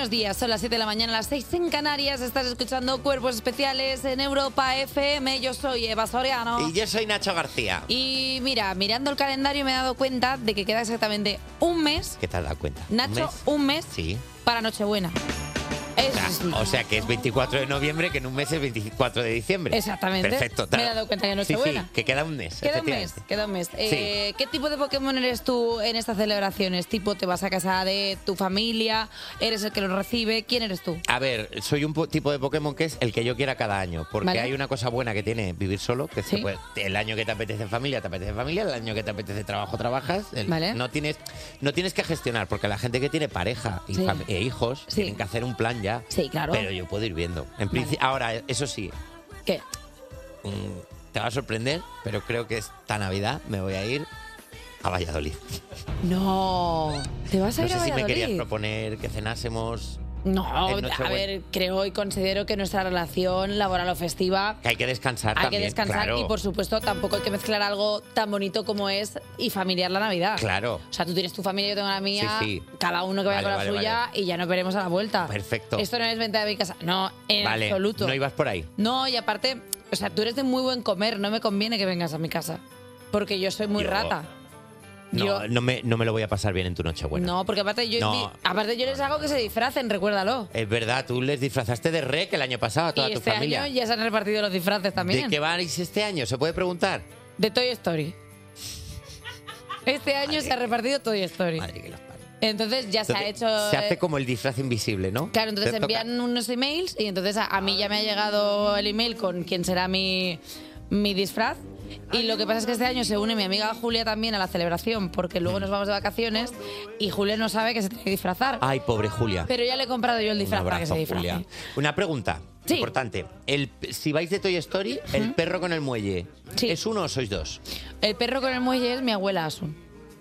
Buenos días, son las 7 de la mañana, las 6 en Canarias. Estás escuchando Cuerpos Especiales en Europa FM. Yo soy Eva Soriano. Y yo soy Nacho García. Y mira, mirando el calendario me he dado cuenta de que queda exactamente un mes. ¿Qué te has dado cuenta? Nacho, un mes Sí. para Nochebuena. O sea, que es 24 de noviembre, que en un mes es 24 de diciembre. Exactamente. Perfecto. Me he dado cuenta que Nochebuena. Sí, que queda un mes. Queda un mes. ¿Qué tipo de Pokémon eres tú en estas celebraciones? ¿Tipo te vas a casa de tu familia? ¿Eres el que lo recibe? ¿Quién eres tú? A ver, soy un tipo de Pokémon que es el que yo quiera cada año. Porque ¿Vale? hay una cosa buena que tiene vivir solo, que ¿Sí? el año que te apetece familia, el año que te apetece trabajo, trabajas. ¿Vale? No tienes que gestionar, porque la gente que tiene pareja y Sí. e hijos Sí. tienen que hacer un plan ya. Sí, claro. Pero yo puedo ir viendo. Ahora, eso sí, ¿Qué? te va a sorprender, pero creo que esta Navidad me voy a ir a Valladolid. No, ¿te vas a No ir a sé si me Valladolid? querías proponer que cenásemos. No, en Nochebuena. a ver, creo y considero que nuestra relación laboral o festiva Que hay que descansar hay también. que descansar claro. y por supuesto tampoco hay que mezclar algo tan bonito como es y familiar la Navidad. Claro. O sea, tú tienes tu familia, yo tengo la mía, Sí, sí. cada uno que vaya Vale, con la vale, suya y ya nos veremos a la vuelta. Perfecto. Esto no es venta de mi casa, no, en Vale, absoluto. no ibas por ahí. No, y aparte, o sea, tú eres de muy buen comer, no me conviene que vengas a mi casa, porque yo soy muy Yo- rata. No me lo voy a pasar bien en tu Nochebuena. No, porque aparte yo, No. yo les hago que se disfracen, recuérdalo. Es verdad, tú les disfrazaste de Rec el año pasado a toda Y tu este familia. año ya se han repartido los disfraces también. ¿De qué vais este año? ¿Se puede preguntar? De Toy Story. Este año se ha repartido Toy Story. Madre que los parió. Entonces ya se ha Entonces, hecho... Se hace como el disfraz invisible, ¿no? Claro, entonces Te toca. envían unos emails y entonces a mí ya me ha llegado el email con quién será mi disfraz. Y lo que pasa es que este año se une mi amiga Julia también a la celebración porque luego nos vamos de vacaciones y Julia no sabe que se tiene que disfrazar. Ay, pobre Julia. Pero ya le he comprado yo el Un disfraz para que abrazo, se disfrace. Julia. Una pregunta Sí. importante. Si vais de Toy Story, ¿el perro con el muelle Sí. es uno o sois dos? El perro con el muelle es mi abuela Asun.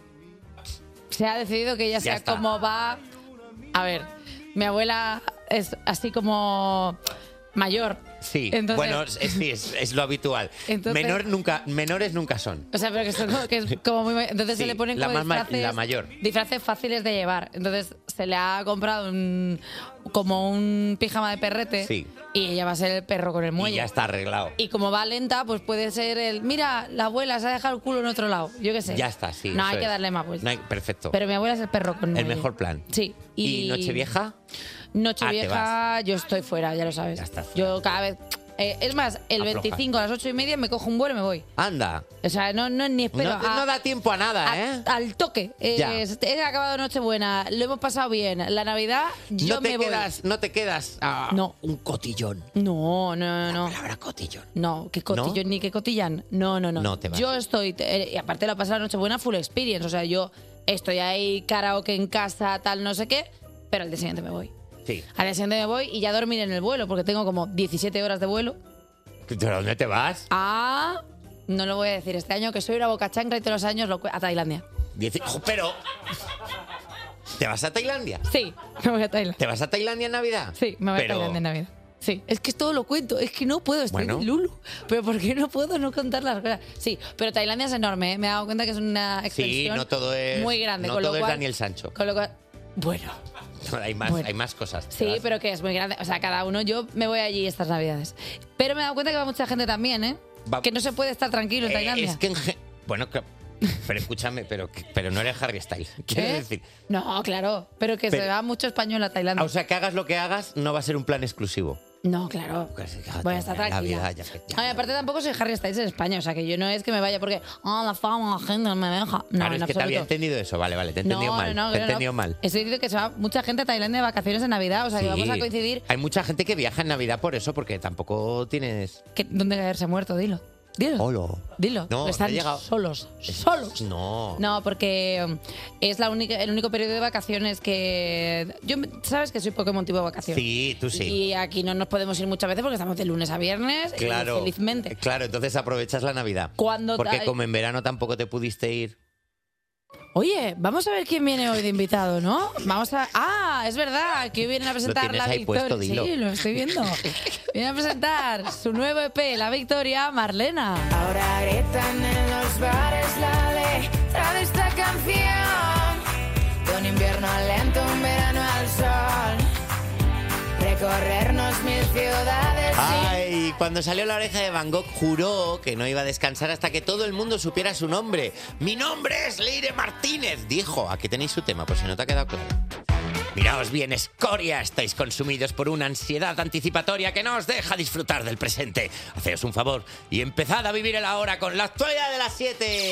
Se ha decidido que ella sea está. como va... A ver, mi abuela es así como mayor. Sí, Entonces- bueno, sí, es lo habitual. Entonces- Menores nunca son. O sea, pero que, que es como muy... Entonces se Sí, le ponen la como más disfraces, la mayor. disfraces fáciles de llevar. Entonces se le ha comprado como un pijama de perrete Sí. y ella va a ser el perro con el Y muelle. ya está arreglado. Y como va lenta, pues puede ser el... Mira, la abuela se ha dejado el culo en otro lado. Yo qué sé. Ya está, sí. No, eso hay que es. darle más vueltas. Perfecto. Pero mi abuela es el perro con el el muelle. mejor plan. Sí. ¿Y Nochevieja? Nochevieja, yo estoy fuera, ya lo sabes. Ya estás fuera. Yo cada vez... es más, el Aflojas. 25 a las 8:30 me cojo un vuelo y me voy. Anda. O sea, no ni espero. No da tiempo a nada, ¿eh? Al toque. Ya. He acabado Nochebuena, lo hemos pasado bien. La Navidad, yo me voy. No te quedas a No. un cotillón. No. La palabra cotillón. No, qué cotillón ¿No? ni qué cotillán. No. No te vas. Yo estoy, y aparte la pasada Nochebuena full experience. O sea, yo estoy ahí karaoke en casa, tal, no sé qué, pero al día siguiente me voy. Sí. Al día siguiente me voy y ya dormir en el vuelo, porque tengo como 17 horas de vuelo. ¿Pero dónde te vas? No lo voy a decir este año, que soy una boca chancra y todos los años a Tailandia. Pero... ¿Te vas a Tailandia? Sí, me voy a Tailandia. ¿Te vas a Tailandia en Navidad? Sí, me voy Pero- a Tailandia en Navidad. Sí, es que todo lo cuento, es que no puedo, estoy Bueno. de Lulu. Pero ¿por qué no puedo no contar las cosas? Sí, pero Tailandia es enorme, ¿eh? Me he dado cuenta que es una Sí, extensión no todo es... muy grande. No con todo lo es cual, Daniel Sancho. Con lo cual, bueno, Hay más, Bueno. hay más cosas. sí, pero que es muy grande. O sea, cada uno, yo me voy allí estas Navidades. Pero me he dado cuenta que va mucha gente también, ¿eh? Va- Que no se puede estar tranquilo en Tailandia. Es que bueno, pero escúchame, pero no eres Harry Styles. Quiero ¿Eh? decir... No, claro, pero que Pero- se va mucho español a Tailandia. O sea, que hagas lo que hagas, no va a ser un plan exclusivo. No, claro. Voy a estar La tranquila. vida, ya. Ay, aparte tampoco soy Harry Styles en España, o sea que yo no es que me vaya porque la fama, la gente no me deja. No, Claro, en es que te había absoluto. entendido eso. Vale, te he entendido mal. Te he entendido mal. Estoy diciendo que se va mucha gente a Tailandia de vacaciones en Navidad, o sea que vamos a Sí. coincidir. Hay mucha gente que viaja en Navidad por eso, porque tampoco tienes... ¿Dónde caerse muerto? Dilo. Holo. Dilo. No, Están he llegado. solos. No. No, porque es el único periodo de vacaciones que... ¿Sabes que soy Pokémon tipo de vacaciones? Sí, tú sí. Y aquí no nos podemos ir muchas veces porque estamos de lunes a viernes Claro. y felizmente. Claro, entonces aprovechas la Navidad. Cuando Porque hay- como en verano tampoco te pudiste ir. Oye, vamos a ver quién viene hoy de invitado, ¿no? Vamos a... Ah, es verdad, que hoy vienen a presentar tienes La ahí Victoria. puesto, dilo. Sí, lo estoy viendo. Viene a presentar su nuevo EP, La Victoria, Marlena. Ahora gritan en los bares la letra de esta canción. De un invierno lento, un verano al sol. cuando salió La oreja de Van Gogh juró que no iba a descansar hasta que todo el mundo supiera su nombre. ¡Mi nombre es Leire Martínez!, dijo. Aquí tenéis su tema, por si no te ha quedado claro. Miraos bien, escoria, estáis consumidos por una ansiedad anticipatoria que no os deja disfrutar del presente. Haceos un favor y empezad a vivir el ahora con la actualidad de las 7.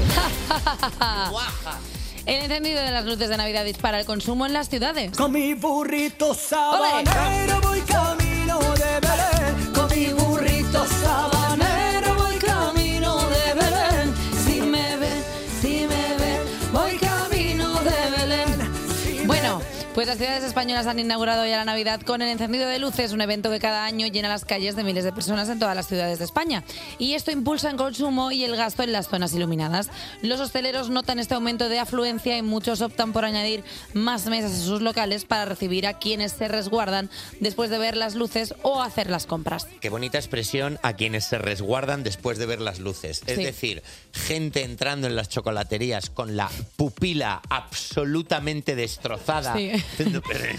¡Guaja! El encendido de las luces de Navidad dispara el consumo en las ciudades. Con mi burrito sabanero voy camino de Belén. Con mi burrito sabanero voy camino de Belén. Si me ven, voy camino de Belén. Bueno, pues las ciudades españolas han inaugurado ya la Navidad con el encendido de luces, un evento que cada año llena las calles de miles de personas en todas las ciudades de España. Y esto impulsa el consumo y el gasto en las zonas iluminadas. Los hosteleros notan este aumento de afluencia y muchos optan por añadir más mesas a sus locales para recibir a quienes se resguardan después de ver las luces o hacer las compras. Qué bonita expresión, a quienes se resguardan después de ver las luces. Es decir, gente entrando en las chocolaterías con la pupila absolutamente destrozada. Sí. Diciendo,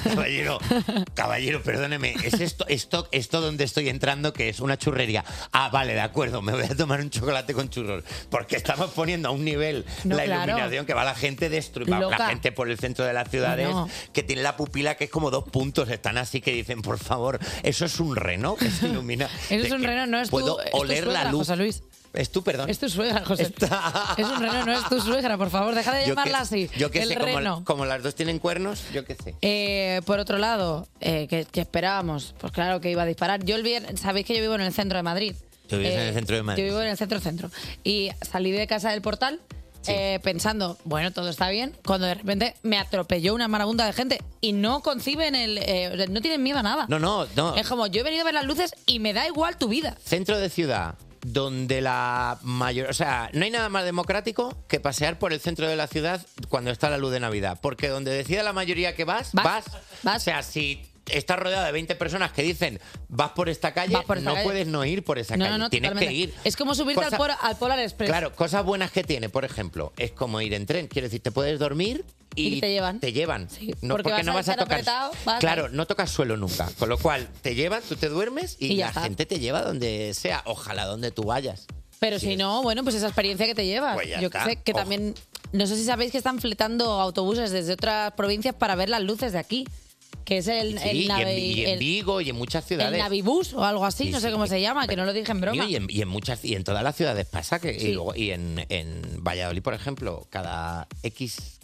caballero, perdóneme, ¿es esto donde estoy entrando que es una churrería? Ah, vale, de acuerdo, me voy a tomar un chocolate con churros. Porque estamos poniendo a un nivel la iluminación que va la gente destruida. La gente por el centro de las ciudades que tiene la pupila que es como 2 puntos. Están así que dicen, por favor, ¿eso es un reno que se ilumina? Eso es un reno, no es puedo oler tu suegra, la luz. José Luis. Es tú, perdón. Es tu suegra, José. Es un reno, no es tu suegra, por favor, deja de llamarla así. Yo que el sé, reno. como las dos tienen cuernos, yo qué sé. Por otro lado, ¿qué esperábamos? Pues claro que iba a disparar. Yo el viernes, sabéis que yo vivo en el centro de Madrid. ¿Tú vives en el centro de Madrid? Yo vivo en el centro. Y salí de casa del Portal pensando, bueno, todo está bien, cuando de repente me atropelló una marabunta de gente y no conciben no tienen miedo a nada. No. Es como, yo he venido a ver las luces y me da igual tu vida. Centro de ciudad, donde la mayor... O sea, no hay nada más democrático que pasear por el centro de la ciudad cuando está la luz de Navidad. Porque donde decida la mayoría que vas. O sea, si estás rodeado de 20 personas que dicen vas por esta calle, puedes no ir por esa calle. Tienes totalmente. que ir. Es como subirte al Polar Express. Claro, cosas buenas que tiene, por ejemplo, es como ir en tren. Quiero decir, te puedes dormir y te llevan. Sí, porque no vas a tocar. Claro, no tocas suelo nunca. Con lo cual, te llevan, tú te duermes y la está. gente te lleva donde sea. Ojalá donde tú vayas. Pero si no, bueno, pues esa experiencia que te llevas. Pues ya yo que está. sé, que también... No sé si sabéis que están fletando autobuses desde otras provincias para ver las luces de aquí. Que es el en Vigo y en muchas ciudades. El Navibus o algo así, no sé cómo se llama, que no lo dije en broma. Y en todas las ciudades pasa que y en Valladolid, por ejemplo, cada X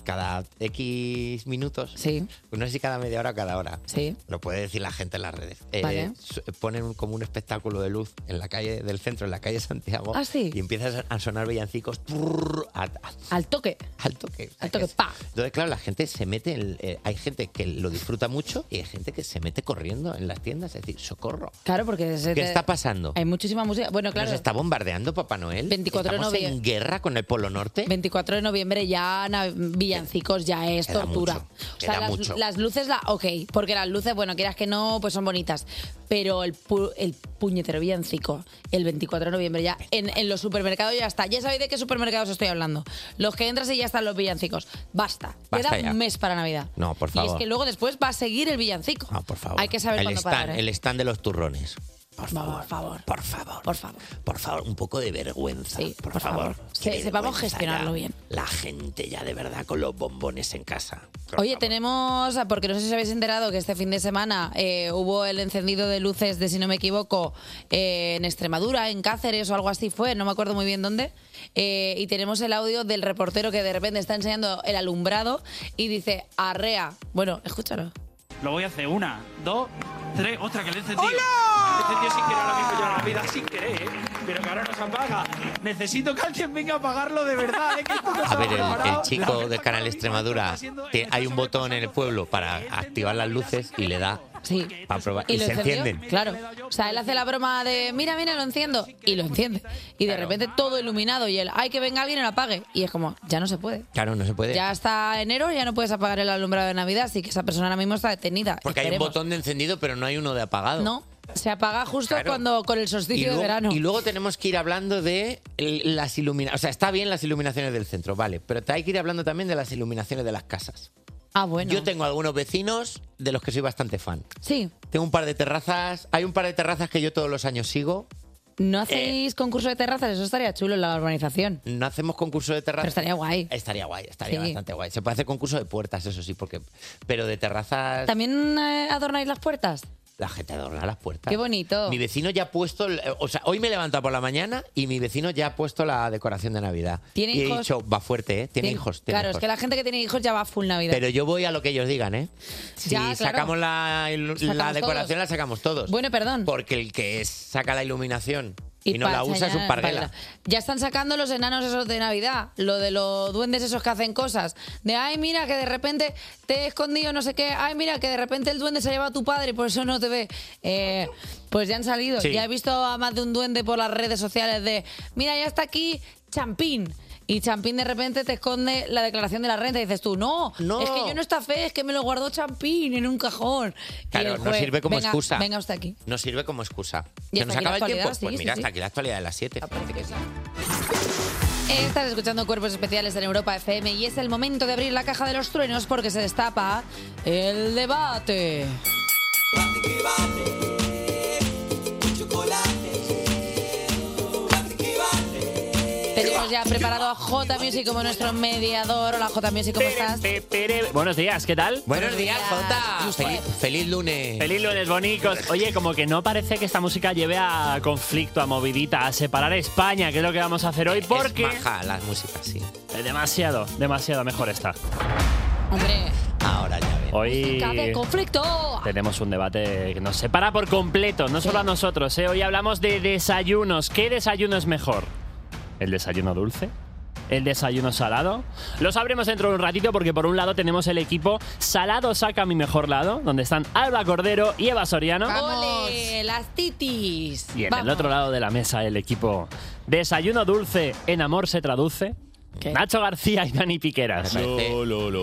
minutos, pues no sé si cada media hora o cada hora, lo puede decir la gente en las redes, ponen como un espectáculo de luz en la calle del centro, en la calle Santiago, y empiezan a sonar villancicos al toque. Pa. Entonces, claro, la gente se mete, hay gente que lo disfruta mucho y hay gente que se mete corriendo en las tiendas, es decir, socorro. Claro, porque... ¿Qué está pasando? Hay muchísima música. Bueno, claro. ¿Nos está bombardeando Papá Noel? 24 de ¿Estamos noviembre. en guerra con el Polo Norte? 24 de noviembre ya villancicos ya es Queda tortura. mucho, O sea, mucho. las luces, porque las luces, bueno, quieras que no, pues son bonitas. Pero el puñetero villancico, el 24 de noviembre ya, en los supermercados ya está. Ya sabéis de qué supermercados estoy hablando. Los que entras y ya están los villancicos. Basta. Queda ya. un mes para Navidad. No, por favor. Y es que luego después va a seguir el villancico. No, por favor. Hay que saber cuándo parar. El stand de los turrones. Por favor. Un poco de vergüenza. Sí, por favor. Sepamos gestionarlo bien. La gente ya de verdad con los bombones en casa. Oye, tenemos, porque no sé si os habéis enterado que este fin de semana hubo el encendido de luces de, si no me equivoco, en Extremadura, en Cáceres o algo así fue, no me acuerdo muy bien dónde. Y tenemos el audio del reportero que de repente está enseñando el alumbrado y dice, arrea. Bueno, escúchalo. Lo voy a hacer 1, 2, 3. ¡Ostras, que le he encendido! ¡Hola! Le he encendido sin querer ahora mismo yo en la vida, sin querer, pero que ahora no se apaga. Necesito que alguien venga a apagarlo de verdad. Que esto no A ver, el preparado. chico de Canal Extremadura, hay un botón en el pueblo para activar las luces y le da para probar y se encienden. Claro. O sea, él hace la broma de, mira, lo enciendo, y lo enciende. Y de repente todo iluminado y él, hay que venga alguien y lo apague. Y es como, ya no se puede. Claro, no se puede. Ya hasta enero, ya no puedes apagar el alumbrado de Navidad, así que esa persona ahora mismo está detenida. Porque hay un botón de encendido, pero no hay uno de apagado. No, se apaga justo cuando con el solsticio de verano. Y luego tenemos que ir hablando de las iluminaciones. O sea, está bien las iluminaciones del centro, vale, pero hay que ir hablando también de las iluminaciones de las casas. Ah, bueno. Yo tengo algunos vecinos de los que soy bastante fan. Sí. Tengo un par de terrazas. Hay un par de terrazas que yo todos los años sigo. ¿No hacéis concurso de terrazas? Eso estaría chulo en la urbanización. No hacemos concurso de terrazas. Pero estaría guay. Estaría guay, estaría Sí. bastante guay. Se puede hacer concurso de puertas, eso sí, pero de terrazas ¿También adornáis las puertas? la gente adorna las puertas. Qué bonito. Mi vecino ya ha puesto, o sea, hoy me he levantado por la mañana y mi vecino ya ha puesto la decoración de Navidad. ¿Tiene y hijos? he dicho, va fuerte, ¿eh? Tiene hijos. Claro, hijos. es que la gente que tiene hijos ya va full Navidad. Pero yo voy a lo que ellos digan, ¿eh? Si Ya, claro. sacamos la Sacamos decoración, todos. la sacamos todos. Bueno, perdón. Porque el que saca la iluminación y no la pasa usa es un parguela. Ya están sacando los enanos esos de Navidad, lo de los duendes esos que hacen cosas. De, ay, mira, que de repente te he escondido no sé qué. Ay, mira, que de repente el duende se lleva a tu padre y por eso no te ve. Pues ya han salido. Sí. Ya he visto a más de un duende por las redes sociales de, mira, ya está aquí Champín. Y Champín de repente te esconde la declaración de la renta y dices tú, no, es que yo no está fe, es que me lo guardó Champín en un cajón. Y Claro, el no juez, sirve como venga, excusa. Venga usted aquí. No sirve como excusa. Y ¿Se hasta nos aquí la acaba el tiempo? actualidad, Pues sí, mira, sí, hasta sí. aquí la actualidad de las 7. Parece que sí. Estás escuchando Cuerpos Especiales en Europa FM y es el momento de abrir la caja de los truenos porque se destapa el debate. Tenemos ya preparado a J Music como nuestro mediador. Hola J Music, ¿cómo estás? Buenos días, ¿qué tal? Buenos días, Jota. Feliz lunes. Feliz lunes, bonicos. Oye, como que no parece que esta música lleve a conflicto, a movidita, a separar España, que es lo que vamos a hacer hoy, porque Es maja las músicas, sí. demasiado mejor está. Hombre, Ahora ya ves. Hoy música de conflicto. tenemos un debate que nos separa por completo, no solo a nosotros, ¿eh? Hoy hablamos de desayunos. ¿Qué desayuno es mejor? ¿El desayuno dulce? ¿El desayuno salado? Lo sabremos dentro de un ratito porque por un lado tenemos el equipo Salado Saca Mi Mejor Lado, donde están Alba Cordero y Eva Soriano. ¡Ole! Las titis. Y en Vamos. el otro lado de la mesa el equipo Desayuno Dulce en Amor se traduce. ¿Qué? Nacho García y Dani Piqueras. Me parece-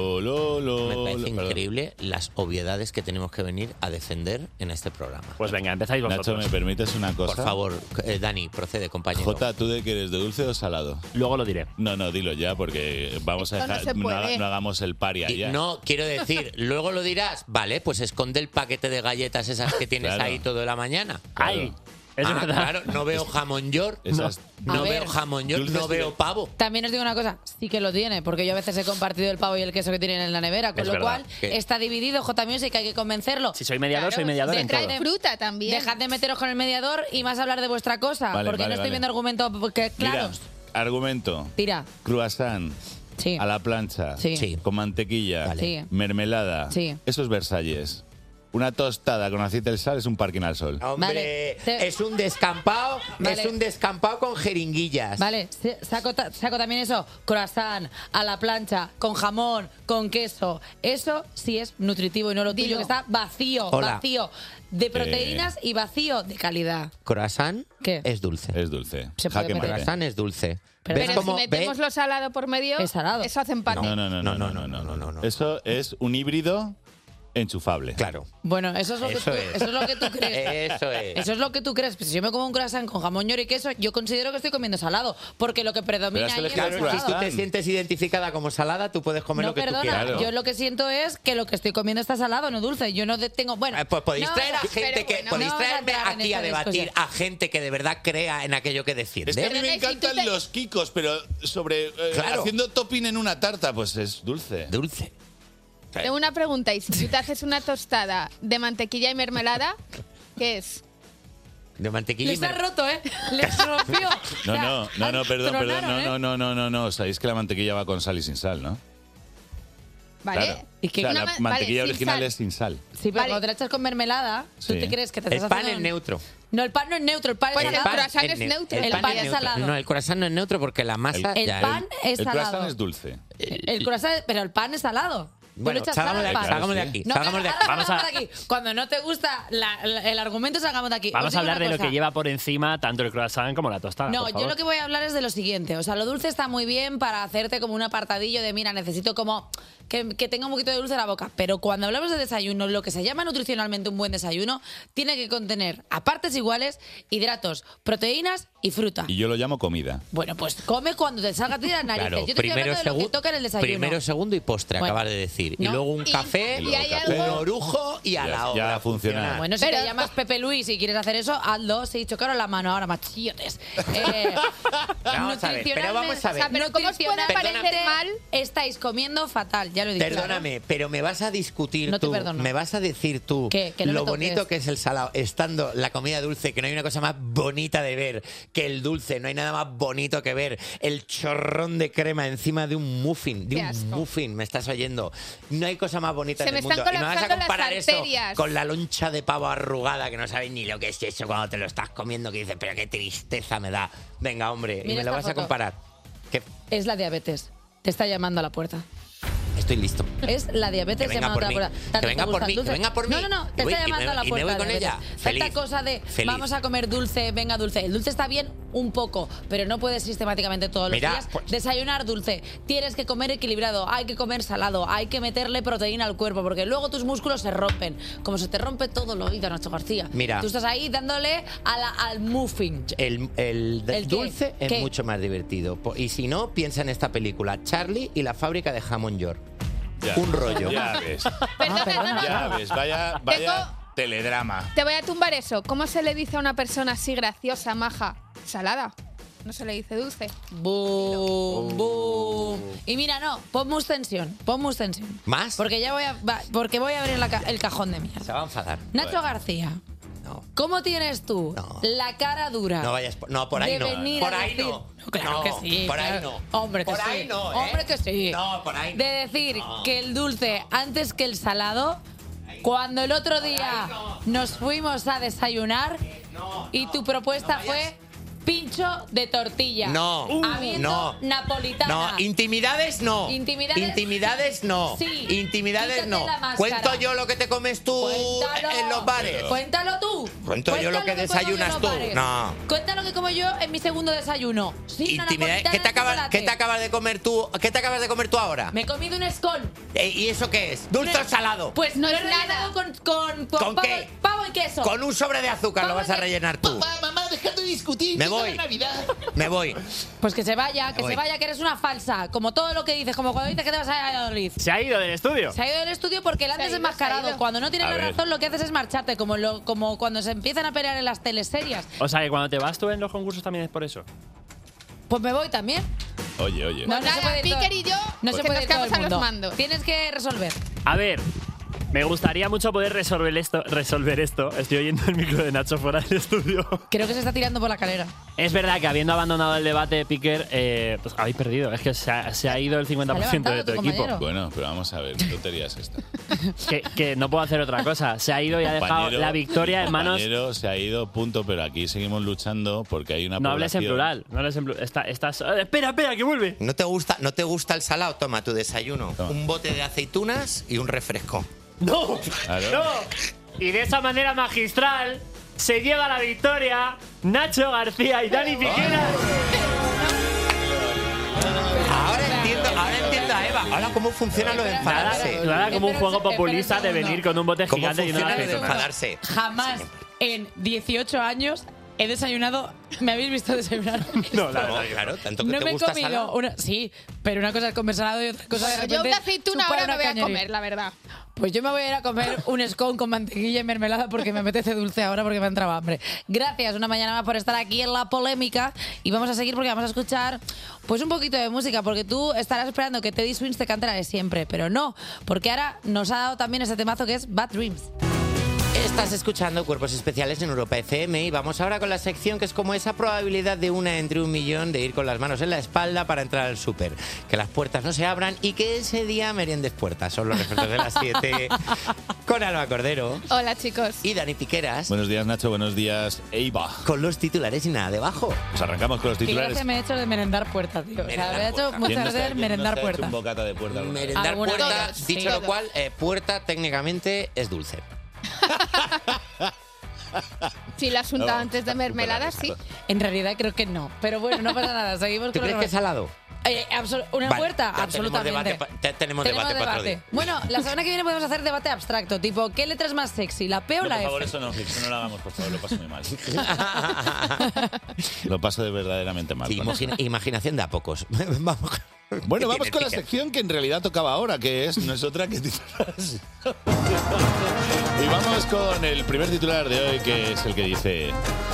Me Me parece increíble las obviedades que tenemos que venir a defender en este programa. Pues venga, empezáis Nacho, vosotros. ¿me permites una cosa? Por favor, Dani, procede, compañero. Jota, ¿tú de qué eres? ¿De dulce o salado? Luego lo diré. No, dilo ya, porque vamos a Esto no dejar. se puede. No hagamos el paria Y ya. no, quiero decir, luego lo dirás, vale, pues esconde el paquete de galletas esas que tienes Claro. ahí toda la mañana. ¡Ay! Es Ah, verdad. claro, no veo jamón york, Esas no A veo ver, jamón york, dulces no veo pavo. También os digo una cosa, sí que lo tiene, porque yo a veces he compartido el pavo y el queso que tienen en la nevera, con Es lo verdad. cual ¿Qué? está dividido J Music, hay que convencerlo. Si soy mediador, soy mediador en todo. Trae fruta también. Dejad de meteros con el mediador y más hablar de vuestra cosa, Vale, porque vale, no estoy vale. viendo argumentos claros. Mira, argumento. Tira. Croissant. Sí. A la plancha. Sí. Sí. Con mantequilla. Vale. Sí. Mermelada. Sí. Eso es Versalles. Una tostada con aceite del sal es un parking al sol. Hombre, Vale, te- es un descampado, Vale. es un descampado con jeringuillas. Vale, saco también eso, croissant, a la plancha, con jamón, con queso. Eso sí es nutritivo y no lo tuyo, Dilo. que está vacío, Hola. vacío de proteínas y vacío de calidad. Croissant ¿Qué? es dulce. Es dulce. Se puede Jaque meter. mate. Croissant es dulce. Pero Pero si metemos lo salado por medio, Es salado. eso hace empate. No. Eso es un híbrido enchufable. Claro. Bueno, eso es lo, Eso que, es. eso es lo que tú crees. Eso es. Eso es lo que tú crees. Pues si yo me como un croissant con jamón york y queso, yo considero que estoy comiendo salado, porque lo que predomina Pero has ahí es elegido el el Claro, si salado. tú te sientes identificada como salada, tú puedes comer No, lo que perdona, tú quieras. Claro. yo lo que siento es que lo que estoy comiendo está salado, no dulce. Yo no tengo... Bueno, Pues podéis no, traer a pero gente que bueno, podéis no vamos a traerme entrar en aquí a esta debatir discusión. a gente que de verdad crea en aquello que defiende. Es que a mí me Pero si tú encantan te- los kikos, pero sobre Claro. haciendo topping en una tarta, pues es dulce. Dulce. Tengo una pregunta, y si tú te haces una tostada de mantequilla y mermelada, ¿qué es? De mantequilla y Les ha mer- roto, ¿eh? Les rompió. No, O sea, perdón, tronaron, ¿eh? no. Sabéis que la mantequilla va con sal y sin sal, ¿no? ¿Vale? Claro. ¿Y qué? O sea, Una la vale, mantequilla sin original sal. es sin sal. Sí, pero Vale. cuando te la echas con mermelada, ¿tú Sí. te crees que te El estás pan haciendo es un- neutro. No, el pan no es neutro, el pan Pues es el salado. croissant es es neu- neutro. El pan es neutro. salado. No, el croissant no es neutro porque la masa El ya pan es El croissant salado. es dulce. El croissant, pero el pan es salado. Tú Bueno, le echas salgamos sal de al aquí, pan. salgamos de aquí, No, salgamos de aquí. ahora Vamos a- salgamos de aquí. Cuando no te gusta el argumento, salgamos de aquí. Os Vamos digo a hablar una de lo cosa. que lleva por encima tanto el croissant como la tostada. No, por yo favor. lo que voy a hablar es de lo siguiente. O sea, lo dulce está muy bien para hacerte como un apartadillo de, mira, necesito como que tenga un poquito de dulce en la boca. Pero cuando hablamos de desayuno, lo que se llama nutricionalmente un buen desayuno tiene que contener, a partes iguales, hidratos, proteínas y fruta. Y yo lo llamo comida. Bueno, pues come cuando te salga a ti de las narices. Claro, Yo te estoy hablando de lo que toca en el desayuno. primero, segundo y postre, Bueno, acabas de decir. Y ¿no? luego un café, y hay un algo- orujo y a la obra. Ya funciona. Bueno, si Pero- te llamas Pepe Luis y quieres hacer eso, hazlo. Sí, chocaron la mano ahora, machillotes. Vamos a ver, pero vamos a ver. O sea, pero ¿cómo os puede nutricionalmente parecer mal? estáis comiendo fatal, ya lo he dicho. Perdóname, pero me vas a discutir No te tú, perdono. me vas a decir tú ¿Qué? Que no lo me toques. bonito que es el salado, estando la comida dulce, que no hay una cosa más bonita de ver que el dulce, no hay nada más bonito que ver el chorrón de crema encima de un muffin, Qué asco. ¿me estás oyendo? No hay cosa más bonita Se en me el mundo. están Y me vas a colapsando las comparar eso arterias. con la loncha de pavo arrugada, que no sabes ni lo que es eso cuando te lo estás comiendo, que dices, pero qué tristeza me da. Venga, hombre, y Mira me lo esta vas a foto. comparar. Que Es la diabetes. Te está llamando a la puerta. estoy listo. Es la diabetes Que venga llamando a por la mí. puerta. ¿Tanto Que venga te gusta por el mí, dulce? que venga por mí. No, te Y voy- está y llamando me- a la y me voy puerta. con la ella. diabetes. Feliz. Tanta cosa de Feliz. vamos a comer dulce, venga dulce. El dulce está bien un poco, pero no puedes sistemáticamente todos Mira, los días pues- desayunar dulce. Tienes que comer equilibrado, hay que comer salado, hay que meterle proteína al cuerpo, porque luego tus músculos se rompen. Como se te rompe todo lo oído, Nacho García. Mira. Tú estás ahí dándole al muffin. El ¿El qué? dulce es ¿Qué? mucho más divertido. Y si no, piensa en esta película, Charlie y la fábrica de jamón York. Ya, Un rollo. Ya ves. Perdona. Ya ves, vaya teledrama. Te voy a tumbar eso. ¿Cómo se le dice a una persona así graciosa, maja? Salada. No se le dice dulce. Boom, boom. Y mira, no, ponme tensión. ¿Más? Porque ya voy a abrir el cajón de mierda. Se va a enfadar. Nacho García, No. ¿cómo tienes tú No. la cara dura? No vayas por ahí de no. venir Por a ahí decir- no. Claro No, que sí. por ahí claro. no. Hombre que Por sí. ahí no, ¿eh? Hombre que sí. No, por ahí no. De decir que el dulce antes que el salado, cuando el otro día nos fuimos a desayunar y tu propuesta fue pincho de tortilla. No, habiendo no. napolitana. No, intimidades no. Intimidades- no. Sí. Intimidades Quítate no. la máscara. Cuento yo lo que te comes tú Cuéntalo. en los bares. Cuéntalo tú. Cuento yo lo que como yo desayunas en los tú. bares. No. Cuéntalo que como yo en mi segundo desayuno. Sí, una Intimidades. napolitana ¿Qué te de acabas chocolate. de comer tú? ¿Qué te acabas de comer tú ahora? Me he comido un scone. ¿Y eso qué es? ¿Dulce o salado? Pues No lo es he nada. rellenado con ¿Con pavo, qué? pavo y queso. Con un sobre de azúcar lo Pavo vas a de- rellenar tú. Mamá, deja de discutir. Me voy. Me voy. Pues que se vaya, voy. que eres una falsa. Como todo lo que dices, como cuando dices que te vas a Valladolid. Se ha ido del estudio. Se ha ido del estudio porque él antes Se ha es ido, enmascarado. se ha ido. Cuando no tienes A la ver. razón, lo que haces es marcharte, como cuando se empiezan a pelear en las teleserias. O sea, que cuando te vas tú en los concursos también es por eso. Pues me voy también. Oye. No, Pues se nada, puede ir todo- Piquer y yo, No se que puede nos ir todo quedamos el a los mundo. mandos. Tienes que resolver. A ver, me gustaría mucho poder resolver esto. Estoy oyendo el micro de Nacho fuera del estudio. Creo que se está tirando por la calera. Es verdad que habiendo abandonado el debate, Piquer, pues habéis perdido. Es que se ha ido el 50% de tu tu equipo. compañero. Bueno, pero vamos a ver, ¿qué tontería es esta? Que no puedo hacer otra cosa. Se ha ido y ha dejado Compañero- la victoria en manos. compañero se ha ido, punto, pero aquí seguimos luchando porque hay una No hables en población- plural. No hables en plural. Estás. Espera, que vuelve. ¿No te gusta el salado? Toma tu desayuno. Toma. Un bote de aceitunas y un refresco. ¡No! Claro. ¡No! Y de esa manera magistral se lleva la victoria Nacho García y Dani Piqueras. Ahora entiendo a Eva. Ahora cómo funciona lo de enfadarse. Nada como un juego populista de venir con un bote ¿Cómo gigante lleno de funciona lo de aceitunas. enfadarse? Jamás en 18 años he desayunado. ¿Me habéis visto desayunar? No, la No, verdad. claro, tanto que No te me he gusta comido salado. una. Sí, pero una cosa es comer salado y otra cosa de Yo repente una aceituna chupar ahora una no voy a cañería. comer, la verdad. Pues yo me voy a ir a comer un scone con mantequilla y mermelada porque me apetece dulce ahora porque me ha entrado hambre. Gracias una mañana más por estar aquí en La Polémica y vamos a seguir porque vamos a escuchar pues un poquito de música porque tú estarás esperando que Teddy Swims te cante la de siempre, pero no, porque ahora nos ha dado también ese temazo que es Bad Dreams. Estás escuchando Cuerpos Especiales en Europa FM y vamos ahora con la sección que es como esa probabilidad de 1 entre 1.000.000 de ir con las manos en la espalda para entrar al súper. Que las puertas no se abran y que ese día meriendes puertas. Son los refrescos de las 7 con Alba Cordero Hola, chicos. y Dani Piqueras Buenos días, Nacho. Buenos días, Eva. con los titulares y nada debajo. Pues arrancamos con los Qué titulares. gracia me he hecho de merendar puertas, tío. O sea, Merendar me ha hecho puertas. muchas ¿Quién no se- veces quién no merendar se ha hecho puertas. un bocata de puerta alguna vez? Merendar Alguna puerta, todos, dicho sí. lo cual, puerta técnicamente es dulce. Si la has untado No, antes de está mermelada, súper sí. rico. En realidad creo que no, pero bueno, no pasa nada. Seguimos ¿Tú con crees los- que es salado? Una Vale, puerta, ya absolutamente. Tenemos debate para otro día. Bueno, la semana que viene podemos hacer debate abstracto, tipo, ¿qué letra es más sexy, la P o la por favor, F? eso no lo hagamos, por favor, lo paso muy mal. Lo paso de verdaderamente mal. Sí, con eso. imaginación de a pocos. Vamos. Bueno, ¿Qué vamos tienes, con la Iker? sección que en realidad tocaba ahora, que no es otra que titulares. Y vamos con el primer titular de hoy, que es el que dice...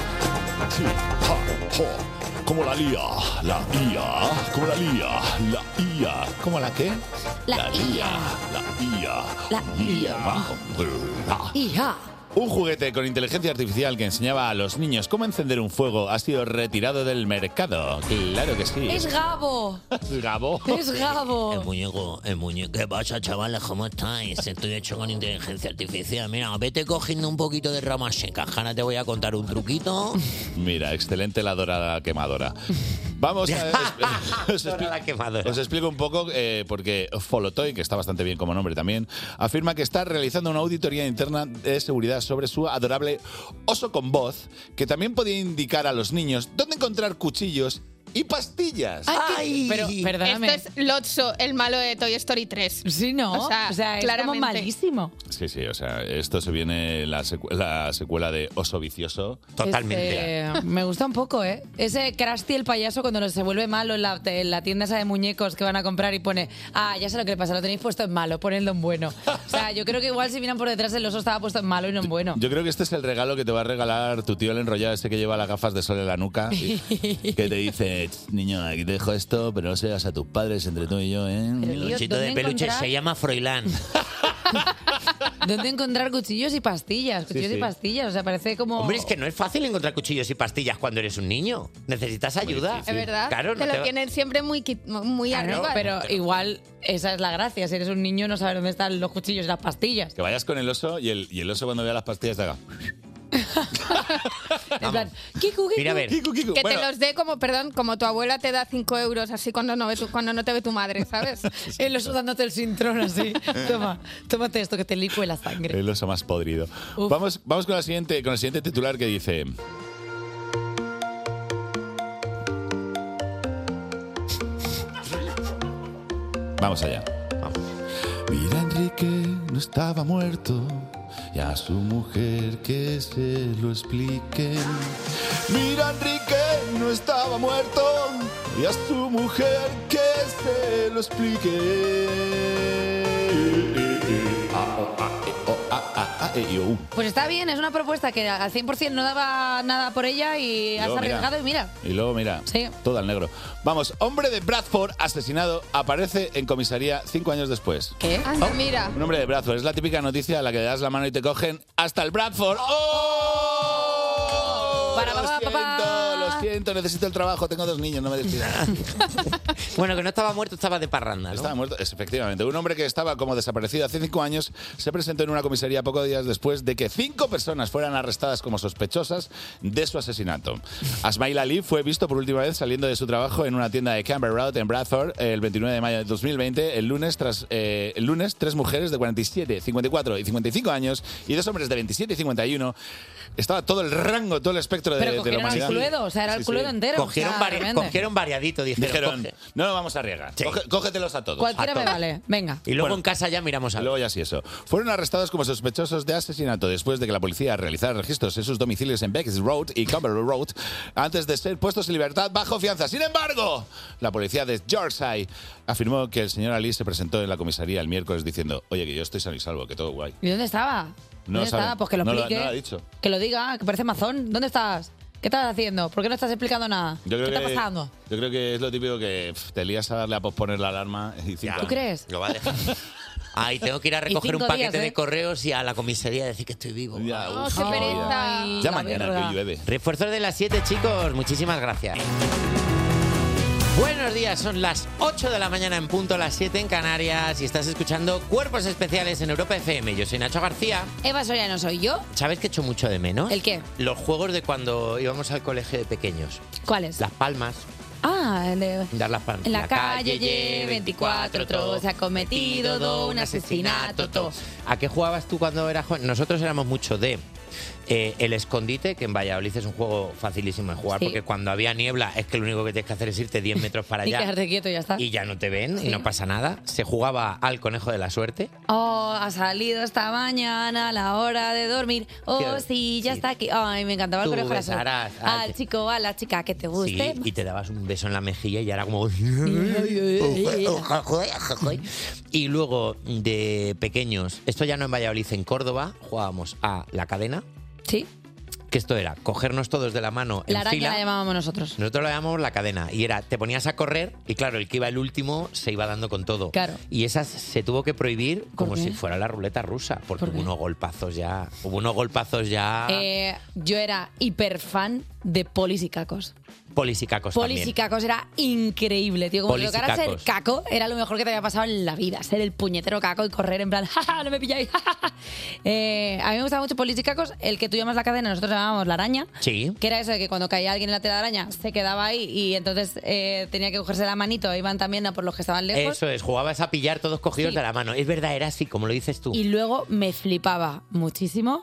Como la lía, la IA, como la lía, la IA. ¿Cómo la qué? La IA. La IA. La IA. IA. Un juguete con inteligencia artificial que enseñaba a los niños cómo encender un fuego ha sido retirado del mercado. Claro que sí. Es Gabo. Gabo. Es Gabo. El muñeco. ¿Qué pasa, chavales? ¿Cómo estáis? Estoy hecho con inteligencia artificial. Mira, vete cogiendo un poquito de ramas secas. Ahora te voy a contar un truquito. Mira, excelente la dorada quemadora. Vamos a... Dorada quemadora. Os explico un poco porque Folotoy, que está bastante bien como nombre también, afirma que está realizando una auditoría interna de seguridad sobre su adorable oso con voz, que también podía indicar a los niños dónde encontrar cuchillos y pastillas. Ay, pero perdóname. Esto es Lotso, el malo de Toy Story 3. Sí, ¿no? O sea, es como claramente. malísimo. Sí, o sea, esto se viene la secuela de Oso Vicioso. Me gusta un poco, ¿eh? Ese Krusty el payaso cuando se vuelve malo en la tienda esa de muñecos que van a comprar y pone, ya sé lo que le pasa, lo tenéis puesto en malo, ponedlo en bueno. O sea, yo creo que igual si miran por detrás el oso estaba puesto en malo y no en bueno. Yo creo que este es el regalo que te va a regalar tu tío el enrollado ese que lleva las gafas de sol en la nuca y que te dice, niño, aquí te dejo esto, pero no seas a tus padres entre tú y yo, ¿eh? El osito de peluche se llama Froilán. ¿Dónde encontrar cuchillos y pastillas? Cuchillos y pastillas, o sea, parece como... Hombre, es que no es fácil encontrar cuchillos y pastillas cuando eres un niño. Necesitas ayuda. Es verdad. Claro, te lo tienen siempre muy arriba. Pero igual esa es la gracia. Si eres un niño no sabes dónde están los cuchillos y las pastillas. Que vayas con el oso y el oso cuando vea las pastillas te haga... En plan, Kiku, Mira, a ver. Que te los dé como tu abuela te da 5 euros así cuando no te ve tu madre, ¿sabes? El oso dándote el sintrón así. Tómate esto que te licue la sangre. El oso más podrido. Vamos con el siguiente titular que dice... Vamos allá. Mira, Enrique no estaba muerto. Y a su mujer que se lo explique. Mira, Enrique no estaba muerto. Y a su mujer que se lo explique. Pues está bien, es una propuesta que al 100% no daba nada por ella y has arriesgado y mira. Y luego mira, sí. Todo al negro. Vamos, hombre de Bradford asesinado aparece en comisaría 5 años después. ¿Qué? Mira. Un hombre de Bradford, es la típica noticia a la que le das la mano y te cogen hasta el Bradford. Lo siento, necesito el trabajo, tengo 2 niños, no me despidan. Bueno, que no estaba muerto, estaba de parranda, ¿no? Estaba muerto, efectivamente. Un hombre que estaba como desaparecido hace 5 años se presentó en una comisaría pocos días después de que 5 personas fueran arrestadas como sospechosas de su asesinato. Asmail Ali fue visto por última vez saliendo de su trabajo en una tienda de Camber Road en Bradford el 29 de mayo de 2020. El lunes, 3 mujeres de 47, 54 y 55 años y 2 hombres de 27 y 51. Estaba todo el rango, todo el espectro de la humanidad. Pero cogieron al Cluedo, o sea, era el Cluedo entero. Cogieron variadito, dijeron no lo vamos a arriesgar. Sí. Cógetelos a todos. Cualquiera me vale, venga. Y luego en casa ya miramos a luego ya sí eso. Fueron arrestados como sospechosos de asesinato después de que la policía realizara registros en sus domicilios en Beck's Road y Cumberland Road antes de ser puestos en libertad bajo fianza. Sin embargo, la policía de Yorkshire afirmó que el señor Ali se presentó en la comisaría el miércoles diciendo, oye, que yo estoy sano y salvo, que todo guay. ¿Y dónde estaba? No ¿Dónde estaba? Pues que lo explique. No lo ha dicho. Que lo diga, que parece mazón. ¿Dónde estás? ¿Qué estás haciendo? ¿Por qué no estás explicando nada? ¿Qué está pasando? Yo creo que es lo típico que te lías a darle a posponer la alarma. Y ¿Tú crees? Lo va a dejar. Ay, tengo que ir a recoger un paquete de correos y a la comisaría a decir que estoy vivo. ¡Qué pereza! Ya mañana que llueve. Refuerzos de las 7, chicos. Muchísimas gracias. Buenos días, son las 8 de la mañana en punto, las 7 en Canarias y estás escuchando Cuerpos Especiales en Europa FM. Yo soy Nacho García. Eva Soriano soy yo. ¿Sabes qué echo mucho de menos? ¿El qué? Los juegos de cuando íbamos al colegio de pequeños. ¿Cuáles? Las palmas. Dar las palmas. En la calle Y24 otro se ha cometido un asesinato. ¿A qué jugabas tú cuando eras joven? Nosotros éramos mucho de El escondite, que en Valladolid es un juego facilísimo de jugar, Sí. porque cuando había niebla es que lo único que tienes que hacer es irte 10 metros para Y allá quedarte quieto y ya está. y ya no te ven Sí. y no pasa nada. Se jugaba al conejo de la suerte. Oh, ha salido esta mañana a la hora de dormir. Oh, Tío, sí, ya está aquí. Ay, me encantaba el Tú conejo de la suerte. besarás al- Al chico, a la chica que te guste. Sí, y te dabas un beso en la mejilla y ya era como... Y luego, de pequeños, esto ya no en Valladolid, en Córdoba, jugábamos a la cadena. Sí. Que esto era cogernos todos de la mano en La araña fila. la llamábamos nosotros. Nosotros lo llamamos la cadena. Y era, te ponías a correr y claro, el que iba el último se iba dando con todo. Claro. Y esa se tuvo que prohibir como qué? si fuera la ruleta rusa. Porque ¿Por qué? hubo unos golpazos ya... Yo era hiper fan de Polis y Cacos. Polis y cacos Polis también. y Cacos era increíble, tío. Como Polis que y tocara ser Cacos. caco era lo mejor que te había pasado en la vida. Ser el puñetero caco y correr en plan, ¡jaja, no me pilláis! ¡Ja, ja, ja! A mí me gustaba mucho Polis y Cacos. El que tú llamas la cadena, nosotros llamábamos la araña. Sí. Que era eso de que cuando caía alguien en la tela de araña se quedaba ahí y entonces tenía que cogerse la manito. Iban también a por los que estaban lejos. Eso es, jugabas a pillar todos cogidos Sí. de la mano. Es verdad, era así, como lo dices tú. Y luego me flipaba muchísimo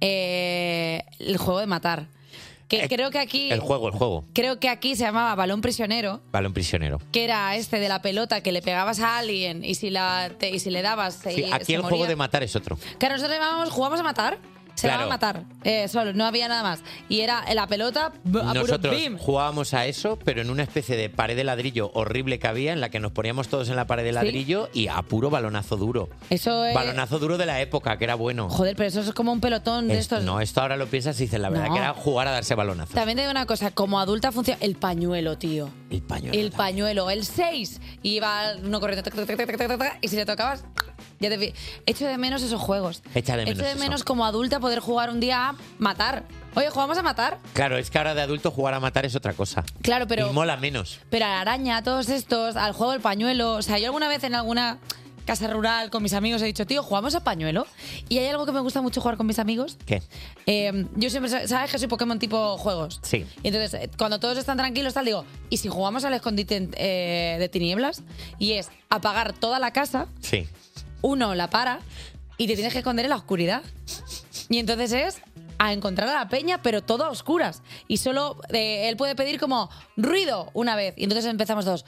el juego de matar. Que creo que aquí... El juego. Creo que aquí se llamaba balón prisionero, Balón prisionero. que era este de la pelota que le pegabas a alguien y si le dabas Sí, aquí el juego de matar es otro. Claro, nosotros jugábamos a matar. Se Claro. llamaba matar, solo, no había nada más. Y era la pelota a puro Nosotros bim. jugábamos a eso, pero en una especie de pared de ladrillo horrible que había, en la que nos poníamos todos en la pared de ladrillo y a puro balonazo duro. Eso es... Balonazo duro de la época, que era bueno. Joder, pero eso es como un pelotón de estos. No, esto ahora lo piensas y dices la verdad, No. que era jugar a darse balonazos. También te digo una cosa, como adulta funciona el pañuelo, tío. El pañuelo. El pañuelo, el 6. Y iba uno corriendo, tac, tac, tac, tac, tac, tac, y si le tocabas, ya te echo de menos esos juegos. Echa de menos Echo de eso. menos como adulta poder jugar un día a matar. Oye, ¿jugamos a matar? Claro, es que ahora de adulto jugar a matar es otra cosa. Claro, pero... Y mola menos. Pero a la araña, a todos estos, al juego del pañuelo. O sea, yo alguna vez en alguna casa rural con mis amigos he dicho, tío, ¿jugamos a pañuelo? Y hay algo que me gusta mucho jugar con mis amigos. ¿Qué? Yo siempre, ¿sabes que soy Pokémon tipo juegos? Sí. Y entonces, cuando todos están tranquilos, tal, digo, ¿y si jugamos al escondite de tinieblas? Y es apagar toda la casa, Sí. uno la para y te tienes que esconder en la oscuridad. Y entonces es a encontrar a la peña, pero todo a oscuras. Y solo él puede pedir como ruido una vez. Y entonces empezamos todos.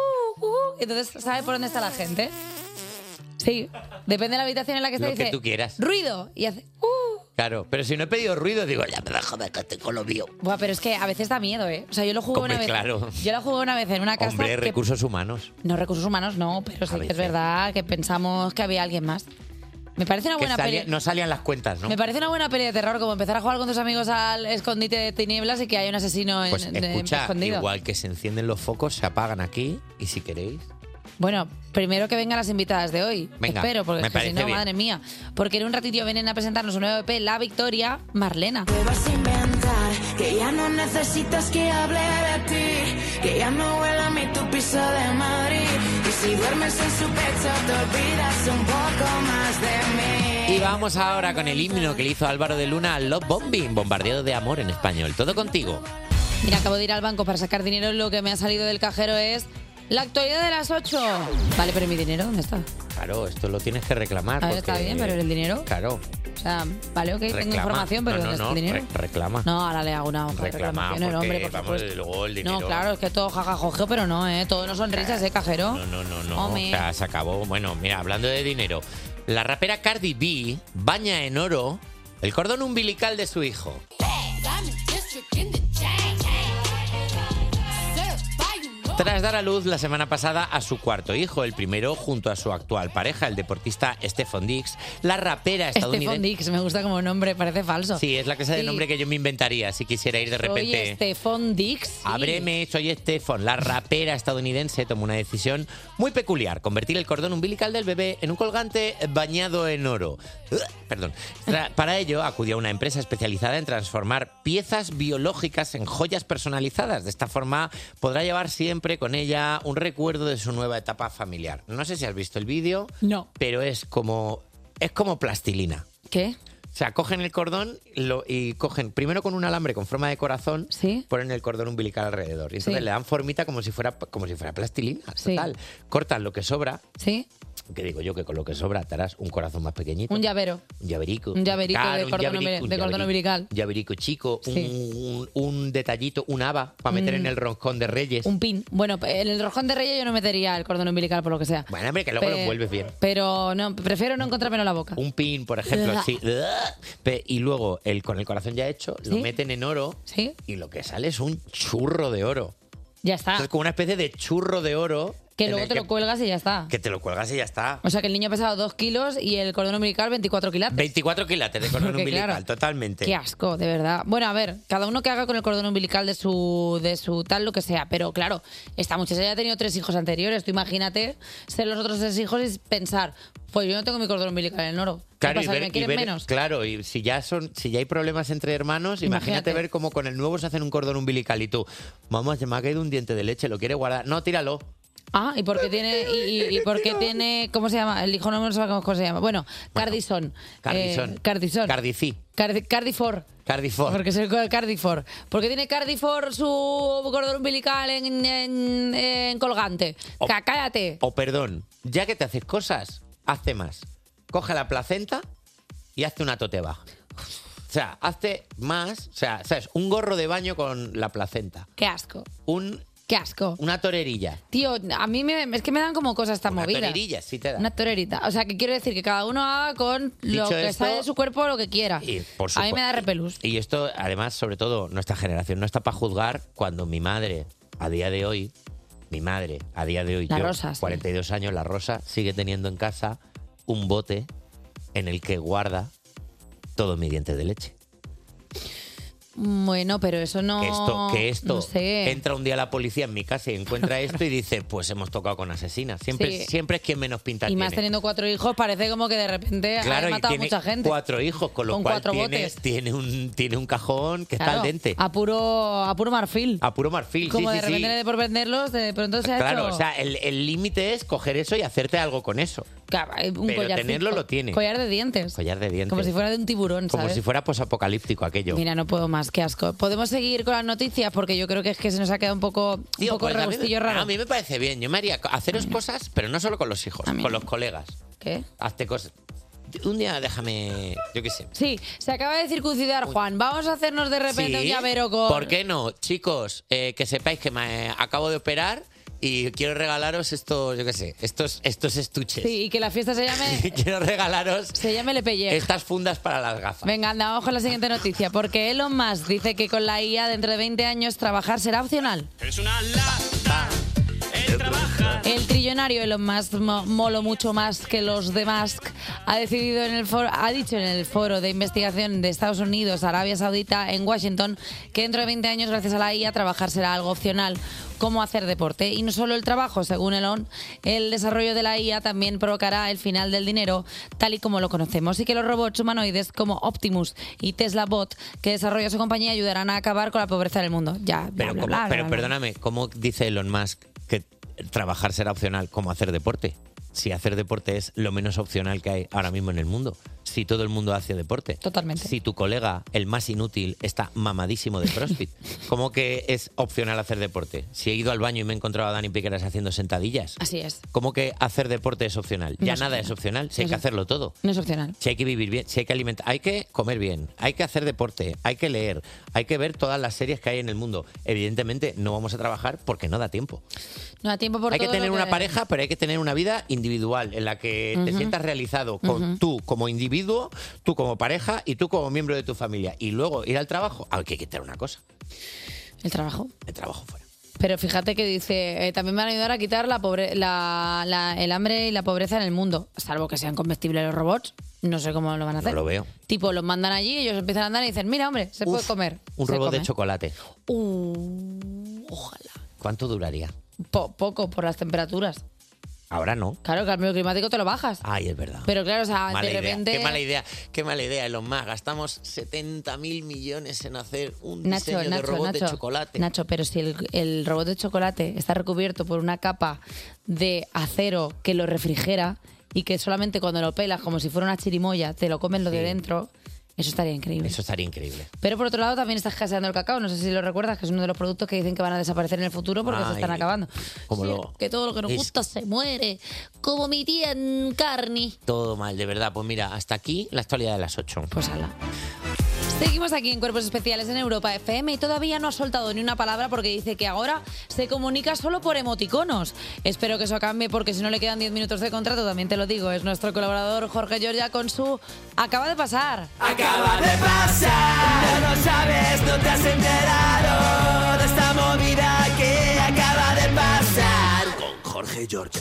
Y entonces, ¿sabe por dónde está la gente? Sí. Depende de la habitación en la que esté. Lo que Dice, tú quieras. ruido. Y hace. Claro, pero si no he pedido ruido, digo, ya me dejo de que estoy con lo mío. Buah, pero es que a veces da miedo, ¿eh? O sea, yo lo jugué Hombre, una vez. claro. Yo lo jugué una vez en una casa. Hombre, que- recursos humanos. No, recursos humanos no, pero sí que veces. es verdad que pensamos que había alguien más. Me parece una Que buena peli. no salían las cuentas, ¿no? Me parece una buena peli de terror, como empezar a jugar con tus amigos al escondite de tinieblas y que hay un asesino Pues escucha, escondido. igual que se encienden los focos, se apagan aquí y si queréis... Bueno, primero que vengan las invitadas de hoy. Venga, Espero, porque me es que si parece no, bien. madre mía. Porque en un ratillo vienen a presentarnos un nuevo EP, La Victoria, Marlena. Te vas a inventar que ya no necesitas que hable de ti, que ya no huele a mí tu piso de Madrid. Y si duermes en su pecho te olvidas un poco más de mí. Y vamos ahora con el himno que le hizo Álvaro de Luna al Love Bombing, bombardeo de amor en español. Todo contigo. Mira, acabo de ir al banco para sacar dinero y lo que me ha salido del cajero es la actualidad de las 8. Vale, pero ¿mi dinero dónde está? Claro, esto lo tienes que reclamar. A ver, está porque- bien, pero ¿el dinero? Claro. O sea, vale, ok, tengo Reclama. información, pero No, ¿dónde no, está el dinero? reclama. No, ahora le hago una hoja de Reclama, reclamación al porque, hombre, por vamos, supuesto. desde luego el dinero... No, claro, es que todo jajajojeo, pero no, ¿eh? Todo no son risas, ¿eh, cajero? No, Hombre. o sea, se acabó. Bueno, mira, hablando de dinero, la rapera Cardi B baña en oro el cordón umbilical de su hijo. Tras dar a luz la semana pasada a su cuarto hijo, el primero junto a su actual pareja, el deportista Stephon Diggs, la rapera Stephon estadounidense... Diggs, me gusta como nombre, parece falso. Sí, es la clase de Sí. nombre que yo me inventaría si quisiera ir de repente... Soy Stephon Diggs. sí. Ábreme, soy Stephon. La rapera estadounidense tomó una decisión muy peculiar: convertir el cordón umbilical del bebé en un colgante bañado en oro. Perdón. Para ello acudió a una empresa especializada en transformar piezas biológicas en joyas personalizadas. De esta forma podrá llevar siempre con ella un recuerdo de su nueva etapa familiar. No sé si has visto el vídeo, No. pero es como plastilina. ¿Qué? O sea, cogen el cordón y cogen primero con un alambre con forma de corazón, ponen el cordón umbilical alrededor. Y entonces Sí. le dan formita como si fuera plastilina. Sí. Total. Cortan lo que sobra. ¿Sí? ¿Qué digo yo? Que con lo que sobra te harás un corazón más pequeñito. Un llavero. Un llaverico. Un llaverico Claro, de un cordón, llaverico, de cordón umbilical. Un llaverico chico, Sí. un detallito, un haba para meter en el roscón de Reyes. Un pin. Bueno, en el roscón de Reyes yo no metería el cordón umbilical por lo que sea. Bueno, hombre, que luego lo envuelves bien. Pero no, prefiero no encontrármelo en la boca. Un pin, por ejemplo, sí. Y luego, con el corazón ya hecho, lo ¿Sí? meten en oro ¿Sí? y lo que sale es un churro de oro. Ya está. Entonces, como una especie de churro de oro. Que en luego el te lo cuelgas y ya está. Que te lo cuelgas y ya está. O sea que el niño ha pesado 2 kilos y el cordón umbilical 24 quilates. 24 quilates de cordón Porque, umbilical, claro, totalmente. Qué asco, de verdad. Bueno, a ver, cada uno que haga con el cordón umbilical de su tal, lo que sea. Pero claro, esta muchacha ya ha tenido 3 hijos anteriores. Tú imagínate ser los otros 3 hijos y pensar, pues yo no tengo mi cordón umbilical en oro. ¿Qué Claro, pasa, que me quieren menos? Claro, y si ya hay problemas entre hermanos, imagínate ver cómo con el nuevo se hacen un cordón umbilical y tú, mamá, se me ha caído un diente de leche, ¿lo quieres guardar? No, tíralo. Ah, ¿y por qué tiene, y por qué tiene, cómo se llama? El hijo no me sé cómo se llama. Bueno, Cardison. Cardison. Cardicí. Cardifor. Cardifor. Porque es el Cardifor. ¿Por qué tiene Cardifor su cordón umbilical en colgante? Cállate. O perdón, ya que te haces cosas, hazte más. Coge la placenta y hazte una tote bag. O sea, hazte más, o sea, ¿sabes? Un gorro de baño con la placenta. Qué asco. Qué asco. Una torerilla. Tío, a mí es que me dan como cosas tan movidas. Una torerilla, sí te da. Una torerita. O sea, que quiero decir que cada uno haga con lo Dicho que esto, sale de su cuerpo lo que quiera. Y, por A mí me da repelús. Y esto, además, sobre todo, nuestra generación no está para juzgar cuando mi madre, a día de hoy, La yo, Rosa, sí. 42 años, la Rosa, sigue teniendo en casa un bote en el que guarda todos mis dientes de leche. Bueno, pero eso no... Que esto no sé. entra un día la policía en mi casa y encuentra esto y dice, pues hemos tocado con asesina. Siempre, Sí. siempre es quien menos pinta Y tiene. más teniendo 4 hijos, parece como que de repente Claro, ha y matado a tiene mucha gente. 4 hijos, con lo Con cual 4 tiene, botes. tiene un cajón que está Claro, al dente. a puro marfil. A puro marfil, Como sí, de sí, repente sí. por venderlos, de pronto se ha Claro, hecho... o sea, el límite es coger eso y hacerte algo con eso. Claro, un pero collarcito. tenerlo lo tiene. Collar de dientes. Collar de dientes. Como si fuera de un tiburón, Como ¿sabes? si fuera posapocalíptico aquello. Mira, no puedo más, qué asco. ¿Podemos seguir con las noticias? Porque yo creo que es que se nos ha quedado un poco Tío, pues rebustillo raro. a mí me parece bien. Yo me haría haceros cosas, pero no solo con los hijos, con los colegas. ¿Qué? Hazte cosas. Un día déjame, yo qué sé. Sí, se acaba de circuncidar Juan. Vamos a hacernos de repente Sí, un llavero con... ¿Por qué no? Chicos, que sepáis que me acabo de operar y quiero regalaros estos, yo qué sé, estos estuches. Sí, y que la fiesta se llame... Quiero regalaros Se llame Le Pellejo. estas fundas para las gafas. Venga, anda, vamos con la siguiente noticia. Porque Elon Musk dice que con la IA dentro de 20 años trabajar será opcional. Es una lata el trabajar. El trillonario Elon Musk, molo mucho más que los de Musk, ha dicho en el foro de investigación de Estados Unidos, Arabia Saudita, en Washington, que dentro de 20 años, gracias a la IA, trabajar será algo opcional, como hacer deporte. Y no solo el trabajo, según Elon, el desarrollo de la IA también provocará el final del dinero, tal y como lo conocemos, y que los robots humanoides como Optimus y Tesla Bot, que desarrolla su compañía, ayudarán a acabar con la pobreza del mundo. Ya, Pero, bla, bla, bla, bla, bla. perdóname, ¿cómo dice Elon Musk que trabajar será opcional como hacer deporte? Si hacer deporte es lo menos opcional que hay ahora mismo en el mundo. Si todo el mundo hace deporte. Totalmente. Si tu colega, el más inútil, está mamadísimo de CrossFit. ¿Cómo que es opcional hacer deporte? Si he ido al baño y me he encontrado a Dani Piqueras haciendo sentadillas. Así es. ¿Cómo que hacer deporte es opcional? Ya No es nada es opcional. Si hay No que es- hacerlo todo. No es opcional. Si hay que vivir bien, si hay que alimentar, hay que comer bien, hay que hacer deporte, hay que leer, hay que ver todas las series que hay en el mundo. Evidentemente no vamos a trabajar porque no da tiempo. No da tiempo por Hay que todo tener lo una pareja, pero hay que tener una vida individual en la que te Ujú. sientas realizado con tú como individuo, tú como pareja y tú como miembro de tu familia. Y luego ir al trabajo, hay que quitar una cosa, El trabajo. el trabajo fuera. Pero fíjate que dice, también van a ayudar a quitar el hambre y la pobreza en el mundo, salvo que sean comestibles los robots. No sé cómo lo van a hacer. No lo veo. Tipo, los mandan allí, ellos empiezan a andar y dicen, mira, hombre, se puede comer. Un Se robot come. de chocolate. Ojalá. ¿Cuánto duraría? Poco, por las temperaturas. Ahora no. Claro, el cambio climático te lo bajas. Ay, es verdad. Pero claro, o sea, Mala de idea. repente... Qué mala idea, Elon Musk. Gastamos 70.000 millones en hacer un Nacho, diseño de robot de chocolate. Nacho, pero si el robot de chocolate está recubierto por una capa de acero que lo refrigera y que solamente cuando lo pelas, como si fuera una chirimoya, te lo comen lo de dentro, Eso estaría increíble. Eso estaría increíble. Pero por otro lado también está escaseando el cacao. No sé si lo recuerdas, que es uno de los productos que dicen que van a desaparecer en el futuro porque se están acabando. Como Sí, lo- que todo lo que nos gusta se muere. Como mi tía en Carni. Todo mal, de verdad. Pues mira, hasta aquí la actualidad de las 8. Pues ala. Seguimos aquí en Cuerpos Especiales en Europa FM y todavía no ha soltado ni una palabra porque dice que ahora se comunica solo por emoticonos. Espero que eso cambie porque si no le quedan 10 minutos de contrato, también te lo digo, es nuestro colaborador Jorge Giorgia con su Acaba de pasar. Acaba de pasar, no lo sabes, no te has enterado de esta movida que acaba de pasar. Con Jorge Giorgia.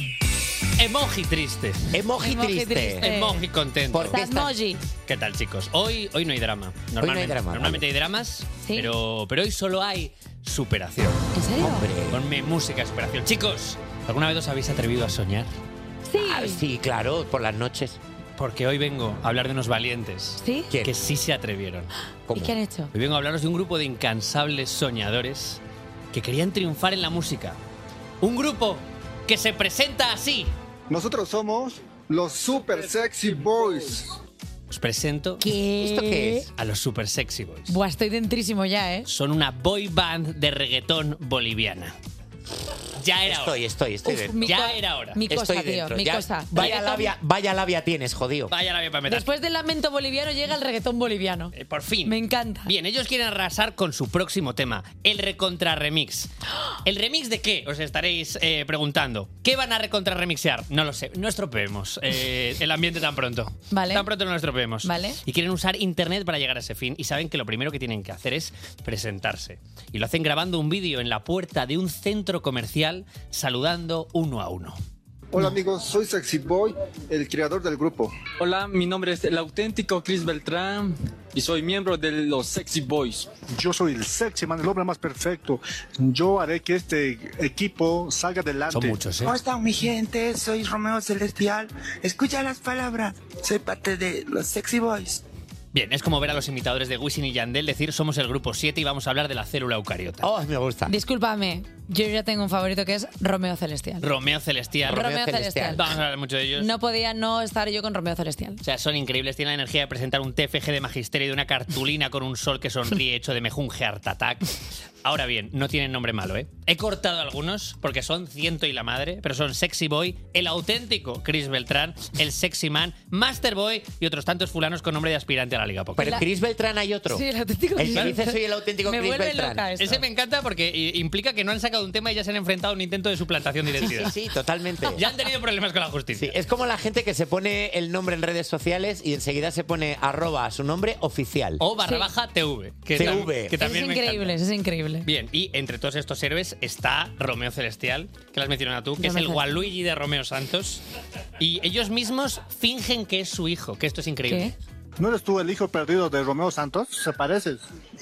Emoji triste. Emoji triste. Emoji contento. ¿Por qué estás- Emoji. ¿Qué tal, chicos? Hoy no hay drama. Normalmente hay dramas, pero hoy solo hay superación. ¿En serio? Ponme música de superación. Chicos, ¿alguna vez os habéis atrevido a soñar? Sí. Sí, claro, por las noches. Porque hoy vengo a hablar de unos valientes ¿Sí? que sí se atrevieron. ¿Y qué han hecho? Hoy vengo a hablaros de un grupo de incansables soñadores que querían triunfar en la música. Un grupo que se presenta así. Nosotros somos los Super Sexy Boys. Os presento ¿Qué? ¿Esto qué es? a los Super Sexy Boys. Buah, estoy dentrísimo ya, ¿eh? Son una boy band de reggaetón boliviana. Ya era hora. Estoy Uf, dentro. Ya era hora. Mi cosa, Estoy tío, dentro. mi Ya- cosa. Vaya Reggaetón. labia tienes, jodido. Vaya la para meter. Después del lamento boliviano llega el reggaetón boliviano. Por fin. Me encanta. Bien, ellos quieren arrasar con su próximo tema, el recontra remix. ¿El remix de qué? Os estaréis preguntando. ¿Qué van a recontra remixear? No lo sé, no estropeemos el ambiente tan pronto. Vale. Tan pronto no lo estropeemos. Vale. Y quieren usar internet para llegar a ese fin y saben que lo primero que tienen que hacer es presentarse. Y lo hacen grabando un vídeo en la puerta de un centro comercial saludando uno a uno. Hola amigos, soy Sexy Boy, el creador del grupo. Hola, mi nombre es el auténtico Chris Beltrán y soy miembro de los Sexy Boys. Yo soy el sexy man, el hombre más perfecto. Yo haré que este equipo salga adelante. Son muchos, ¿Cómo están mi gente? Soy Romeo Celestial. Escucha las palabras. Soy parte de los Sexy Boys. Bien, es como ver a los imitadores de Wisin y Yandel decir somos el grupo 7 y vamos a hablar de la célula eucariota. Oh, me gusta. Discúlpame, yo ya tengo un favorito que es Romeo Celestial. Romeo Celestial. Romeo Celestial. Vamos a hablar mucho de ellos. No podía no estar yo con Romeo Celestial. O sea, son increíbles. Tienen la energía de presentar un TFG de magisterio y de una cartulina con un sol que sonríe hecho de mejunje Art Attack. Ahora bien, no tienen nombre malo, ¿eh? He cortado algunos porque son ciento y la madre, pero son Sexy Boy, el auténtico Chris Beltrán, el Sexy Man, Master Boy y otros tantos fulanos con nombre de aspirante a la Liga Poker. Pero Chris Beltrán hay otro. Sí, el auténtico El que Chris dice Beltrán. soy el auténtico Me Chris vuelve Beltrán. loca esto. Ese me encanta porque implica que no han sacado un tema y ya se han enfrentado a un intento de suplantación de identidad. Sí, totalmente. Ya han tenido problemas con la justicia. Sí, es como la gente que se pone el nombre en redes sociales y enseguida se pone @ su nombre oficial. O /TV. TV. Que también Es me increíble, encanta. es increíble. Bien, y entre todos estos héroes está Romeo Celestial, que lo has mencionado tú, que es el Romeo Waluigi de Romeo Santos. Y ellos mismos fingen que es su hijo, que esto es increíble. ¿No eres tú el hijo perdido de Romeo Santos? ¿Se pareces?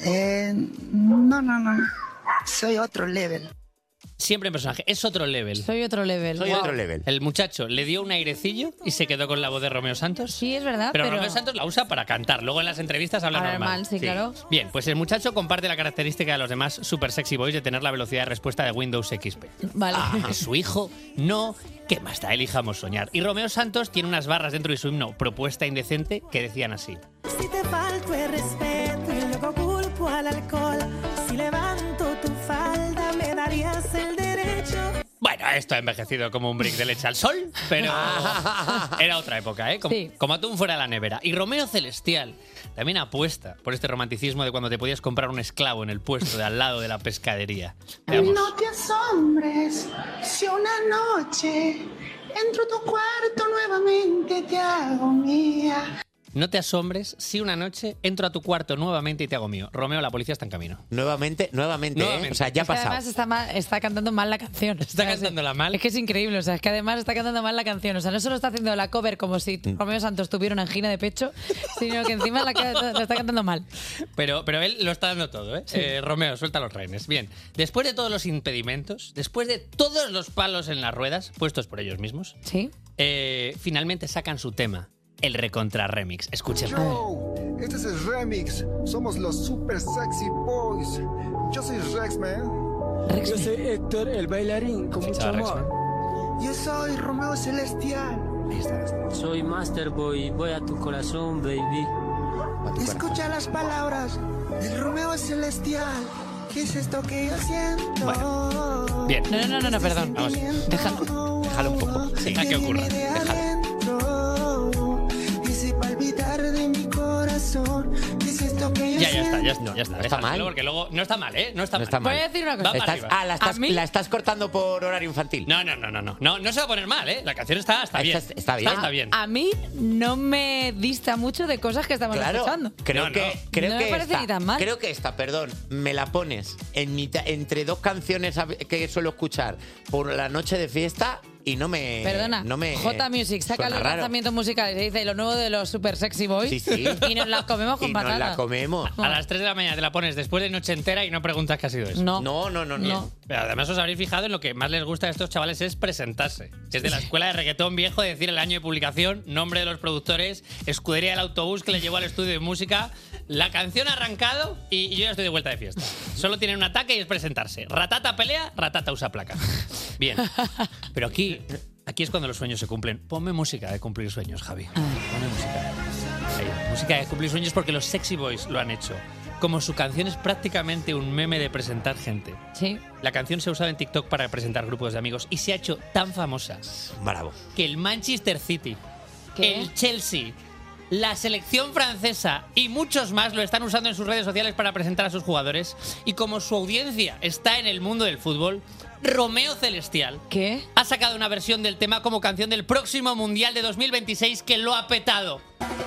No. Soy otro level. Siempre en personaje, es otro level. Soy otro level. Wow. El muchacho le dio un airecillo y se quedó con la voz de Romeo Santos. Sí, es verdad, Pero pero... Romeo Santos la usa para cantar. Luego en las entrevistas habla Habla normal. normal, sí, claro. Bien, pues el muchacho comparte la característica de los demás Super Sexy Boys de tener la velocidad de respuesta de Windows XP. Vale. ¿Es su hijo? No. ¿Qué más da? Elijamos soñar. Y Romeo Santos tiene unas barras dentro de su himno Propuesta Indecente que decían así. Si te falto el respeto y luego culpo al alcohol, si levanto tu falda me darías el derecho. Bueno, esto ha envejecido como un brick de leche al sol, pero era otra época, ¿eh? Como atún fuera de la nevera. Y Romeo Celestial también apuesta por este romanticismo de cuando te podías comprar un esclavo en el puesto de al lado de la pescadería. Veamos. No te asombres si una noche entro a tu cuarto nuevamente te hago mía. No te asombres si una noche entro a tu cuarto nuevamente y te hago mío. Romeo, la policía está en camino. Nuevamente, ¿eh? O sea, ya ha Es que pasado. además está cantando mal la canción. Está cantándola mal. Es que es increíble, o sea, es que además está cantando mal la canción. O sea, no solo está haciendo la cover como si Romeo Santos tuviera una angina de pecho, sino que encima la está cantando mal. Pero él lo está dando todo, ¿eh? Romeo, suelta los reines. Bien, después de todos los impedimentos, después de todos los palos en las ruedas, puestos por ellos mismos, ¿sí? Finalmente sacan su tema, el recontra remix. Escuchen. Yo, este es el remix. Somos los Super Sexy Boys. Yo soy Rex, man. Yo soy Héctor, el bailarín, con mucho amor. Yo soy Romeo Celestial. Soy Masterboy, voy a tu corazón, baby. Escucha las palabras del Romeo Celestial. ¿Qué es esto que yo siento? Bueno. Bien. No, perdón. Vamos. Déjalo un poco. Sí. Deja que ocurra. Déjalo. Ese palpitar de mi corazón. ¿Qué es esto que yo Ya siento? está. ¿Está mal? Porque luego no está mal, ¿eh? No está No mal. está mal. Voy a decir una cosa. Va para arriba. La estás cortando por horario infantil. No. No se va a poner mal, ¿eh? La canción está bien. Está bien. Está bien. A mí no me dista mucho de cosas que estamos escuchando. Creo No que me parece ni tan mal. Creo que me la pones entre dos canciones que suelo escuchar por la noche de fiesta y no me... Perdona, J Music saca suena los raro. lanzamientos musicales y dice lo nuevo de los Super Sexy Boys Sí. y nos las comemos con Y nos patatas. la comemos. A las 3 de la mañana te la pones después de noche entera y no preguntas qué ha sido eso. No. Pero además os habréis fijado en lo que más les gusta a estos chavales es presentarse. Es de la escuela de reggaetón viejo, decir el año de publicación, nombre de los productores, escudería del autobús que les llevó al estudio de música, la canción ha arrancado y yo ya estoy de vuelta de fiesta. Solo tienen un ataque y es presentarse. Ratata pelea, Ratata usa placa. Bien. Pero aquí es cuando los sueños se cumplen. Ponme música de cumplir sueños, Javi. Ponme música. Ahí, música de cumplir sueños porque los Sexy Boys lo han hecho. Como su canción es prácticamente un meme de presentar gente. Sí. La canción se ha usado en TikTok para presentar grupos de amigos y se ha hecho tan famosa Bravo. que el Manchester City, ¿Qué? el Chelsea, la selección francesa y muchos más lo están usando en sus redes sociales para presentar a sus jugadores. Y como su audiencia está en el mundo del fútbol, Romeo Celestial ha sacado una versión del tema como canción del próximo Mundial de 2026 que lo ha petado.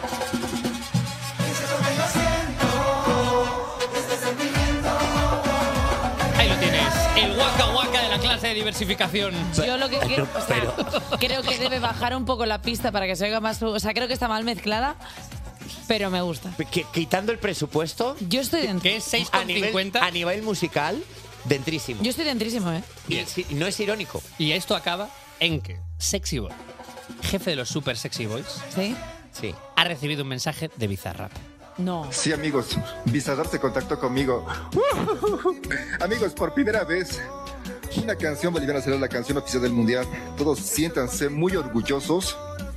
Ahí lo tienes, el Waka Waka de la clase de diversificación. Yo lo que quiero, creo que debe bajar un poco la pista para que se oiga más. O sea, creo que está mal mezclada, pero me gusta. Quitando el presupuesto, Yo estoy dentro. Que es 6,50. a nivel musical, dentrísimo. Yo estoy dentrísimo, ¿eh? Y no es irónico. Y esto acaba en que Sexy Boy, jefe de los Super Sexy Boys, Sí. ha recibido un mensaje de Bizarrap. No. Sí, amigos, Bizarrap se contactó conmigo. Amigos, por primera vez, una canción boliviana será la canción oficial del Mundial. Todos siéntanse muy orgullosos.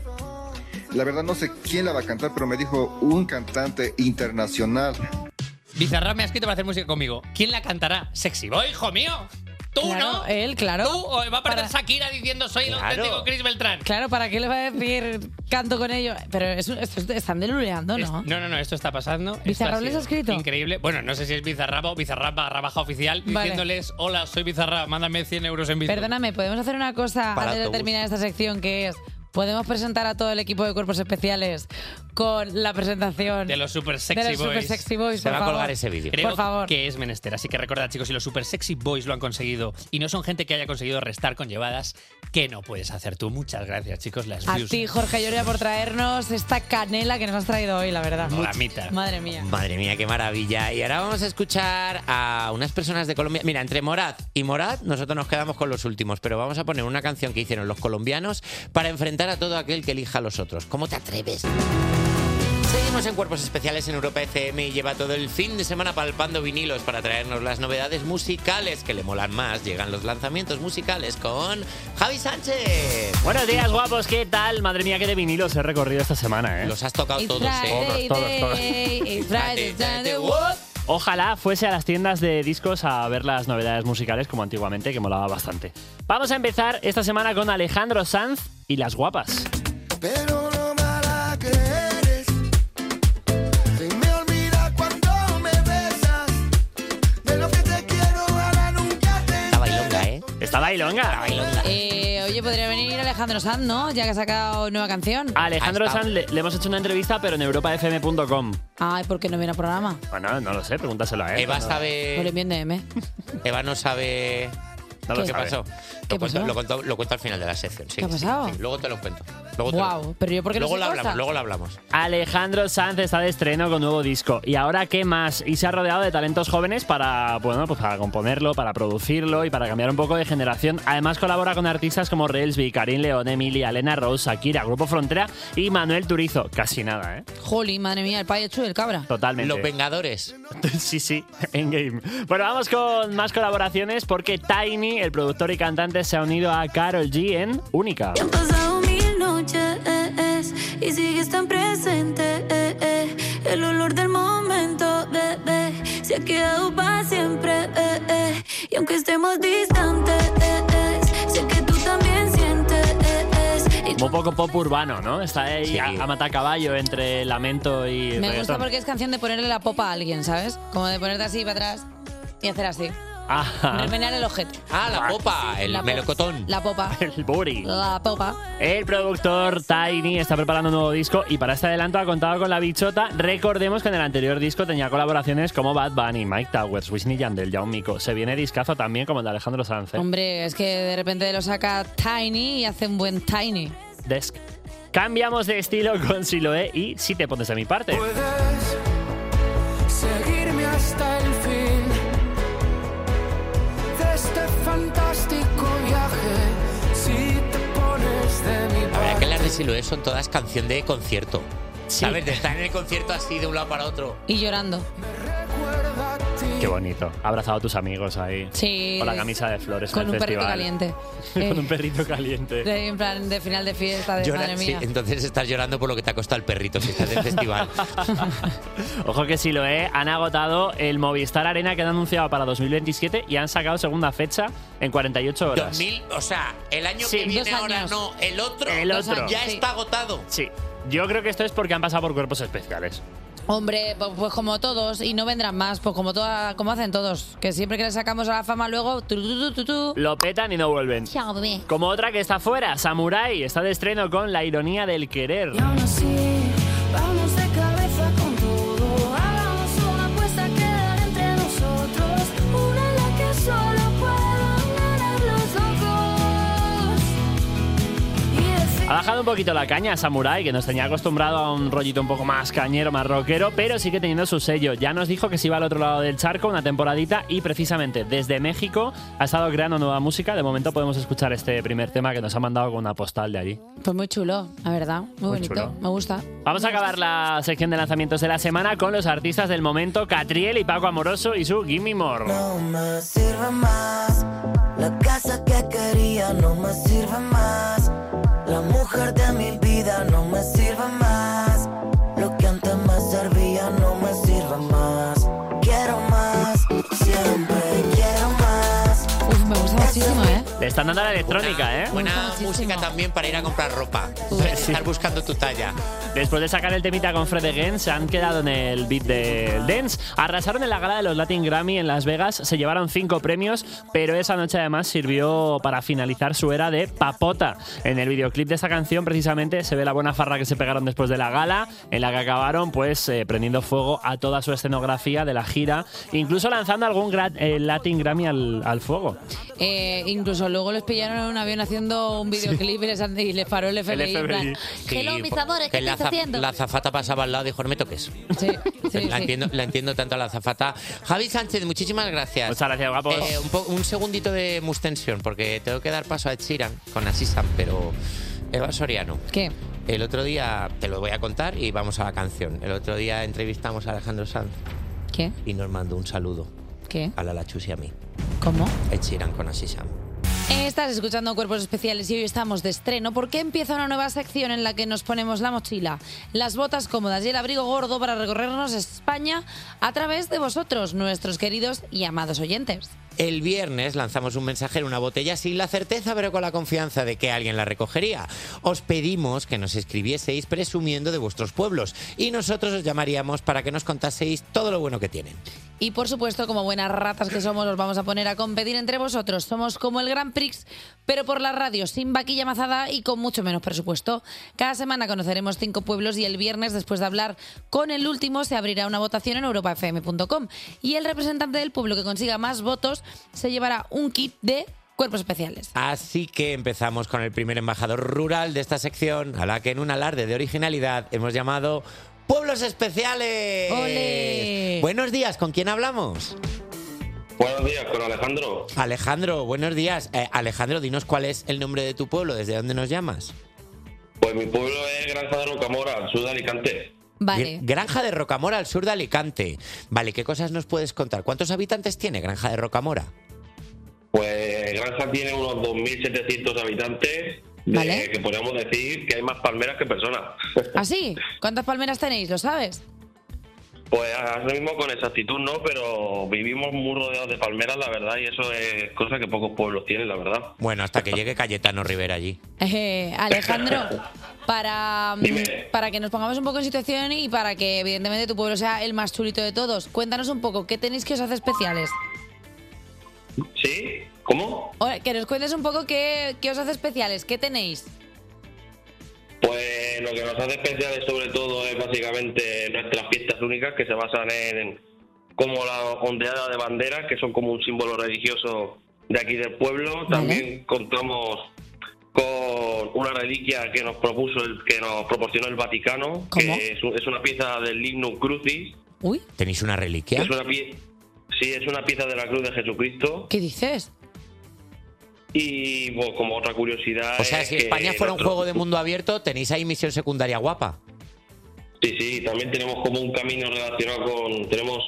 La verdad no sé quién la va a cantar, pero me dijo un cantante internacional. Bizarrap me ha escrito para hacer música conmigo. ¿Quién la cantará? Sexy Boy, hijo mío. ¿Tú, Claro, no? él, claro. ¿Tú? ¿O va a perder Shakira diciendo soy el auténtico Chris Beltrán? Claro, ¿para qué le va a decir canto con ello? Pero están deluleando, ¿no? No, esto está pasando. Esto ¿Bizarrap ha les sido ha escrito? Increíble. Bueno, no sé si es Bizarrap o Bizarrap / oficial Vale. diciéndoles hola, soy Bizarrap, mándame 100 euros en Bitcoin. Perdóname, ¿podemos hacer una cosa Para antes de autobús. terminar esta sección que es... ¿Podemos presentar a todo el equipo de Cuerpos Especiales con la presentación De los Super Sexy de los Boys. Super Sexy Boys, por favor? Creo Por favor. que es menester. Así que recordad, chicos, si los Super Sexy Boys lo han conseguido y no son gente que haya conseguido restar con llevadas, ¿qué no puedes hacer tú? Muchas gracias, chicos. Las A views. ti, Jorge Lloria, por traernos esta canela que nos has traído hoy, la verdad. Moramita. Madre mía. Madre mía, qué maravilla. Y ahora vamos a escuchar a unas personas de Colombia. Mira, entre Morat y Morat, nosotros nos quedamos con los últimos, pero vamos a poner una canción que hicieron los colombianos para enfrentar a todo aquel que elija a los otros. ¿Cómo te atreves? Seguimos en Cuerpos Especiales en Europa FM y lleva todo el fin de semana palpando vinilos para traernos las novedades musicales que le molan más. Llegan los lanzamientos musicales con Javi Sánchez. Buenos días, guapos. ¿Qué tal? Madre mía, qué de vinilos he recorrido esta semana, ¿eh? Los has tocado It's todos, Friday, Todos. It's Friday, Friday, what? Ojalá fuese a las tiendas de discos a ver las novedades musicales como antiguamente, que molaba bastante. Vamos a empezar esta semana con Alejandro Sanz y Las Guapas. Pero no mala que eres. Se me olvida cuando me besas. De lo que te quiero, ahora nunca te. Está bailonga, ¿eh? Está bailonga. Oye, podría venir Alejandro Sanz, ¿no? Ya que ha sacado nueva canción. A Alejandro Sanz le hemos hecho una entrevista, pero en europafm.com. Ay, ¿por qué no viene al programa? Bueno, no lo sé, pregúntaselo a él. Eva No le sabe... envíen DM. Eva no sabe... No lo ¿Qué sabe. pasó? ¿Qué pasó? Lo cuento al final de la sección. Sí, ¿Qué ha pasado? sí, luego te lo cuento. Luego te lo- Wow, pero yo por qué no luego sé lo hablamos, cosas? luego lo hablamos. Alejandro Sanz está de estreno con nuevo disco. ¿Y ahora qué más? Y se ha rodeado de talentos jóvenes para, bueno, pues para componerlo, para producirlo y para cambiar un poco de generación. Además colabora con artistas como Relsby, Karim León, Emilia, Elena Rose, Shakira, Grupo Frontera y Manuel Turizo. Casi nada, ¿eh? Joli, madre mía, el payacho y el cabra. Totalmente. Los Vengadores. Sí, Endgame. Bueno, vamos con más colaboraciones porque Tiny, el productor y cantante, se ha unido a Karol G en Única. Han pasado 1000 noches y sigues tan presente. El olor del momento, bebé, se ha quedado para siempre. Y aunque estemos distantes, sé que tú también sientes. Un poco pop urbano, ¿no? Está ahí a matacaballo entre lamento y Me gusta reggaetón. porque es canción de ponerle la popa a alguien, ¿sabes? Como de ponerte así para atrás y hacer así. Ajá. Remenear el ojete. Ah, la popa, el La melocotón. La popa. El booty. La popa. El productor Tiny está preparando un nuevo disco y para este adelanto ha contado con La Bichota. Recordemos que en el anterior disco tenía colaboraciones como Bad Bunny, Mike Towers, Wisin y Yandel, Jaume Mico. Se viene discazo también como el de Alejandro Sanz. Hombre, es que de repente lo saca Tiny y hace un buen Tiny. Desk. Cambiamos de estilo con Siloé y Si te pones de mi parte. Puedes seguirme hasta el fin de este fantástico viaje. Si te pones de mi La verdad parte. que las de Siloé son todas canción de concierto. ¿Sabes? De estar en el concierto así de un lado para otro. Y llorando. Qué bonito. Abrazado a tus amigos ahí. Sí. Con la camisa de flores Con en el un perrito festival. caliente. Con un perrito caliente. En plan de final de fiesta, de Llora- madre sí, mía. entonces estás llorando por lo que te ha costado el perrito si estás del festival. Ojo que Siloé han agotado el Movistar Arena que han anunciado para 2027 y han sacado segunda fecha en 48 horas. 2000, o sea, el año Sí, que viene 2 ahora años. no, el otro, El otro. ya Sí. está agotado. Sí. Yo creo que esto es porque han pasado por cuerpos especiales. Hombre, pues como todos, y no vendrán más, pues como hacen todos, que siempre que le sacamos a la fama luego... Lo petan y no vuelven. Chao, bebé. Como otra que está fuera, Samurai, está de estreno con La ironía del querer. Y aún así, vamos de cabeza con todo. Hagamos una apuesta que dar entre nosotros. Una en la que solo puedan ganar los locos. Y decir Ha bajado un poquito la caña Samurai, que nos tenía acostumbrado a un rollito un poco más cañero, más rockero, pero sigue teniendo su sello. Ya nos dijo que se iba al otro lado del charco una temporadita y precisamente desde México ha estado creando nueva música. De momento podemos escuchar este primer tema que nos ha mandado con una postal de allí. Pues muy chulo, la verdad, muy bonito, chulo. me gusta. Vamos a acabar la sección de lanzamientos de la semana con los artistas del momento, Catriel y Paco Amoroso y su Gimme More. No me sirve más, la casa que quería no me sirve más, la mujer de mi vida no me sirve más, lo que antes me servía no me sirve más, quiero más, siempre quiero más. Uf, me gusta muchísimo, ¿eh? Le están dando la electrónica, ¿eh? Buena música también para ir a comprar ropa. Estar buscando tu talla. Después de sacar el temita con Fred Again, se han quedado en el beat del dance. Arrasaron en la gala de los Latin Grammy en Las Vegas, se llevaron 5 premios, pero esa noche además sirvió para finalizar su era de papota. En el videoclip de esta canción precisamente se ve la buena farra que se pegaron después de la gala, en la que acabaron pues prendiendo fuego a toda su escenografía de la gira, incluso lanzando algún Latin Grammy al fuego. Incluso luego les pillaron en un avión haciendo un videoclip y les paró el FBI. en plan, Hello, mis amores, ¿qué estáis haciendo? La azafata pasaba al lado y dijo, no me toques. Sí, la entiendo tanto a la azafata. Javi Sánchez, muchísimas gracias. Muchas gracias, guapos. Un segundito de mustensión, porque tengo que dar paso a Ed Sheeran con Asisam, pero Eva Soriano. ¿Qué? El otro día, te lo voy a contar y vamos a la canción. El otro día entrevistamos a Alejandro Sanz. ¿Qué? Y nos mandó un saludo. ¿Qué? A la Chus y a mí. ¿Cómo? Ed Sheeran con Asisam. Estás escuchando Cuerpos Especiales y hoy estamos de estreno porque empieza una nueva sección en la que nos ponemos la mochila, las botas cómodas y el abrigo gordo para recorrernos España a través de vosotros, nuestros queridos y amados oyentes. El viernes lanzamos un mensaje en una botella sin la certeza, pero con la confianza de que alguien la recogería. Os pedimos que nos escribieseis presumiendo de vuestros pueblos y nosotros os llamaríamos para que nos contaseis todo lo bueno que tienen. Y por supuesto, como buenas ratas que somos, os vamos a poner a competir entre vosotros. Somos como el Grand Prix, pero por la radio, sin vaquilla mazada y con mucho menos presupuesto. Cada semana conoceremos 5 pueblos y el viernes, después de hablar con el último, se abrirá una votación en europafm.com. Y el representante del pueblo que consiga más votos se llevará un kit de Cuerpos Especiales. Así que empezamos con el primer embajador rural de esta sección, a la que en un alarde de originalidad hemos llamado Pueblos Especiales. ¡Ole! Buenos días, ¿con quién hablamos? Buenos días, con Alejandro. Alejandro, buenos días. Alejandro, dinos cuál es el nombre de tu pueblo, ¿desde dónde nos llamas? Pues mi pueblo es Granja de Rocamora, al sur de Alicante. Vale. Granja de Rocamora, al sur de Alicante. Vale, ¿qué cosas nos puedes contar? ¿Cuántos habitantes tiene Granja de Rocamora? Pues Granja tiene unos 2.700 habitantes Vale. Que podríamos decir que hay más palmeras que personas. ¿Ah, sí? ¿Cuántas palmeras tenéis? ¿Lo sabes? Pues ahora mismo con exactitud no, pero vivimos muy rodeados de palmeras, la verdad, y eso es cosa que pocos pueblos tienen, la verdad. Bueno, hasta que llegue Cayetano Rivera allí. Alejandro, para que nos pongamos un poco en situación y para que evidentemente tu pueblo sea el más chulito de todos, cuéntanos un poco, ¿qué tenéis que os hace especiales? ¿Sí? ¿Cómo? Que nos cuentes un poco qué os hace especiales, ¿qué tenéis? Pues lo que nos hace especiales sobre todo es básicamente nuestras fiestas únicas que se basan en como la ondeada de banderas, que son como un símbolo religioso de aquí del pueblo. También contamos con una reliquia que nos proporcionó el Vaticano, que es una pieza del Lignum Crucis. Uy. ¿Tenéis una reliquia? Sí, es una pieza de la cruz de Jesucristo. ¿Qué dices? Y pues, como otra curiosidad... O sea, es si que España fuera un juego de mundo abierto, tenéis ahí misión secundaria guapa. Sí, también tenemos como un camino relacionado con...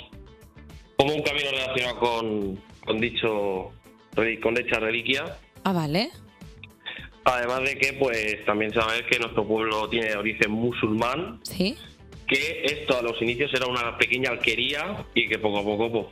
con dicha reliquia. Ah, vale. Además de que, pues, también sabes que nuestro pueblo tiene origen musulmán. Sí. Que esto a los inicios era una pequeña alquería y que poco a poco pues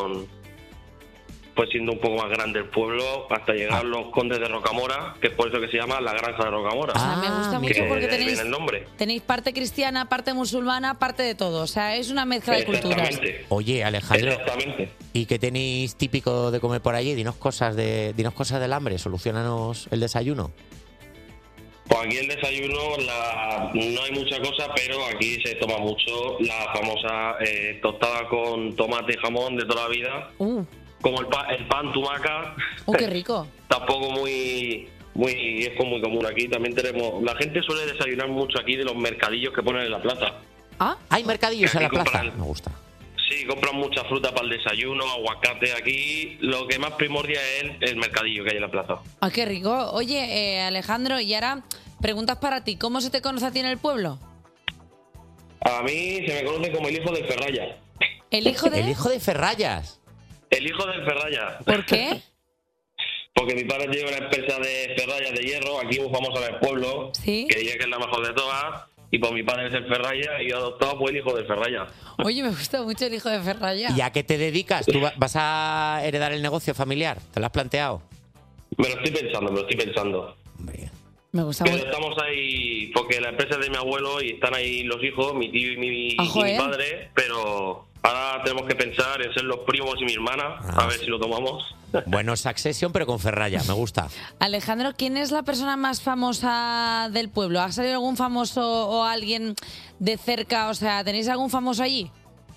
fue siendo un poco más grande el pueblo hasta llegar los condes de Rocamora, que es por eso que se llama la Granja de Rocamora. Me gusta mucho porque de ahí viene el nombre. tenéis parte cristiana, parte musulmana, parte de todo. O sea, es una mezcla de culturas. Oye, Alejandro, Exactamente. ¿y qué tenéis típico de comer por allí? Dinos cosas del hambre, solucionanos el desayuno. Pues aquí el desayuno no hay mucha cosa, pero aquí se toma mucho la famosa tostada con tomate y jamón de toda la vida. Como el pan tumaca. ¡Qué rico! Tampoco es muy común aquí. También tenemos... La gente suele desayunar mucho aquí de los mercadillos que ponen en la plaza. ¿Ah? ¿Hay mercadillos en la plaza? Me gusta. Sí, compran mucha fruta para el desayuno, aguacate aquí. Lo que más primordia es el mercadillo que hay en la plaza. ¡Ah, qué rico! Oye, Alejandro, y ahora preguntas para ti. ¿Cómo se te conoce a ti en el pueblo? A mí se me conoce como el hijo del Ferraya. ¿El hijo de...? El hijo de Ferrayas. El hijo del Ferraya. ¿Por qué? Porque mi padre tiene una empresa de ferrallas de hierro, aquí muy famosa en el pueblo, ¿Sí? que diría que es la mejor de todas, y pues mi padre es el Ferraya y yo adoptado pues el hijo del Ferraya. Oye, me gusta mucho el hijo de Ferraya. ¿Y a qué te dedicas? ¿Tú vas a heredar el negocio familiar? ¿Te lo has planteado? Me lo estoy pensando. Me gusta Pero mucho. estamos ahí, porque la empresa es de mi abuelo y están ahí los hijos, mi tío y mi padre, pero ahora tenemos que pensar en ser los primos y mi hermana, a ver si lo tomamos. Bueno, Succession, pero con Ferraya, me gusta. Alejandro, ¿quién es la persona más famosa del pueblo? ¿Ha salido algún famoso o alguien de cerca? O sea, ¿tenéis algún famoso allí?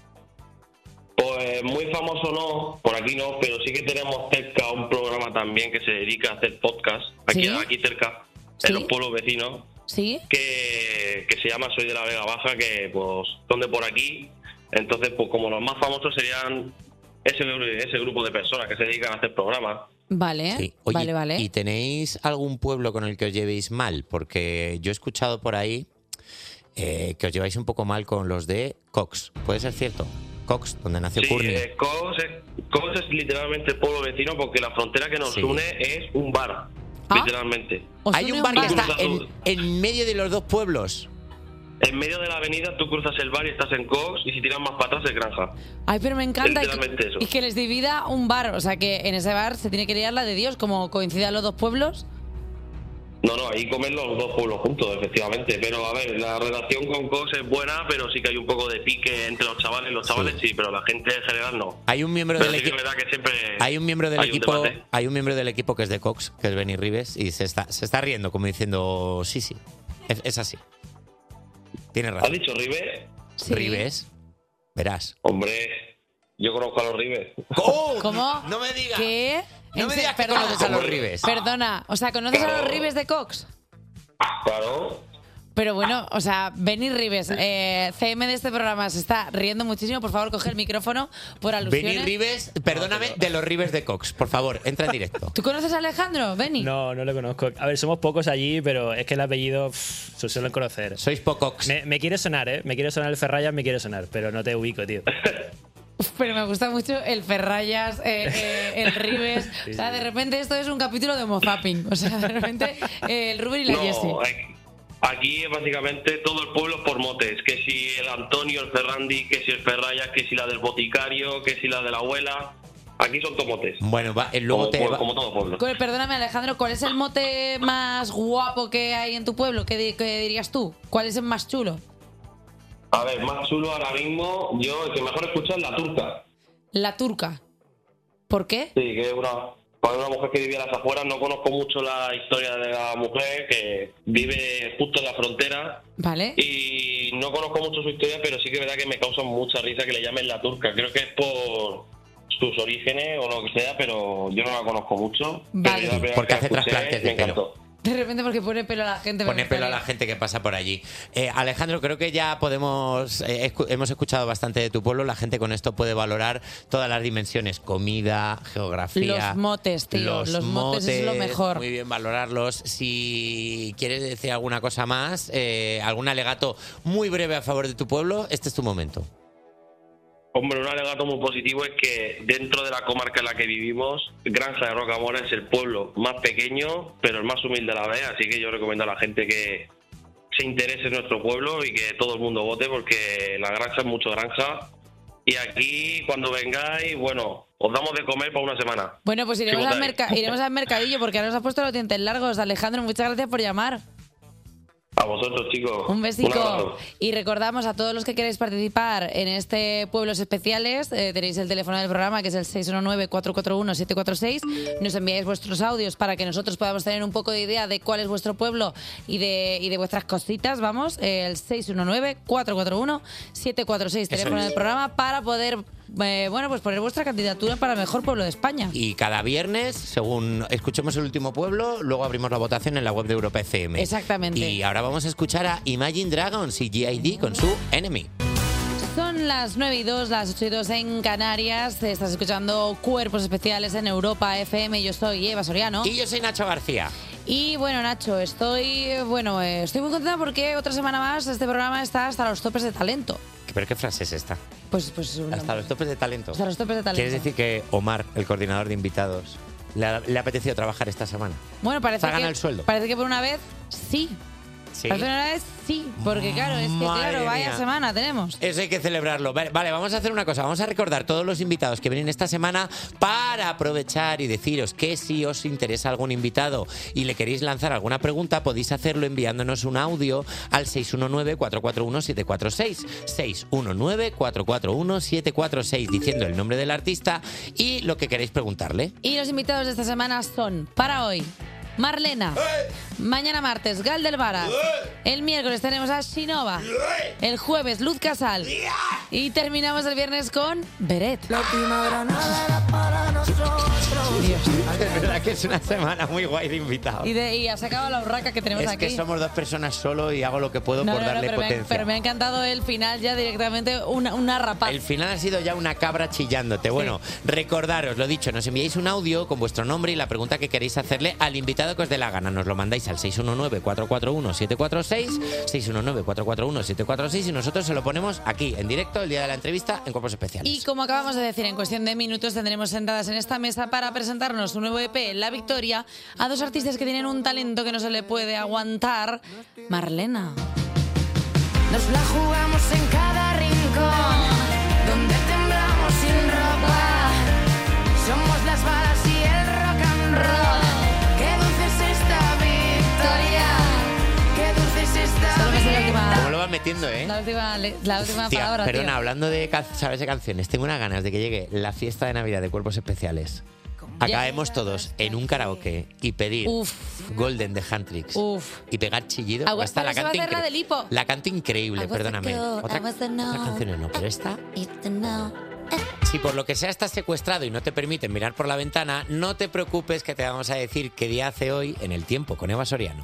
Pues muy famoso no, por aquí no, pero sí que tenemos cerca un programa también que se dedica a hacer podcast, aquí cerca, en los pueblos vecinos. ¿Sí? Que se llama Soy de la Vega Baja, que pues son de por aquí. Entonces, pues como los más famosos serían ese grupo de personas que se dedican a hacer programas. Vale, Sí. Oye, vale. ¿y tenéis algún pueblo con el que os llevéis mal? Porque yo he escuchado por ahí que os lleváis un poco mal con los de Cox. ¿Puede ser cierto? Cox, donde nació Courtney. Cox es literalmente el pueblo vecino porque la frontera que nos une es un bar, literalmente. Hay un bar que está en medio de los dos pueblos. En medio de la avenida tú cruzas el bar y estás en Cox, y si tiras más para atrás es Granja. Ay, pero me encanta. Literalmente eso. Y que les divida un bar. O sea, que en ese bar se tiene que liar la de Dios, como coincidan los dos pueblos. No, ahí comen los dos pueblos juntos, efectivamente. Pero a ver, la relación con Cox es buena, pero sí que hay un poco de pique entre los chavales. Los chavales sí, pero la gente en general no. Hay un miembro Pero del sí que equipo. es verdad que siempre Hay un miembro del hay un equipo. debate. Hay un miembro del equipo que es de Cox, que es Benny Rives, y se está riendo como diciendo sí. Es así. Tiene razón. ¿Has dicho Rives? Rives. Verás. Hombre, yo conozco a los Rives. ¿Cómo? No me digas. ¿Qué? No me digas que Perdona. conoces a los Rives. Perdona, o sea, ¿conoces a los Rives de Cox? Claro. Pero bueno, o sea, Benny Rives, CM de este programa, se está riendo muchísimo. Por favor, coge el micrófono por alusiones. Benny Rives, perdóname, de los Rives de Cox. Por favor, entra en directo. ¿Tú conoces a Alejandro, Benny? No lo conozco. A ver, somos pocos allí, pero es que el apellido se suelen conocer. Sois pocox. Me quiere sonar, ¿eh? Me quiere sonar el Ferraya, me quiere sonar, pero no te ubico, tío. Pero me gusta mucho el Ferrayas, el Ribes. O sea, de repente esto es un capítulo de Mozapping. O sea, de repente el Rubén y la Jessie. Aquí básicamente todo el pueblo es por motes. Que si el Antonio, el Ferrandi, que si el Ferrayas, que si la del boticario, que si la de la abuela. Aquí son tomotes. Bueno, luego como todo pueblo. Perdóname, Alejandro, ¿cuál es el mote más guapo que hay en tu pueblo? ¿Qué dirías tú? ¿Cuál es el más chulo? A ver, más chulo ahora mismo, el que mejor escucho es la turca. La turca. ¿Por qué? Sí, que es una mujer que vivía a las afueras. No conozco mucho la historia de la mujer, que vive justo en la frontera. Vale. Y no conozco mucho su historia, pero sí que es verdad que me causa mucha risa que le llamen la turca. Creo que es por sus orígenes o lo que sea, pero yo no la conozco mucho. Vale. Porque hace trasplantes de pelo. De repente porque pone pelo a la gente. Pone pelo a la gente que pasa por allí. Alejandro, creo que ya hemos escuchado bastante de tu pueblo. La gente con esto puede valorar todas las dimensiones: comida, geografía. Los motes, tío. Los motes es lo mejor. Muy bien, valorarlos. Si quieres decir alguna cosa más, algún alegato muy breve a favor de tu pueblo, este es tu momento. Hombre, un alegato muy positivo es que dentro de la comarca en la que vivimos, Granja de Rocamora es el pueblo más pequeño, pero el más humilde a la vez, así que yo recomiendo a la gente que se interese en nuestro pueblo y que todo el mundo vote, porque la granja es mucho granja. Y aquí, cuando vengáis, bueno, os damos de comer para una semana. Bueno, pues iremos al mercadillo, porque ahora nos has puesto los dientes largos. Alejandro, muchas gracias por llamar. A vosotros, chicos. Un besico. abrazo. Y recordamos a todos los que queréis participar en este Pueblos Especiales, tenéis el teléfono del programa, que es el 619-441-746. Nos enviáis vuestros audios para que nosotros podamos tener un poco de idea de cuál es vuestro pueblo y de vuestras cositas. Vamos, el 619-441-746, teléfono del programa, para poder pues poner vuestra candidatura para el mejor pueblo de España. Y cada viernes, según escuchemos el último pueblo, luego abrimos la votación en la web de Europa FM. Exactamente. Y ahora vamos a escuchar a Imagine Dragons y G.I.D. con su Enemy. Son las 9:02, las 8:02 en Canarias. Estás escuchando Cuerpos Especiales en Europa FM. Yo soy Eva Soriano. Y yo soy Nacho García. Y bueno, Nacho, estoy muy contenta porque otra semana más este programa está hasta los topes de talento. ¿Pero qué frase es esta? Pues hasta los topes de talento. Hasta los topes de talento. ¿Quieres decir que Omar, el coordinador de invitados, le ha apetecido trabajar esta semana? Bueno, parece que... el sueldo? Parece que por una vez sí. ¿Sí? Parece que por una vez sí, porque claro, es que vaya mía. semana tenemos. Eso hay que celebrarlo. Vale, vamos a hacer una cosa. Vamos a recordar todos los invitados que vienen esta semana para aprovechar y deciros que si os interesa algún invitado y le queréis lanzar alguna pregunta, podéis hacerlo enviándonos un audio al 619-441-746. 619-441-746, diciendo el nombre del artista y lo que queréis preguntarle. Y los invitados de esta semana son, para hoy, Marlena. Mañana martes, Gal del Varas. El miércoles tenemos a Shinova. El jueves, Luz Casal. Y terminamos el viernes con Beret. La primavera nada era para nosotros. Es verdad que es una semana muy guay de invitados. Y ha sacado la urraca que tenemos aquí. Es que somos dos personas solo y hago lo que puedo por darle potencia. Pero me ha encantado el final ya directamente, una rapaz. El final ha sido ya una cabra chillándote. Bueno, recordaros, lo dicho, nos enviáis un audio con vuestro nombre y la pregunta que queréis hacerle al invitado que os dé la gana. Nos lo mandáis al 619-441-746, 619-441-746 y nosotros se lo ponemos aquí, en directo, el día de la entrevista, en Cuerpos Especiales. Y como acabamos de decir, en cuestión de minutos tendremos sentadas en esta mesa para presentarnos un nuevo EP, La Victoria, a dos artistas que tienen un talento que no se le puede aguantar. Marlena. Nos la jugamos en cada rincón, donde temblamos sin ropa. Somos las balas y el rock and roll. Qué dulce es esta victoria. Qué dulce es esta victoria. ¿Cómo lo vas metiendo, La última Tía, palabra, perdona, tío. hablando de sabes de canciones, tengo unas ganas de que llegue la fiesta de Navidad de Cuerpos Especiales. Acabemos todos en un karaoke y pedir Golden de Handtricks y pegar chillidos. Esta la canto la canto increíble, perdóname. Otra canción no, pero esta... Si por lo que sea estás secuestrado y no te permiten mirar por la ventana, no te preocupes que te vamos a decir qué día hace hoy en El Tiempo con Eva Soriano.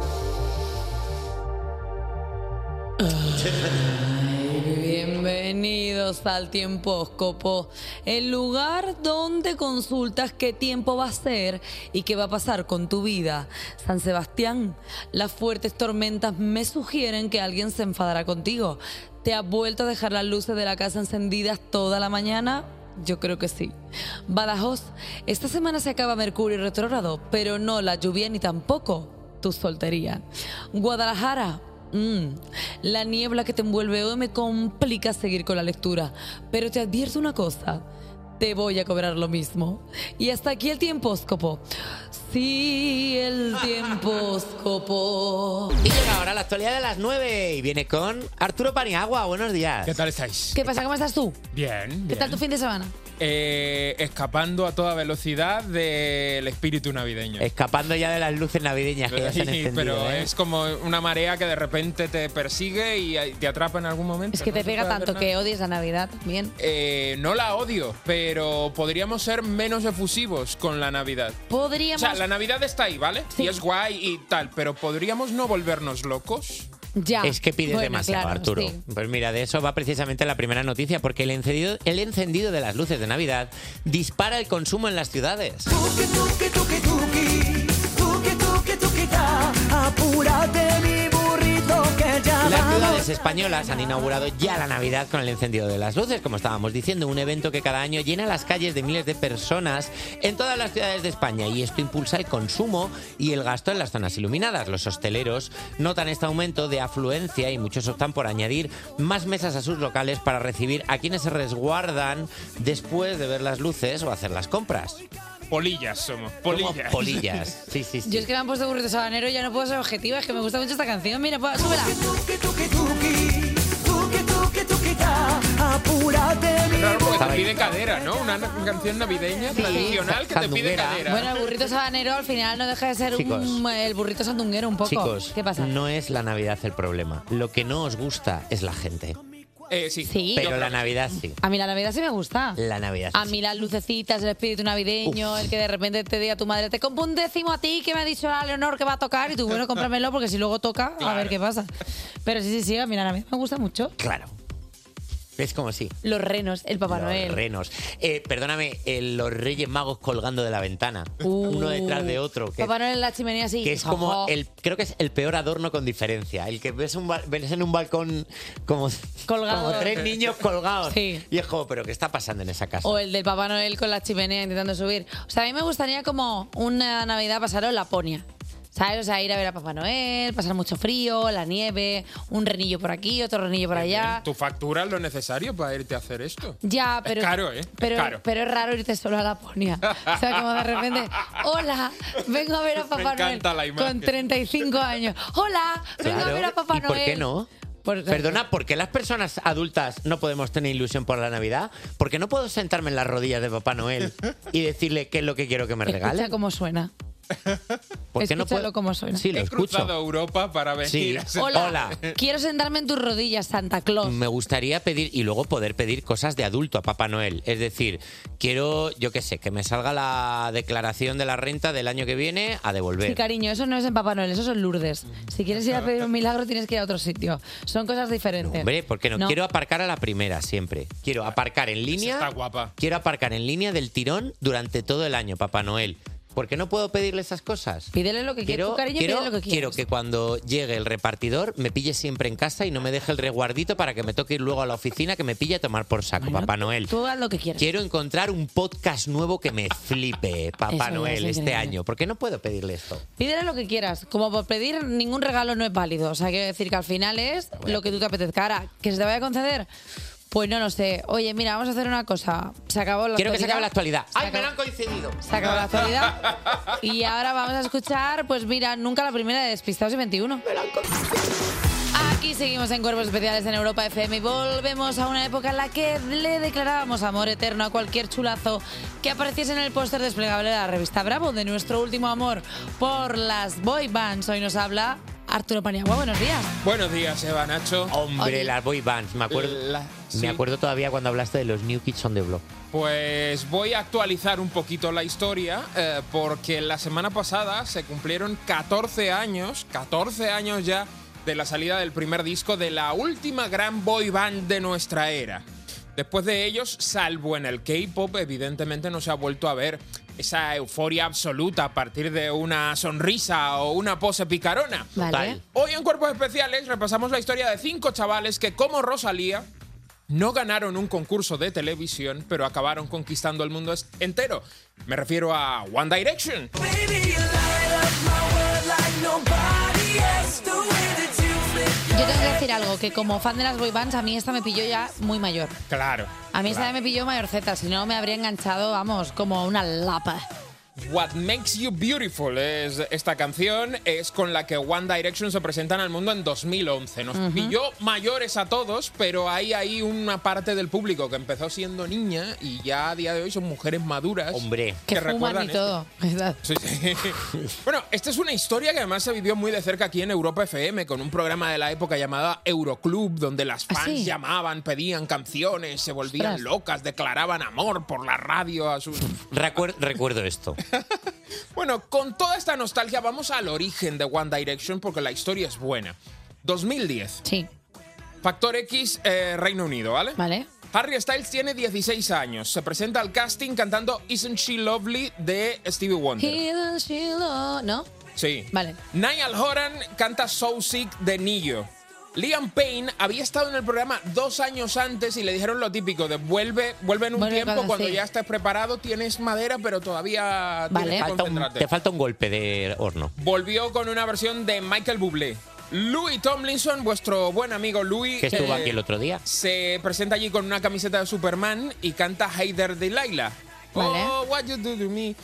Bienvenidos al Tiempóscopo, el lugar donde consultas qué tiempo va a ser y qué va a pasar con tu vida. San Sebastián, las fuertes tormentas me sugieren que alguien se enfadará contigo. ¿Te has vuelto a dejar las luces de la casa encendidas toda la mañana? Yo creo que sí. Badajoz, esta semana se acaba Mercurio retrógrado, pero no la lluvia ni tampoco tu soltería. Guadalajara, la niebla que te envuelve hoy me complica seguir con la lectura, pero te advierto una cosa, te voy a cobrar lo mismo. Y hasta aquí el tiempóscopo. Sí, el tiempóscopo. Y llega ahora la actualidad de las 9 y viene con Arturo Paniagua. Buenos días. ¿Qué tal estáis? ¿Qué pasa? ¿Cómo estás tú? Bien. ¿Qué tal tu fin de semana? Escapando a toda velocidad del espíritu navideño. Escapando ya de las luces navideñas que ya se han Sí, encendido. pero es como una marea que de repente te persigue y te atrapa en algún momento. Es que No te se pega puede hacer tanto nada. que odies la Navidad también. No la odio, pero podríamos ser menos efusivos con la Navidad. Podríamos... O sea, la Navidad está ahí, ¿vale? Y es guay y tal, pero ¿podríamos no volvernos locos? Ya. Es que pides Bueno, demasiado, claro, Arturo. sí. Pues mira, de eso va precisamente la primera noticia, porque el encendido de las luces de Navidad dispara el consumo en las ciudades. Apúrate mi burrito que ya Las vamos. ciudades españolas han inaugurado ya la Navidad con el encendido de las luces, como estábamos diciendo, un evento que cada año llena las calles de miles de personas en todas las ciudades de España, y esto impulsa el consumo y el gasto en las zonas iluminadas. Los hosteleros notan este aumento de afluencia y muchos optan por añadir más mesas a sus locales para recibir a quienes se resguardan después de ver las luces o hacer las compras. Polillas somos, polillas. Como polillas. Sí, sí, sí. Yo es que me han puesto burritos habanero y ya no puedo ser objetiva, es que me gusta mucho esta canción. Mira, pues, súbela. Apúrate mi Claro, porque te Estaba pide cadera, ¿no? Una canción navideña tradicional que te pide sandunguera. cadera. Bueno, el burrito sabanero al final no deja de ser Chicos. el burrito sandunguero un poco. Chicos, ¿Qué pasa? no es la Navidad el problema. Lo que no os gusta es la gente. Sí. Sí. Pero la Navidad sí. A mí la Navidad sí me gusta. La Navidad A mí las lucecitas, el espíritu navideño, el que de repente te diga tu madre, te compro un décimo a ti que me ha dicho la Leonor que va a tocar, y tú, bueno, cómpramelo porque si luego toca, a Claro. ver qué pasa. Pero sí, a mí la Navidad me gusta mucho. Claro. Es como sí. Los renos, el Papá Los Noel. renos. Perdóname, los Reyes Magos colgando de la ventana. Uno detrás de otro. Que, Papá Noel en la chimenea así. que es como Ojo. creo que es el peor adorno con diferencia. El que ves en un balcón como, Colgado. como 3 niños colgados. Sí. Y es como, ¿pero qué está pasando en esa casa? O el del Papá Noel con la chimenea intentando subir. O sea, a mí me gustaría como una Navidad pasarlo en Laponia. ¿Sabes? O sea, ir a ver a Papá Noel, pasar mucho frío, la nieve, un renillo por aquí, otro renillo por allá. ¿Tu factura es lo necesario para irte a hacer esto? Ya, pero. Es caro, ¿eh? Pero, es caro. pero es raro irte solo a Laponia. O sea, como de repente, hola, vengo a ver a Papá Me encanta Noel la imagen. con 35 años. Hola, vengo a ver a Papá ¿Y Noel. por qué no? Perdona, ¿por qué las personas adultas no podemos tener ilusión por la Navidad? ¿Por qué no puedo sentarme en las rodillas de Papá Noel y decirle qué es lo que quiero que me regale? Escucha cómo suena. ¿Por qué no Escúchalo puedo? cómo suena. Sí, lo He escucho. cruzado Europa para venir Sí. a sentarme. Hola, quiero sentarme en tus rodillas, Santa Claus. Me gustaría pedir y luego poder pedir cosas de adulto a Papá Noel. Es decir, quiero, yo qué sé, que me salga la declaración de la renta del año que viene a devolver. Sí, cariño, eso no es en Papá Noel, eso es en Lourdes. Si quieres ir a pedir un milagro, tienes que ir a otro sitio. Son cosas diferentes. Hombre, ¿por qué no? Quiero aparcar a la primera siempre. Quiero aparcar en línea. Está guapa. Quiero aparcar en línea del tirón durante todo el año, Papá Noel. ¿Por qué no puedo pedirle esas cosas? Pídele lo que quieras, tu cariño, pídele lo que quiero quieras. que cuando llegue el repartidor me pille siempre en casa y no me deje el resguardito para que me toque ir luego a la oficina que me pille a tomar por saco, Papá Noel. Tú haz lo que quieras. Quiero encontrar un podcast nuevo que me flipe, Papá Eso ya Noel, es este increíble. año. ¿Por qué no puedo pedirle esto? Pídele lo que quieras. Como por pedir, ningún regalo no es válido. O sea, quiero decir que al final es lo que tú te apetezca. Ahora, ¿que se te vaya a conceder? Pues no lo sé. Oye, mira, vamos a hacer una cosa. Se acabó la Quiero que se acabe la actualidad. actualidad. ¡Ay, me lo han coincidido! Se acabó la actualidad. Y ahora vamos a escuchar, pues mira, nunca la primera de Despistados y 21. Aquí seguimos en Cuerpos Especiales en Europa FM y volvemos a una época en la que le declarábamos amor eterno a cualquier chulazo que apareciese en el póster desplegable de la revista Bravo, de nuestro último amor por las boy bands. Hoy nos habla Arturo Paniagua. Buenos días. Buenos días, Eva, Nacho. Hombre, Oye. las boy bands. Me acuerdo, sí. me acuerdo todavía cuando hablaste de los New Kids on the Block. Pues voy a actualizar un poquito la historia porque la semana pasada se cumplieron 14 años ya de la salida del primer disco de la última gran boy band de nuestra era. Después de ellos, salvo en el K-pop, evidentemente no se ha vuelto a ver. esa euforia absoluta a partir de una sonrisa o una pose picarona. Vale. Total. Hoy en Cuerpos Especiales repasamos la historia de 5 chavales que, como Rosalía, no ganaron un concurso de televisión, pero acabaron conquistando el mundo entero. Me refiero a One Direction. Yo tengo que decir algo, que como fan de las boy bands, a mí esta me pilló ya muy mayor. Claro. A mí esta claro. me pilló mayorceta, si no me habría enganchado, vamos, como una lapa. What Makes You Beautiful es esta canción, es con la que One Direction se presentan al mundo en 2011. Nos pilló mayores a todos, pero hay ahí una parte del público que empezó siendo niña y ya a día de hoy son mujeres maduras. Hombre. Que fuman recuerdan y todo. Sí, sí. Bueno, esta es una historia que además se vivió muy de cerca aquí en Europa FM, con un programa de la época llamado Euroclub, donde las fans sí? llamaban, pedían canciones, se volvían Ostras. locas, declaraban amor por la radio a sus... Recuerdo esto. Bueno, con toda esta nostalgia vamos al origen de One Direction porque la historia es buena. 2010. Sí. Factor X, Reino Unido, ¿vale? Vale. Harry Styles tiene 16 años. Se presenta al casting cantando Isn't She Lovely de Stevie Wonder. ¿No? Sí. Vale. Niall Horan canta So Sick de Nio. Liam Payne había estado en el programa 2 años antes y le dijeron lo típico de vuelve en un Vuelve tiempo cuando sí. ya estés preparado, tienes madera, pero todavía tienes que concentrarte. Te falta un golpe de horno. Volvió con una versión de Michael Bublé. Louis Tomlinson, vuestro buen amigo Louis, Que estuvo aquí el otro día. se presenta allí con una camiseta de Superman y canta Hey There Delilah. Vale. Oh, what you do to me.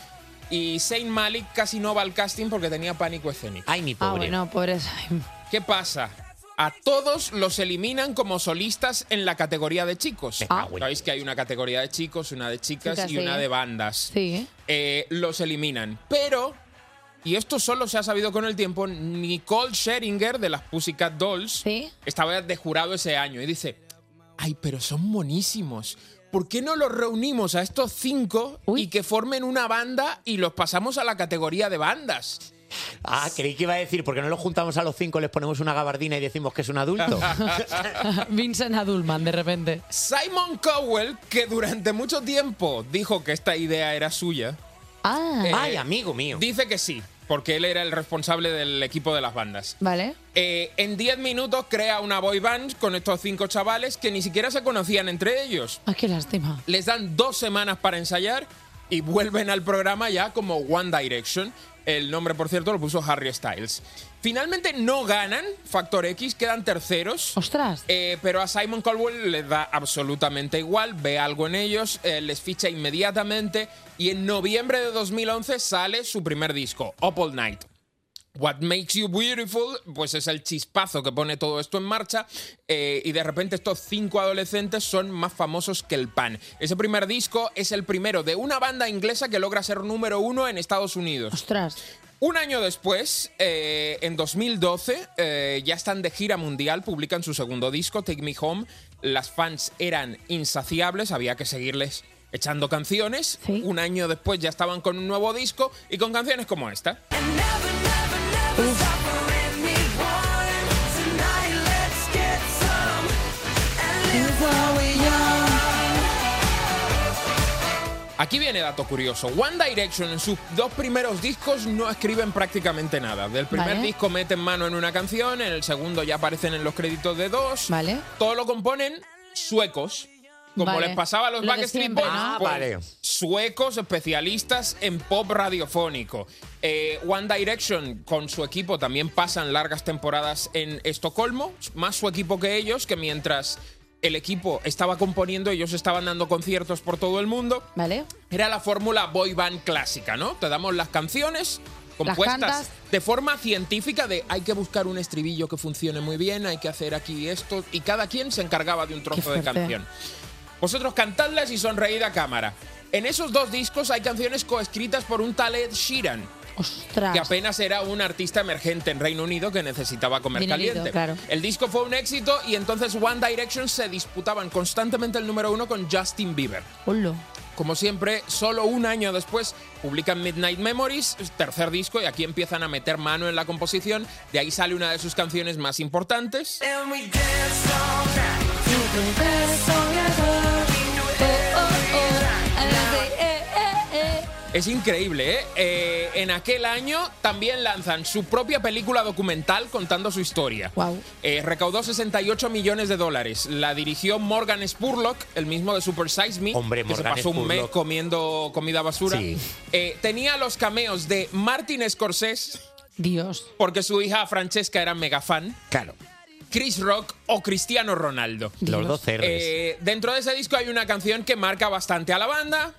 Y Zayn Malik casi no va al casting porque tenía pánico escénico. Ay, mi pobre. Ah, bueno, pobre. ¿Qué pasa? A todos los eliminan como solistas en la categoría de chicos. Sabéis que hay una categoría de chicos, una de chicas Chicas, y sí. una de bandas. Sí. Los eliminan. Pero, y esto solo se ha sabido con el tiempo, Nicole Scherzinger de las Pussycat Dolls estaba de jurado ese año y dice, ay, pero son monísimos. ¿Por qué no los reunimos a estos 5 y que formen una banda y los pasamos a la categoría de bandas? Ah, creí que iba a decir, ¿por qué no los juntamos a los 5, les ponemos una gabardina y decimos que es un adulto? Vincent Adulman, de repente. Simon Cowell, que durante mucho tiempo dijo que esta idea era suya. Ay, amigo mío. Dice que sí, porque él era el responsable del equipo de las bandas. Vale. En 10 minutos crea una boy band con estos 5 chavales que ni siquiera se conocían entre ellos. Ay, qué lástima. Les dan 2 semanas para ensayar y vuelven al programa ya como One Direction. El nombre, por cierto, lo puso Harry Styles. Finalmente no ganan Factor X, quedan terceros. ¡Ostras! Pero a Simon Cowell le da absolutamente igual, ve algo en ellos, les ficha inmediatamente y en noviembre de 2011 sale su primer disco, Up All Night. What Makes You Beautiful, pues es el chispazo que pone todo esto en marcha y de repente estos 5 adolescentes son más famosos que el pan. Ese primer disco es el primero de una banda inglesa que logra ser número 1 en Estados Unidos. ¡Ostras! Un año después, en 2012, ya están de gira mundial, publican su segundo disco, Take Me Home. Las fans eran insaciables, había que seguirles echando canciones. ¿Sí? Un año después ya estaban con un nuevo disco y con canciones como esta. Aquí viene dato curioso. One Direction en sus 2 primeros discos no escriben prácticamente nada. Del primer disco meten mano en una canción, en el segundo ya aparecen en los créditos de 2. Vale. Todo lo componen suecos. Como les pasaba a los Backstreet Boys, suecos especialistas en pop radiofónico. One Direction con su equipo también pasan largas temporadas en Estocolmo, más su equipo que ellos, que mientras el equipo estaba componiendo, ellos estaban dando conciertos por todo el mundo. Vale. Era la fórmula boy band clásica, ¿no? Te damos las canciones compuestas de forma científica de hay que buscar un estribillo que funcione muy bien, hay que hacer aquí esto, y cada quien se encargaba de un trozo de canción. Vosotros cantadlas y sonreíd a cámara. En esos 2 discos hay canciones coescritas por un tal Ed Sheeran. ¡Ostras! Que apenas era un artista emergente en Reino Unido que necesitaba comer Dinerito, caliente. claro. El disco fue un éxito y entonces One Direction se disputaban constantemente el número 1 con Justin Bieber. ¡Hola! Como siempre, solo un año después publican Midnight Memories, tercer disco, y aquí empiezan a meter mano en la composición. De ahí sale una de sus canciones más importantes. Es increíble, ¿eh? En aquel año también lanzan su propia película documental contando su historia. Wow. Recaudó $68 millones. La dirigió Morgan Spurlock, el mismo de Super Size Me. Hombre, que se Morgan pasó un mes Spurlock. comiendo comida basura. Sí. Tenía los cameos de Martin Scorsese. Dios. Porque su hija Francesca era mega fan. Claro. Chris Rock o Cristiano Ronaldo. Los dos R's. Dentro de ese disco hay una canción que marca bastante a la banda.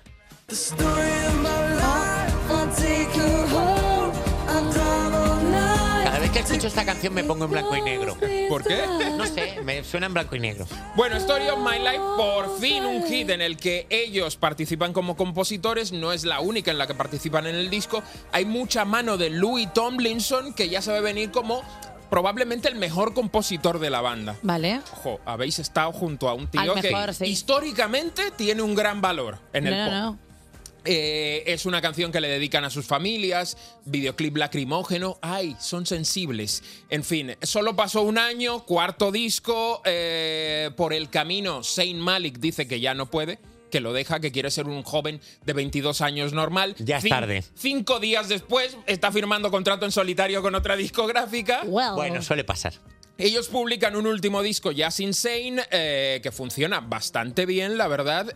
Cada vez que escucho esta canción me pongo en blanco y negro. ¿Por qué? No sé, me suena en blanco y negro. Bueno, Story of My Life, por fin un hit en el que ellos participan como compositores. No es la única en la que participan en el disco. Hay mucha mano de Louis Tomlinson, que ya se ve venir como probablemente el mejor compositor de la banda. Vale. Ojo, habéis estado junto a un tío Al mejor, que sí. históricamente tiene un gran valor en el pop. No. Es una canción que le dedican a sus familias, videoclip lacrimógeno. ¡Ay, son sensibles! En fin, solo pasó un año, cuarto disco. Por el camino, Zayn Malik dice que ya no puede, que lo deja, que quiere ser un joven de 22 años normal. Ya es tarde. 5 días después está firmando contrato en solitario con otra discográfica. Bueno, suele pasar. Ellos publican un último disco ya sin Zayn, que funciona bastante bien, la verdad.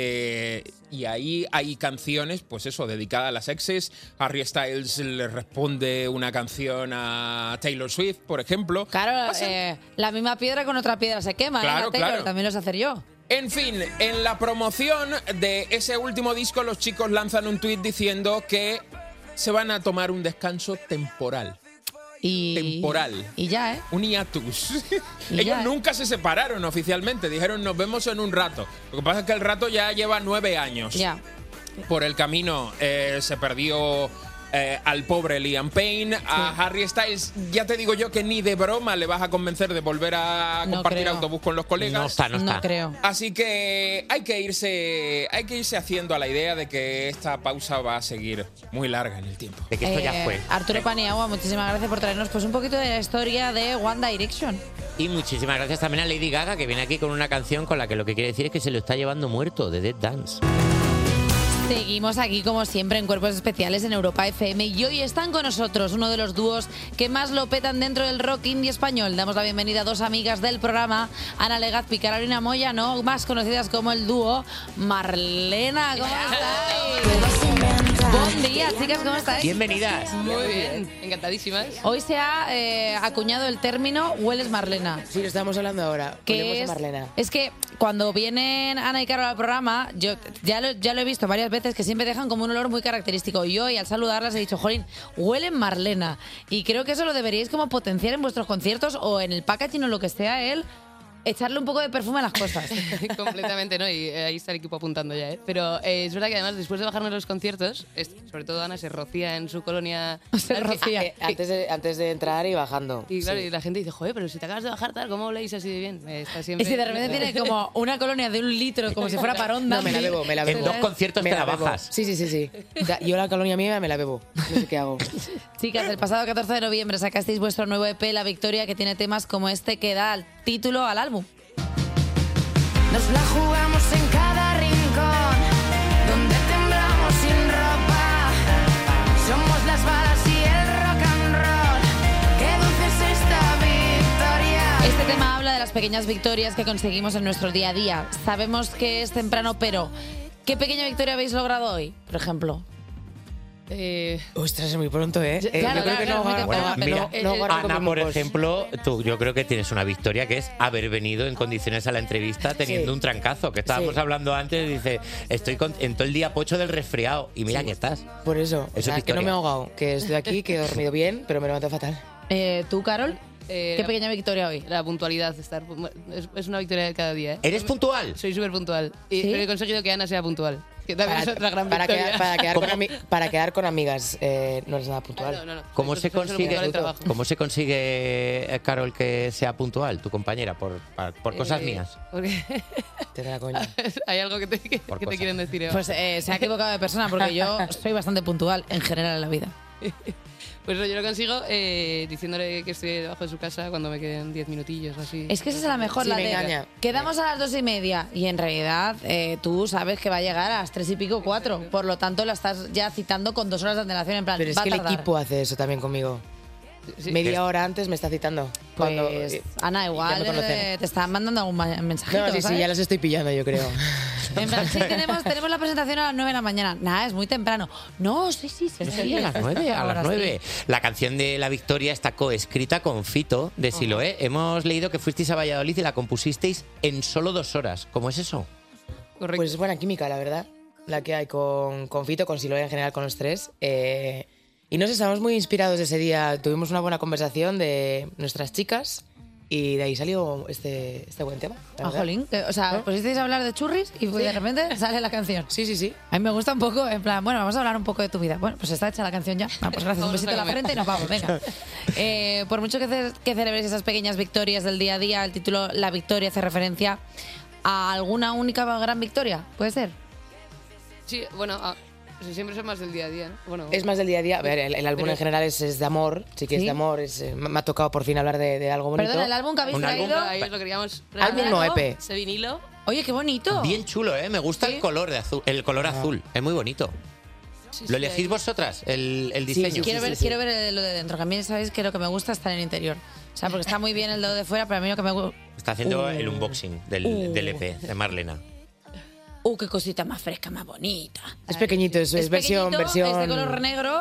Y ahí hay canciones, pues eso, dedicadas a las exes. Harry Styles le responde una canción a Taylor Swift, por ejemplo. Claro, la misma piedra con otra piedra se quema. Claro, Taylor, claro. también lo sé hacer yo. En fin, en la promoción de ese último disco, los chicos lanzan un tuit diciendo que se van a tomar un descanso temporal. Temporal. Y ya, ¿eh? Un hiatus. Y Ellos ya, ¿eh? nunca se separaron oficialmente. Dijeron, nos vemos en un rato. Lo que pasa es que el rato ya lleva 9 años. Ya. Por el camino se perdió al pobre Liam Payne. A Harry Styles, ya te digo yo que ni de broma le vas a convencer de volver a No compartir creo. autobús con los colegas. No está. No creo. Así que hay que irse haciendo a la idea de que esta pausa va a seguir muy larga en el tiempo. De que esto ya fue. Arturo Paniagua, muchísimas gracias por traernos pues un poquito de la historia de One Direction. Y muchísimas gracias también a Lady Gaga, que viene aquí con una canción con la que lo que quiere decir es que se lo está llevando muerto, de Dead Dance. Seguimos aquí como siempre en Cuerpos Especiales en Europa FM y hoy están con nosotros uno de los dúos que más lo petan dentro del rock indie español. Damos la bienvenida a dos amigas del programa, Ana Legazpi y Carolina Moya, no más conocidas como el dúo Marlena. ¿Cómo estáis? Buen día, chicas, ¿cómo estáis? Bienvenidas. Muy bien, encantadísimas. Hoy se ha acuñado el término hueles Marlena. Sí, lo estamos hablando ahora. Que Olemos a es, Marlena. es que cuando vienen Ana y Carol al programa, yo ya lo he visto varias veces que siempre dejan como un olor muy característico. Y hoy al saludarlas he dicho, jolín, huelen Marlena. Y creo que eso lo deberíais como potenciar en vuestros conciertos o en el packaging o lo que sea él. Echarle un poco de perfume a las cosas. Completamente, ¿no? Y ahí está el equipo apuntando ya, ¿eh? Pero es verdad que además, después de bajarnos los conciertos, sobre todo Ana se rocía en su colonia. Se rocía. Antes de entrar y bajando. Y claro, y la gente dice, joder, pero si te acabas de bajar tal, ¿cómo habláis así de bien? Está siempre... Y si de repente tiene como una colonia de 1 litro, como si fuera Paronda. No, me la bebo. En 2 conciertos Me te la bebo. bajas. Sí. Yo la colonia mía me la bebo. No sé qué hago. Chicas, el pasado 14 de noviembre sacasteis vuestro nuevo EP, La Victoria, que tiene temas como este que da el título al álbum. Nos la jugamos en cada rincón, donde temblamos sin ropa. Somos las balas y el rock and roll. Qué dulce es esta victoria. Este tema habla de las pequeñas victorias que conseguimos en nuestro día a día. Sabemos que es temprano, pero ¿qué pequeña victoria habéis logrado hoy, por ejemplo? Ostras, es muy pronto, ¿eh? Claro, yo creo que claro, muy temprano. Mira, no guardo Ana, por con ejemplo, tú, yo creo que tienes una victoria que es haber venido en condiciones a la entrevista teniendo un trancazo. Que estábamos hablando antes, dice, estoy en todo el día pocho del resfriado. Y mira que estás. Por eso. Eso es que no victoria. me he ahogado, que estoy aquí, que he dormido bien, pero me levanto fatal. ¿Tú, Carol? ¿Qué pequeña victoria hoy? La puntualidad. Es una victoria de cada día, ¿eh? ¿Eres puntual? Soy súper puntual. ¿Sí? Pero he conseguido que Ana sea puntual. Que también es otra gran victoria. Para quedar con amigas no es nada puntual. No. Pues ¿Cómo se consigue, Carol, que sea puntual tu compañera? ¿Por cosas mías? Porque te da la coña. Hay algo que te quieren decir, Eva. Pues se ha equivocado de persona porque yo soy bastante puntual en general en la vida. Pues yo lo consigo diciéndole que estoy debajo de su casa cuando me queden 10 minutillos así. Es que esa es la mejor, Sí, la me de engaña. quedamos a las 2:30 y en realidad tú sabes que va a llegar a las 3 y pico, 4. Por lo tanto, la estás ya citando con 2 horas de antelación en plan, Pero es va que a el tardar. equipo hace eso también conmigo. Media hora antes me está citando. Cuando, Pues, Ana, igual ya me conocen. te están mandando algún mensajito, No, sí, ¿sabes? ya las estoy pillando, yo creo. En plan, sí, tenemos la presentación a las 9 de la mañana. Nada, es muy temprano. No, sí. Sí, a las 9, a las Ahora 9. sí. La canción de La Victoria está coescrita con Fito de Siloé. Hemos leído que fuisteis a Valladolid y la compusisteis en solo 2 horas. ¿Cómo es eso? Pues es buena química, la verdad. La que hay con Fito, con Siloé en general, con los tres. Y no sé, estábamos muy inspirados ese día. Tuvimos una buena conversación de nuestras chicas y de ahí salió este buen tema. la Ah, verdad. jolín, o sea, pusisteis a hablar de churris y de repente sale la canción. Sí. A mí me gusta un poco, en plan, bueno, vamos a hablar un poco de tu vida. Bueno, pues está hecha la canción ya. Ah, pues gracias, un Vámonos besito a en la comer. frente y nos vamos, venga. Por mucho que celebréis esas pequeñas victorias del día a día, el título La Victoria hace referencia a alguna única gran victoria, ¿puede ser? Sí, bueno, siempre son más del día a día, ¿no? Bueno, Es más del día a día. A ver, el álbum Pero- en general es de amor. Sí que es Sí. de amor. Me ha tocado por fin hablar de algo bonito. Perdona, el álbum que habéis traído. Ahí os lo queríamos Álbum no, regalar, EP. Ese vinilo. Oye, qué bonito. Bien chulo, ¿eh? Me gusta el color de azul. El color azul. Es muy bonito. ¿Lo elegís ahí. vosotras, el diseño? Quiero ver lo de dentro, que a mí sabéis que lo que me gusta está en el interior. O sea, porque está muy bien el lo de fuera, pero a mí lo que me gusta... Está haciendo el unboxing del EP de Marlena. Qué cosita más fresca, más bonita. Es pequeñito, es versión... pequeñito, es de color negro,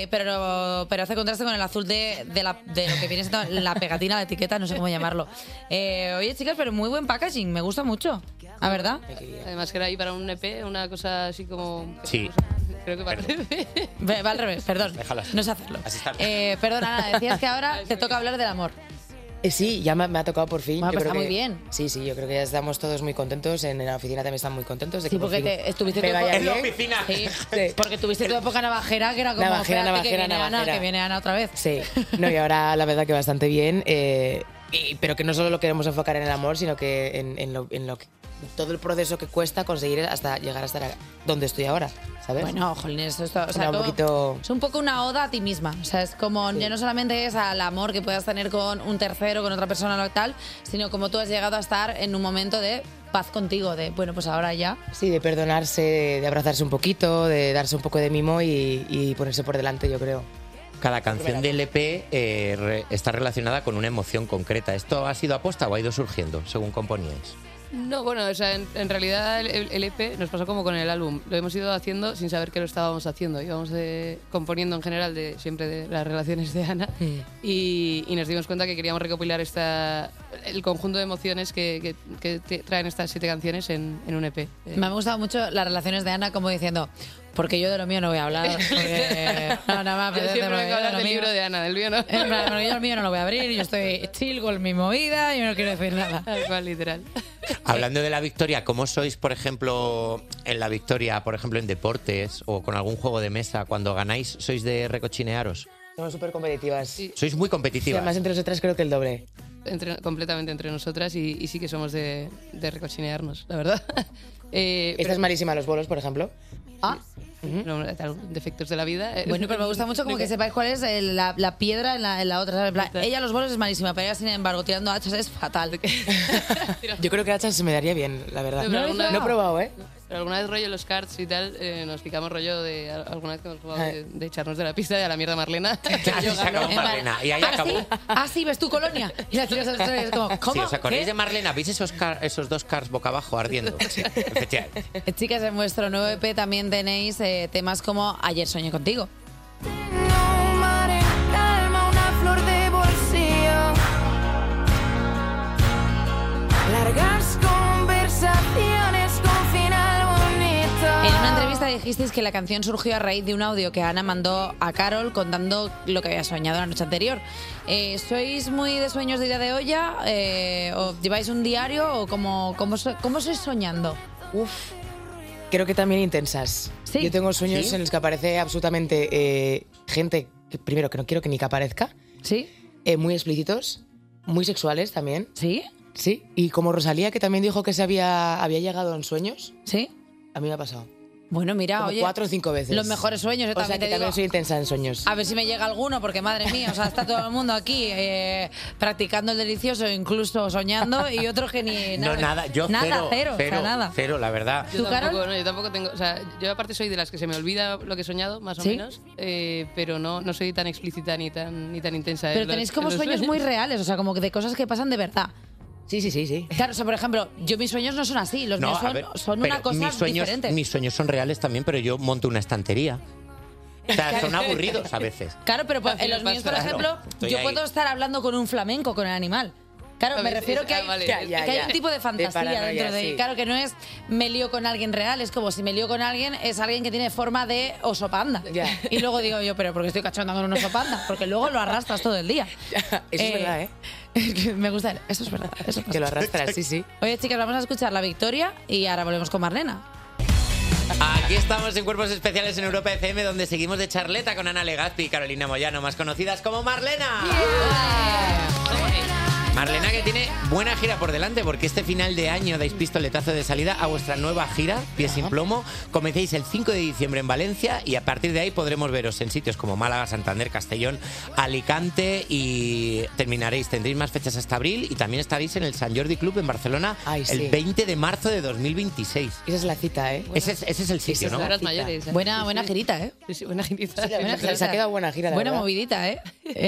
pero hace contraste con el azul de lo que viene siendo la pegatina, la etiqueta, no sé cómo llamarlo. Oye, chicas, pero muy buen packaging, me gusta mucho, la verdad. Además que era ahí para un EP, una cosa así como... Sí. Creo que para Va al revés, perdón. No sé hacerlo. Perdona, Ana, decías que ahora te toca hablar del amor. Sí, ya me ha tocado por fin. Bueno, Yo pues creo está muy que- bien. Sí, yo creo que ya estamos todos muy contentos. En la oficina también están muy contentos. De que Sí, por porque fin estuviste me tu vaya época bien. Sí, porque tuviste tu época navajera, que era como, Navajera, espérate, que navajera, viene Ana, navajera. que viene Ana otra vez. Sí, no, y ahora la verdad que bastante bien. Pero que no solo lo queremos enfocar en el amor, sino que en lo que todo el proceso que cuesta conseguir hasta llegar a estar donde estoy ahora, ¿sabes? Bueno, jolín, eso está, o sea, Un como- poquito... es un poco una oda a ti misma. O sea, es como, ya no solamente es al amor que puedas tener con un tercero, con otra persona o tal, sino como tú has llegado a estar en un momento de paz contigo, de, bueno, pues ahora ya. Sí, de perdonarse, de abrazarse un poquito, de darse un poco de mimo y ponerse por delante, yo creo. Cada canción del EP está relacionada con una emoción concreta. ¿Esto ha sido aposta o ha ido surgiendo según componíais? No, bueno, o sea, en realidad el EP nos pasó como con el álbum. Lo hemos ido haciendo sin saber que lo estábamos haciendo. Íbamos componiendo en general siempre de las relaciones de Ana y nos dimos cuenta que queríamos recopilar el conjunto de emociones que traen estas 7 canciones en un EP. Me han gustado mucho las relaciones de Ana como diciendo, porque yo de lo mío no voy a hablar. Porque no, nada más Yo apetece, siempre porque vengo a yo hablar lo del mío- libro de Ana, del mío no. En plan, porque yo lo mío no lo voy a abrir, yo estoy chill con mi movida, yo no quiero decir nada. Tal cual, literal. Hablando de la victoria, ¿cómo sois, por ejemplo, en la victoria, por ejemplo, en deportes o con algún juego de mesa? Cuando ganáis, ¿sois de recochinearos? Somos súper competitivas. Sois muy competitivas. Además, entre nosotras creo que el doble. Completamente entre nosotras y sí que somos de recochinearnos, la verdad. Esta es malísima a los bolos, por ejemplo. Ah. Defectos de la vida. Bueno, pero me gusta mucho como que sepáis cuál es la piedra en la otra. ¿sabes? En plan, ella los bolos es malísima, pero ella, sin embargo, tirando hachas es fatal. Yo creo que hachas se me daría bien, la verdad. Pero No he probado, ¿eh? Pero alguna vez rollo los cards y tal, nos picamos rollo de alguna vez que hemos jugado de echarnos de la pista y a la mierda Marlena. Yo se acabó Marlena y ahí acabó. Ah, sí, ves tu colonia. Y la tiras al suelo y es como, ¿cómo? Si os acordáis ¿Qué? de Marlena, ¿veis esos 2 cars boca abajo ardiendo? Sí, efectivamente. Chicas, en vuestro nuevo EP también tenéis temas como Ayer soñé contigo. Un mar en calma, una flor de bolsillo. Largas conversaciones con final bonito. En una entrevista dijisteis que la canción surgió a raíz de un audio que Ana mandó a Carol contando lo que había soñado la noche anterior. ¿Sois muy de sueños de ida de olla? ¿O lleváis un diario? ¿O cómo sois soñando? Creo que también intensas. Sí. Yo tengo sueños ¿Sí? en los que aparece absolutamente gente, que, primero, que no quiero que ni que aparezca. Sí. Muy explícitos, muy sexuales también. ¿Sí? Sí. Y como Rosalía, que también dijo que se había llegado en sueños. ¿Sí? A mí me ha pasado. Bueno, mira, como oye, 4 o 5 veces. los mejores sueños, yo O sea, también que te también digo. soy intensa en sueños. A ver si me llega alguno, porque madre mía, o sea, está todo el mundo aquí practicando el delicioso, incluso soñando, y otros que ni nada. No, nada, yo nada, cero, o sea, nada. cero, la verdad. Yo tampoco tengo, o sea, yo aparte soy de las que se me olvida lo que he soñado, más o ¿Sí? menos, pero no soy tan explícita ni tan intensa. Pero en tenéis los- como en los sueños muy reales, o sea, como que de cosas que pasan de verdad. Sí. Claro, o sea, por ejemplo, yo mis sueños no son así, los míos son una pero cosa diferente. mis sueños son reales también, pero yo monto una estantería. O sea, son aburridos a veces. Claro, pero en los míos, por ejemplo, Estoy yo ahí. puedo estar hablando con un flamenco, con el animal. Claro, A me ver, refiero que hay, vale. que hay un tipo de fantasía paranoia, dentro de... sí. Claro, que no es me lío con alguien real, es como si me lío con alguien, es alguien que tiene forma de oso panda. Y luego digo yo, pero ¿por qué estoy cachonda con un oso panda? Porque luego lo arrastras todo el día. Eso es verdad, ¿eh? Me gusta, eso es verdad. Eso pasa. Que lo arrastras, sí. Oye, chicas, vamos a escuchar La Victoria y ahora volvemos con Marlena. Aquí estamos en Cuerpos Especiales en Europa FM, donde seguimos de charleta con Ana Legazpi y Carolina Moyano, más conocidas como Marlena. Marlena, que tiene buena gira por delante, porque este final de año dais pistoletazo de salida a vuestra nueva gira, Pies sin plomo. Comencéis el 5 de diciembre en Valencia y a partir de ahí podremos veros en sitios como Málaga, Santander, Castellón, Alicante y tendréis más fechas hasta abril y también estaréis en el Sant Jordi Club en Barcelona sí. el 20 de marzo de 2026. Esa es la cita, ¿eh? Ese es el sitio, ¿no? Buena girita, ¿eh? Sí, buena girita. Se ha quedado buena gira, la Buena verdad. movidita, ¿eh?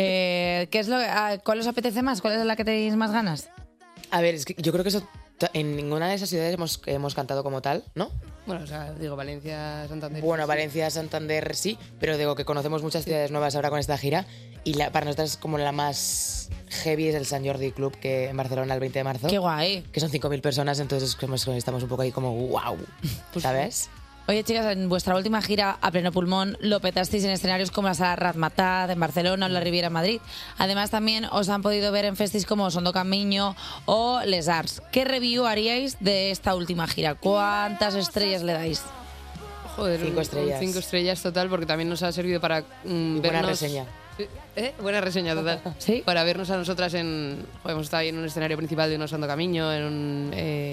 ¿Qué es ¿Cuál os apetece más? ¿Cuál es la que tenéis más ganas? A ver, es que yo creo que eso en ninguna de esas ciudades hemos cantado como tal, ¿no? Bueno, o sea, digo Valencia, Santander. Bueno, Valencia, Santander sí, pero digo que conocemos muchas ciudades nuevas ahora con esta gira y para nosotras como la más heavy es el Sant Jordi Club que en Barcelona el 20 de marzo. ¡Qué guay! Que son 5.000 personas, entonces estamos un poco ahí como wow, ¿sabes? Oye, chicas, en vuestra última gira a pleno pulmón lo petasteis en escenarios como la Sala Razmataz en Barcelona o la Riviera en Madrid. Además, también os han podido ver en festis como Sondo Camino o Les Arts. ¿Qué review haríais de esta última gira? ¿Cuántas estrellas le dais? Joder, 5 estrellas. 5 estrellas total, porque también nos ha servido para buena vernos... reseña. Buena reseña total. ¿Sí? Para vernos a nosotras hemos estado ahí en un escenario principal de un Sondo Camino, en un...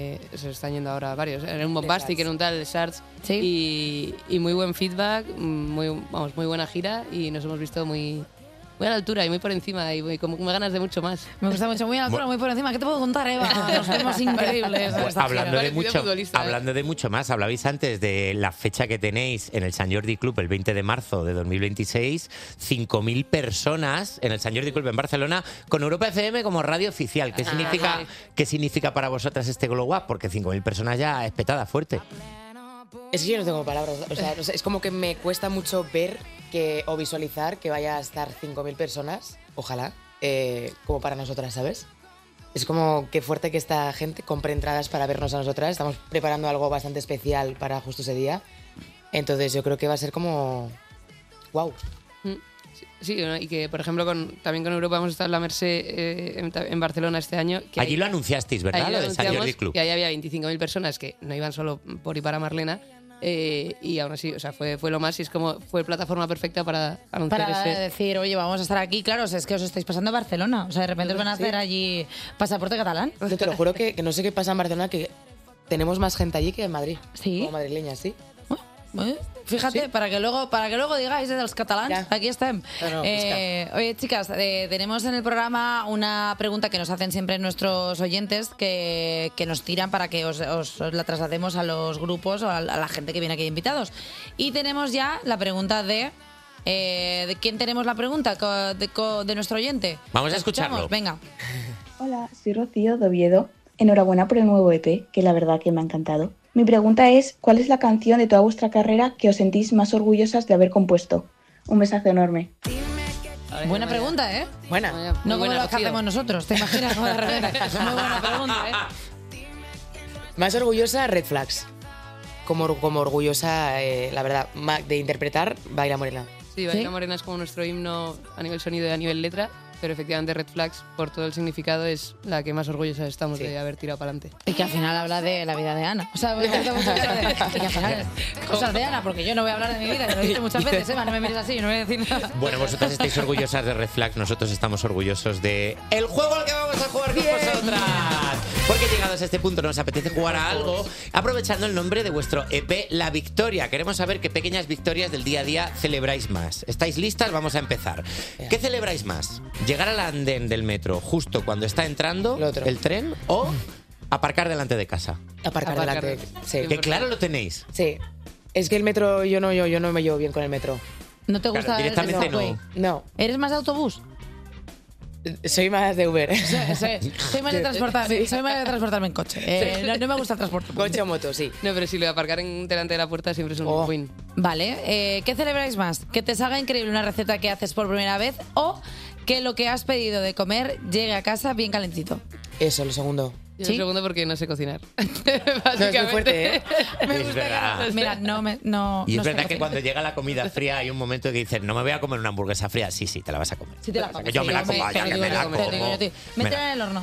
se están yendo ahora varios, en un Bombastic, en un tal, Shards. ¿Sí? Y muy buen feedback, muy buena gira y nos hemos visto muy a la altura y muy por encima y con ganas de mucho más. Me gusta mucho, muy a la altura, muy por encima. ¿Qué te puedo contar, Eva? Nos vemos increíbles. en esta Hablando gira. de, mucho más, hablabais antes de la fecha que tenéis en el Sant Jordi Club el 20 de marzo de 2026, 5.000 personas en el Sant Jordi Club en Barcelona con Europa FM como radio oficial. ¿Qué significa para vosotras este glow up? Porque 5.000 personas ya es petada fuerte. Es que yo no tengo palabras, o sea, es como que me cuesta mucho ver o visualizar que vaya a estar 5.000 personas, ojalá, como para nosotras, ¿sabes? Es como que fuerte que esta gente compre entradas para vernos a nosotras. Estamos preparando algo bastante especial para justo ese día. Entonces yo creo que va a ser como... ¡Wow! Sí, y que, por ejemplo, también con Europa hemos estado en la Mercé en Barcelona este año. Que Allí lo anunciasteis, ¿verdad? Allí Lo del Sant Jordi anunciamos, Club. que ahí había 25.000 personas que no iban solo por y para Marlena. Y aún así, o sea, fue lo más y es como fue plataforma perfecta para anunciar Para ese... decir, oye, vamos a estar aquí. Claro, es que os estáis pasando a Barcelona. O sea, de repente os van a hacer allí pasaporte catalán. Yo te lo juro que no sé qué pasa en Barcelona, que tenemos más gente allí que en Madrid. Sí. Como madrileñas, sí. Fíjate, para que luego digáis de los catalanes, aquí estén. Oye, chicas, tenemos en el programa una pregunta que nos hacen siempre nuestros oyentes que nos tiran para que os la traslademos a los grupos o a la gente que viene aquí de invitados. Y tenemos ya la pregunta ¿de quién tenemos la pregunta? ¿De nuestro oyente? Vamos a ¿La escucharlo. escuchamos? Venga. Hola, soy Rocío de Oviedo. Enhorabuena por el nuevo EP, que la verdad que me ha encantado. Mi pregunta es, ¿cuál es la canción de toda vuestra carrera que os sentís más orgullosas de haber compuesto? Un besazo enorme. Buena pregunta, ¿eh? Buena. No como buena, lo que Rocío. hacemos nosotros, ¿te imaginas? Como de repente. Muy buena pregunta, ¿eh? Más orgullosa, Red Flags. Como orgullosa, la verdad, de interpretar Baila Morena. Sí, Baila Morena es como nuestro himno a nivel sonido y a nivel letra, pero efectivamente Red Flags, por todo el significado, es la que más orgullosa estamos de haber tirado para adelante. Y que al final habla de la vida de Ana. O sea, me gusta mucho que al final cosas de Ana, porque yo no voy a hablar de mi vida, lo he dicho muchas veces, Eva, no me mires así, no voy a decir nada. Bueno, vosotras estáis orgullosas de Red Flag, nosotros estamos orgullosos de el juego al que vamos a jugar con vosotras. porque llegados a este punto nos apetece jugar a algo aprovechando el nombre de vuestro EP La Victoria. Queremos saber qué pequeñas victorias del día a día celebráis más. ¿Estáis listas? Vamos a empezar. ¿Qué celebráis más? ¿Llegar al andén del metro justo cuando está entrando el tren o aparcar delante de casa? Aparcar delante, sí. Que claro lo tenéis. Sí. Es que el metro, yo no me llevo bien con el metro. ¿No te gusta directamente el subway? No. ¿Eres más de autobús? Soy más de Uber. Soy más de transportarme en coche. No me gusta el transporte. Coche o moto, sí. No, pero si lo de aparcar delante de la puerta siempre es un win. Vale, ¿qué celebráis más? ¿Que te salga increíble una receta que haces por primera vez o que lo que has pedido de comer llegue a casa bien calentito? Eso, lo segundo. Yo el segundo porque no sé cocinar. No, es muy fuerte, ¿eh? Es verdad. Mira, no. Y es no sé verdad que cocinar. cuando llega la comida fría hay un momento que dices, no me voy a comer una hamburguesa fría. Sí, te la vas a comer. Sí, te la O sea, como. que yo me la como, ya que me la como. Métela en el horno.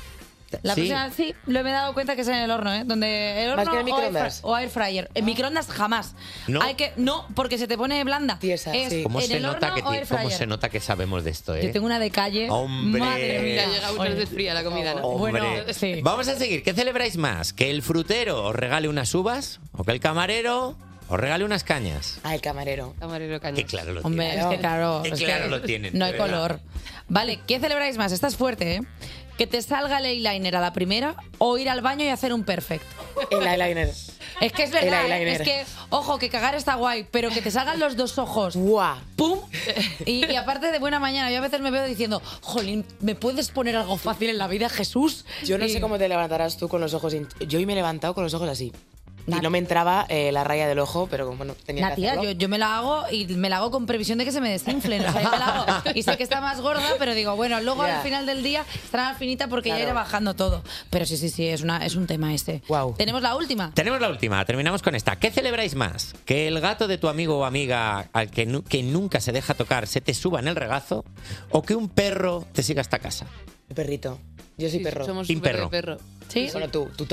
La próxima, sí, lo he dado cuenta que es en el horno, ¿eh? Donde el horno Más que en el microondas. o air fryer. En microondas jamás. ¿No? No, porque se te pone blanda. Tiesa, es sí. ¿Cómo en se el nota horno que o air fryer. cómo se nota que sabemos de esto, Yo tengo una de calle. Hombre. Madre mía. Llega muchas veces fría la comida, ¿no? Hombre. Bueno, sí. Vamos a seguir. ¿Qué celebráis más? ¿Que el frutero os regale unas uvas o que el camarero os regale unas cañas? Ah, el camarero. Camarero cañas. Que claro lo Hombre, tienen. es que claro. Que es claro que lo tienen. No hay de verdad. color. Vale, ¿qué celebráis más? Esta es fuerte, ¿eh? ¿Que te salga el eyeliner a la primera o ir al baño y hacer un perfect? El eyeliner. Es que es verdad, El eyeliner. es que, ojo, que cagar está guay, pero que te salgan los dos ojos. ¡Guau! ¡Pum! Y aparte de buena mañana, yo a veces me veo diciendo, jolín, ¿me puedes poner algo fácil en la vida, Jesús? Yo no sé cómo te levantarás tú con los ojos. Yo hoy me he levantado con los ojos así. Y no me entraba la raya del ojo, pero bueno, tenía que Tía, hacerlo. yo me la hago y me la hago con previsión de que se me desinflen. O sea, yo me la hago y sé que está más gorda, pero digo, bueno, luego Ya. al final del día estará más finita porque ya Claro. iré bajando todo. Pero sí, es un tema este. Wow. Tenemos la última. Tenemos la última, terminamos con esta. ¿Qué celebráis más? ¿Que el gato de tu amigo o amiga al que nunca se deja tocar se te suba en el regazo? ¿O que un perro te siga hasta casa? El perrito. Yo soy perro. Somos Team súper perro. de perro. ¿Sí? Bueno,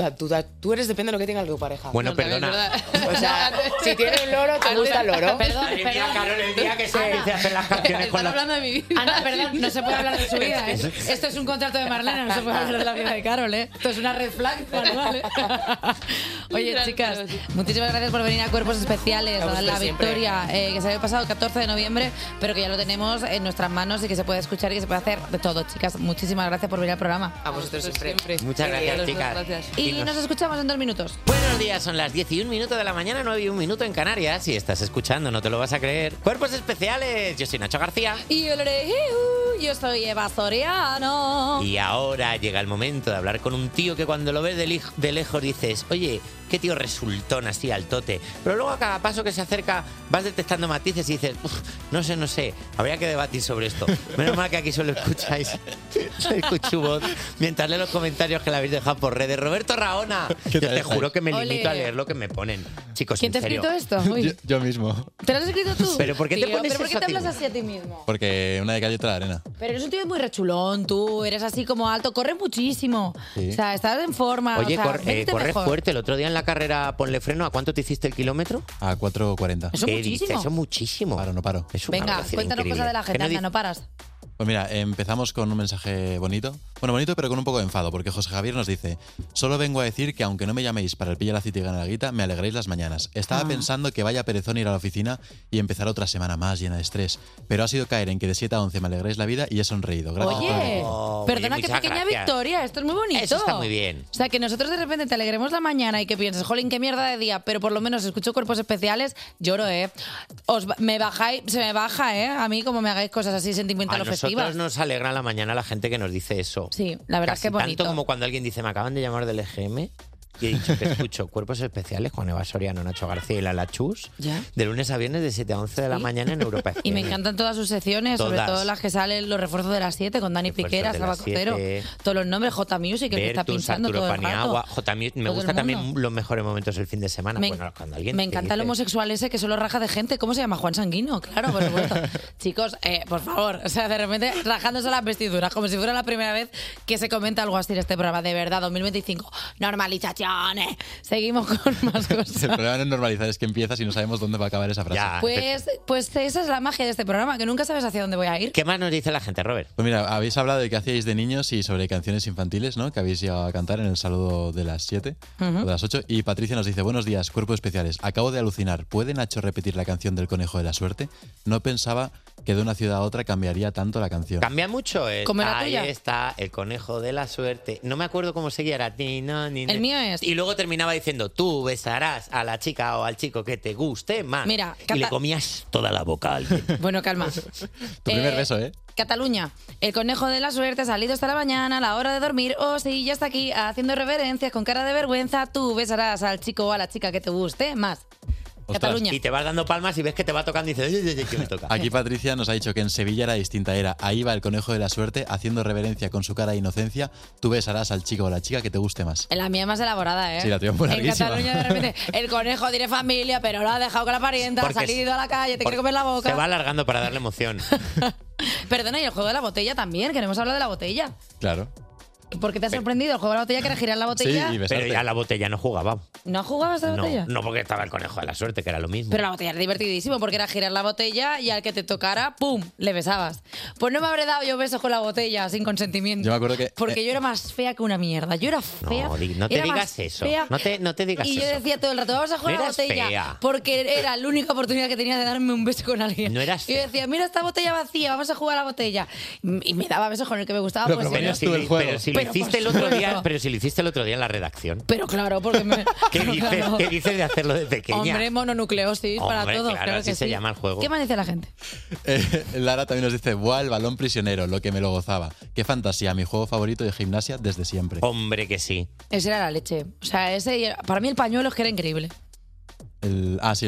tú eres depende de lo que tenga tu pareja. Bueno, No, también perdona. es verdad. O sea, si tiene un loro, te gusta el loro. Perdón, Madre mía, Carol, el día que se empiece a hacer las canciones con Están la... hablando de mi vida. Ana, perdón, no se puede hablar de su vida, ¿eh? Esto es un contrato de Marlena, no se puede hablar de la vida de Carol, ¿eh? Esto es una red flag manual, ¿eh? Oye, chicas, muchísimas gracias por venir a Cuerpos Especiales, A a dar la vosotros siempre. victoria, que se había pasado el 14 de noviembre, pero que ya lo tenemos en nuestras manos y que se puede escuchar y que se puede hacer de todo, chicas. Muchísimas gracias por venir al programa. A vosotros siempre. Muchas gracias, chicas. Gracias. Y nos escuchamos en 2 minutos. Buenos días, son las 10 y 1 minuto de la mañana, 9 y 1 minuto en Canarias. Si estás escuchando, no te lo vas a creer. Cuerpos Especiales, yo soy Nacho García. Y yo soy Eva Soriano. Y ahora llega el momento de hablar con un tío que cuando lo ves de lejos dices, oye, qué tío resultón así altote. Pero luego a cada paso que se acerca vas detectando matices y dices, no sé, habría que debatir sobre esto. Menos mal que aquí solo escucháis, escucho su voz mientras leo los comentarios que le habéis dejado por redes. Roberto Raona, yo te juro que me Ole. limito a leer lo que me ponen. Chicos, ¿Quién te ha en serio. escrito esto? Uy. Yo mismo. ¿Te lo has escrito tú? ¿Pero por qué te Tío, pones ¿pero por qué eso te a ti hablas mismo? así a ti mismo? Porque una de calle otra de arena. Pero eres un tío muy rechulón, tú. Eres así como alto. Corres muchísimo. Sí. O sea, estás en forma. Oye, o sea, véntete corres mejor. fuerte. El otro día en la carrera Ponle Freno, ¿a cuánto te hiciste el kilómetro? A 4:40. Eso ¿Qué muchísimo. dices? Eso es muchísimo. Paro, no paro. Es una Venga, velocidad cuéntanos increíble. cosas de la ¿Qué gente, no anda, dices? no paras. Pues mira, empezamos con un mensaje bonito. Bueno, bonito, pero con un poco de enfado, porque José Javier nos dice: solo vengo a decir que aunque no me llaméis para el Pilla la Cita y Gana la Guita, me alegréis las mañanas. Estaba pensando que vaya perezón ir a la oficina y empezar otra semana más llena de estrés, pero ha sido caer en que de 7 a 11 me alegréis la vida y he sonreído. Gracias por Oye, venir. perdona, oye, qué muchas pequeña gracias. victoria. Esto es muy bonito. Eso está muy bien. O sea, que nosotros de repente te alegremos la mañana y que pienses, jolín, qué mierda de día, pero por lo menos escucho Cuerpos Especiales, lloro, ¿eh? Se me baja, ¿eh? A mí, como me hagáis cosas así A sentimentales nosotros festivas. nos alegra la mañana la gente que nos dice eso. Sí, la verdad Casi es que bonito. tanto como cuando alguien dice, me acaban de llamar del EGM y he dicho que escucho Cuerpos Especiales con Eva Soriano, Nacho García y Lala Chus Ya. de lunes a viernes de 7 a 11 de la Sí. mañana en Europa Y me FM. encantan todas sus secciones, sobre Todas. todo las que salen los refuerzos de las 7 con Dani Refuerzos Piquera, de Saba las Cocero, 7. todos los nombres, J Music, el que está Bertus, pinchando Arturo todo el rato. Paniagua, me Todo el gusta también mundo. los mejores momentos del fin de semana. Me- Bueno, cuando alguien Me te encanta el dice- homosexual ese que solo raja de gente. ¿Cómo se llama? Juan Sanguino, claro, por supuesto. Chicos, por favor, o sea, de repente rajándose las vestiduras, como si fuera la primera vez que se comenta algo así en este programa. De verdad, 2025, normalización. corazones. Seguimos con más cosas. El problema no es normalizar, es que empiezas y no sabemos dónde va a acabar esa frase. Pues esa es la magia de este programa, que nunca sabes hacia dónde voy a ir. ¿Qué más nos dice la gente, Robert? Pues mira, habéis hablado de qué hacíais de niños y sobre canciones infantiles, ¿no? Que habéis llegado a cantar en el saludo de las 7 o de las 8. Y Patricia nos dice, buenos días, cuerpos especiales. Acabo de alucinar. ¿Puede Nacho repetir la canción del Conejo de la Suerte? No pensaba que de una ciudad a otra cambiaría tanto la canción. Cambia mucho. ¿Como la Ahí tuya? está, el Conejo de la Suerte. No me acuerdo cómo seguía. Era El mío es... Y luego terminaba diciendo, tú besarás a la chica o al chico que te guste más. Mira, y le comías toda la boca a alguien. Bueno, calma. Tu primer beso, ¿eh? Cataluña, el Conejo de la Suerte ha salido hasta la mañana a la hora de dormir. Oh, sí, ya está aquí haciendo reverencias con cara de vergüenza. Tú besarás al chico o a la chica que te guste más. Cataluña. Y te vas dando palmas y ves que te va tocando y dices, "Ay, que me toca". Aquí Patricia nos ha dicho que en Sevilla era distinta. Era, ahí va el Conejo de la Suerte haciendo reverencia con su cara de inocencia. Tú besarás al chico o la chica que te guste más. La mía más elaborada, ¿eh? Sí, la tuya muy En larguísima. Cataluña de repente el conejo tiene familia, pero lo ha dejado con la parienta, ha Porque salido a la calle, te quiere comer la boca. Se va alargando para darle emoción. Perdona, y el juego de la botella también, que no hemos hablado de la botella. Claro. ¿Por qué te ha sorprendido? El juego de la botella, que era girar la botella. Pero ya la botella no jugaba. ¿No jugabas a la botella? No, porque estaba el Conejo de la Suerte, que era lo mismo. Pero la botella era divertidísimo porque era girar la botella y al que te tocara, ¡pum!, le besabas. Pues no me habré dado yo besos con la botella sin consentimiento. Yo me acuerdo que... Porque yo era más fea que una mierda. Yo era fea. No te era digas más eso. fea. No te digas Y yo eso. decía todo el rato, vamos a jugar No a la eras botella. fea. Porque era la única oportunidad que tenía de darme un beso con alguien. No eras Y yo decía, mira esta botella vacía, vamos a jugar a la botella. Y me daba besos con el que me gustaba. Pero, pues, pero si, pero si lo hiciste el otro día, pero si lo hiciste el otro día en la redacción. Pero claro, porque me... ¿Qué dices, Claro. ¿qué dices de hacerlo de pequeña? Hombre, mononucleosis para Hombre, todos. claro, Claro así que se sí. llama el juego. ¿Qué más dice la gente? Lara también nos dice, buah, el balón prisionero, lo que me lo gozaba. Qué fantasía, mi juego favorito de gimnasia desde siempre. Hombre, que sí. Ese era la leche. O sea, para mí el pañuelo es que era increíble. Sí,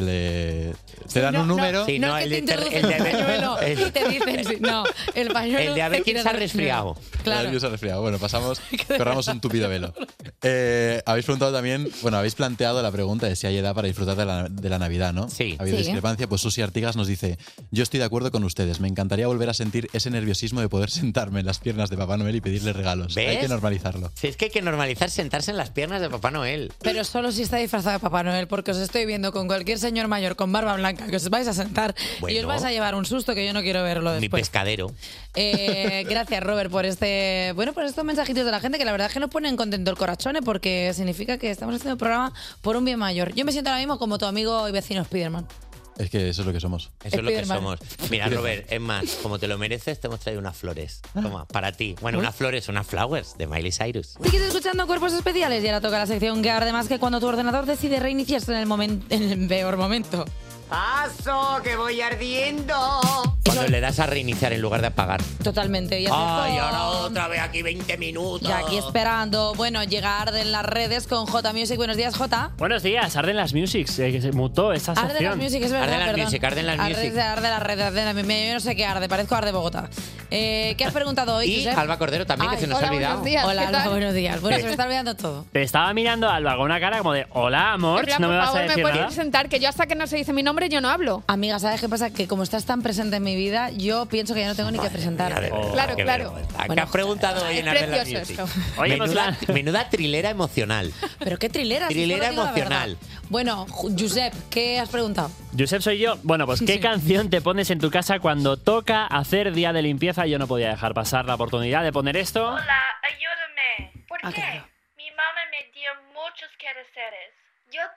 te dan un número. Sí, no, es que te introducen el pañuelo y te dicen, sí, no, el pañuelo... El de a ver quién se ha resfriado. Claro. ¿Quién se ha resfriado? Bueno, corramos un tupido velo. Habéis preguntado también, habéis planteado la pregunta de si hay edad para disfrutar de la Navidad, ¿no? Sí. Ha habido Sí. discrepancia, pues Susi Artigas nos dice, yo estoy de acuerdo con ustedes, me encantaría volver a sentir ese nerviosismo de poder sentarme en las piernas de Papá Noel y pedirle regalos. ¿Ves? Hay que normalizarlo. Si es que hay que normalizar sentarse en las piernas de Papá Noel. Pero solo si está disfrazado de Papá Noel, porque os estoy viendo con cualquier señor mayor con barba blanca que os vais a sentar y Bueno. os vais a llevar un susto que yo no quiero verlo Mi después. pescadero. Gracias, Robert, por por estos mensajitos de la gente que la verdad es que nos ponen contento el corazón, porque significa que estamos haciendo el programa por un bien mayor. Yo me siento ahora mismo como tu amigo y vecino Spiderman. Es que eso es lo que somos. Eso es lo que Spiderman. somos. Mira, Robert, es más, como te lo mereces, te hemos traído unas flores. Toma, para ti. Bueno, unas flores, unas flowers de Miley Cyrus. Sigues escuchando Cuerpos Especiales y ahora toca la sección que arde más que cuando tu ordenador decide reiniciarse en el peor momento. ¡Paso, que voy ardiendo! Cuando le das a reiniciar en lugar de apagar. Totalmente. Y haces ¡Ay, pom. ahora otra vez aquí 20 minutos! Y aquí esperando, llegar en las redes con J Music. Buenos días, J. Buenos días, Arden las Musics, que se mutó esta Arde sección. las Music, es verdad, Arde las perdón. Music, arde las Music. Arde las redes, arde las Music. Yo no sé qué arde, parezco Arde Bogotá. ¿Qué has preguntado hoy, Y Josep? Alba Cordero también, que Ay, se nos hola, ha olvidado. buenos días, ¿qué Hola, Alba, tal? buenos días. Bueno, se me está olvidando todo. Te estaba mirando, Alba, con una cara como de, hola, amor, En plan, no me por vas a favor, me decir puedes nada. presentar, que yo hasta que no se dice mi nombre yo no hablo. Amiga, ¿sabes qué pasa? Que como estás tan presente en mi vida, yo pienso que ya no tengo ni que presentarte. Claro, claro. ¿Qué has preguntado hoy en Arde las precioso Music? esto. Oye, pues Menuda trilera emocional. Pero qué trilera. si Trilera solo digo la emocional. verdad. Bueno, Josep, ¿qué has preguntado? Josep, soy yo. Bueno, pues ¿qué canción te pones en tu casa cuando toca hacer día de limpieza? Yo no podía dejar pasar la oportunidad de poner esto. Hola, ayúdame. ¿Por qué? claro. Mi mamá me dio muchos quehaceres. Yo te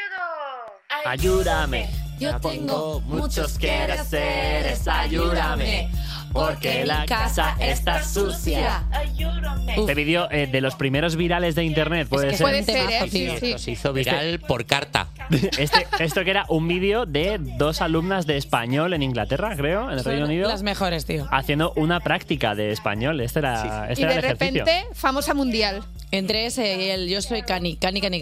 ayudo. Ayúdame. Yo tengo muchos quehaceres, ayúdame, porque la casa está sucia. Ayúdame. Este vídeo de los primeros virales de internet, puede que ser. Puede ser, tío. Esto se hizo viral por carta. Esto que era un vídeo de dos alumnas de español en Inglaterra, creo, en el Reino Unido, Las mejores, tío. haciendo una práctica de español. Este era, Y este era de el ejercicio. repente, famosa mundial. Entre ese y el Yo soy Cani,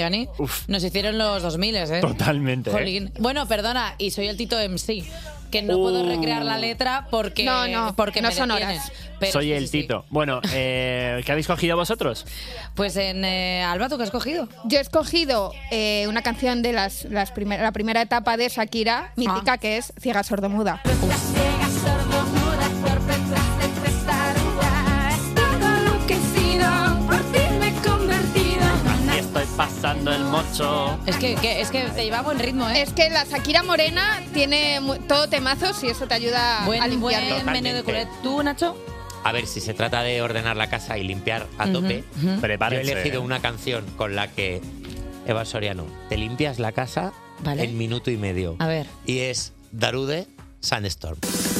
nos hicieron los 2000, ¿eh? Totalmente. Jolín. Bueno, perdona, y soy el Tito MC, que no puedo recrear la letra porque porque no me son detienen. horas. Pero Soy sí, el sí, sí. Tito. Bueno, ¿qué habéis cogido vosotros? Pues en Alba, ¿tú qué has cogido? Yo he escogido una canción de la primera etapa de Shakira, mítica, que es Ciega Sordomuda. Nacho. Es que te lleva buen ritmo, ¿eh? Es que la Shakira morena tiene todo temazos y eso te ayuda a limpiar. Buen menú de culet. ¿Tú, Nacho? A ver, si se trata de ordenar la casa y limpiar a tope, yo he Prepárense. elegido una canción con la que, Eva Soriano, te limpias la casa en minuto y medio. A ver. Y es Darude, Sandstorm.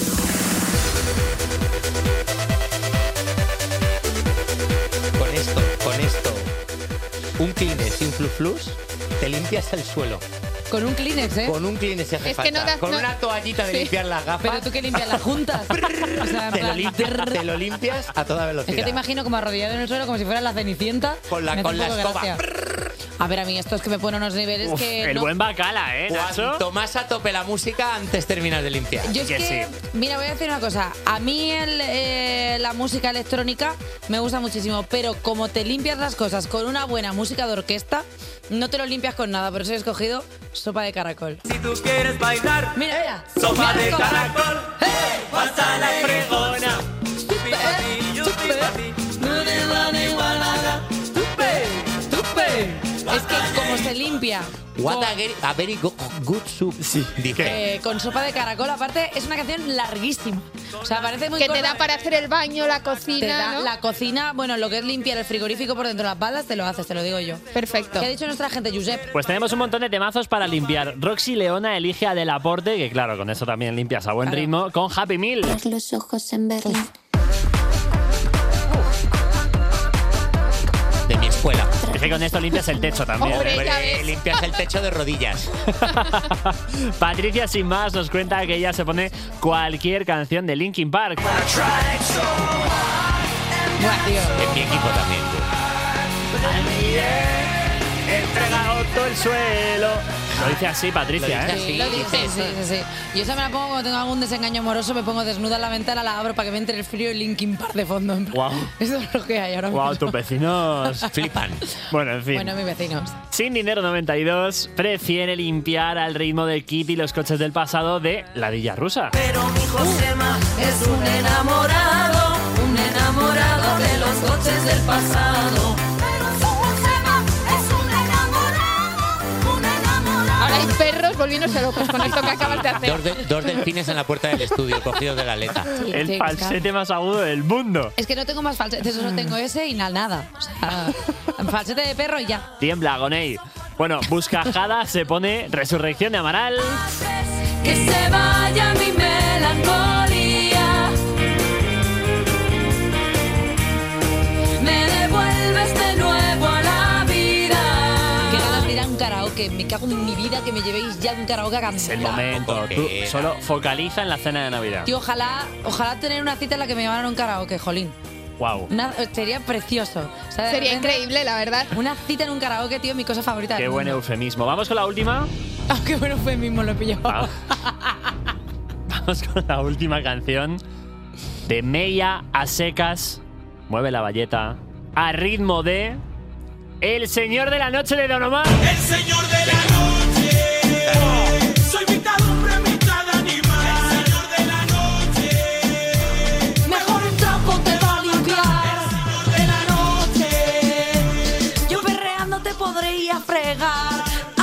Con esto, un Kleenex y un Fluflus, te limpias el suelo. Con un Kleenex, ¿eh? Con un Kleenex si hace Es que falta. Con una toallita de limpiar las gafas. Pero tú que limpias las juntas. O sea, en te, plan, te lo limpias a toda velocidad. es que te imagino como arrodillado en el suelo, como si fuera la Cenicienta. Con la Me hace un poco escoba. gracia. A ver, a mí esto es que me pone unos niveles que... El no- buen bacala, Nacho. Cuanto más a tope la música, antes terminas de limpiar. Yo es que, mira, voy a decir una cosa. A mí la música electrónica me gusta muchísimo, pero como te limpias las cosas con una buena música de orquesta, no te lo limpias con nada. Por eso he escogido Sopa de Caracol. Si tú quieres bailar, mira, mira. sopa Mira, de sopa. caracol, pasa la fregona. Es que como se limpia What a very good soup. Dice. con Sopa de Caracol, aparte es una canción larguísima. O sea, parece muy Que te corta. da para hacer el baño, la cocina, Te da ¿no? la cocina, bueno, lo que es limpiar el frigorífico por dentro de las balas, te lo haces, te lo digo yo. Perfecto. ¿Qué ha dicho nuestra gente, Josep? Pues tenemos un montón de temazos para limpiar. Roxy Leona elige a Del Aporte, que claro, con eso también limpias a buen ritmo, con Happy Meal. Los ojos en Berlín. De mi escuela. Es que con esto limpias el techo también. Hombre, limpias el techo de rodillas. Patricia, sin más, nos cuenta que ella se pone cualquier canción de Linkin Park. En mi equipo también. Entregado todo el suelo. Lo dice así, Patricia, Lo dice ¿eh? así. Lo dice, sí. Yo esa me la pongo cuando tengo algún desengaño amoroso, me pongo desnuda en la ventana, la abro para que me entre el frío y Linkin Park de fondo. En plan, Guau. Eso es lo que hay ahora mismo. Wow, tus vecinos flipan. Bueno, en fin. Bueno, mis vecinos. Sin Dinero 92 prefiere limpiar al ritmo de Kit y los coches del pasado de La Villa Rusa. Pero mi Josema es un enamorado de los coches del pasado. Ahora hay perros volviéndose locos con esto que acabas de hacer. Dos delfines en la puerta del estudio, cogidos de la aleta. El falsete más agudo del mundo. Es que no tengo más falsetes, solo tengo ese y nada. O sea, falsete de perro y ya. Tiembla, Gonei. Bueno, Buscajada se pone Resurrección de Amaral. Que se vaya mi melancolía. Me devuelves de nuevo a la vida. Qué ganas de ir a un karaoke. Me cago en mi vida que me llevéis ya a un karaoke a cantar. Es el momento. Tú solo focaliza en la cena de Navidad. Tío, ojalá tener una cita en la que me llamaran a un karaoke, jolín. Wow. Sería precioso. O sea, de Sería repente, increíble, la verdad. Una cita en un karaoke, tío, mi cosa favorita. Qué del buen mundo. eufemismo. Vamos con la última. Ah, qué buen eufemismo lo he pillado. Vamos con la última canción de Meia a secas. Mueve la valleta a ritmo de El Señor de la Noche de Don Omar. El señor de la noche. Soy mitad hombre, mitad animal. El señor de la noche. Mejor un trapo te va a limpiar. De la noche. Yo perreando te podría fregar.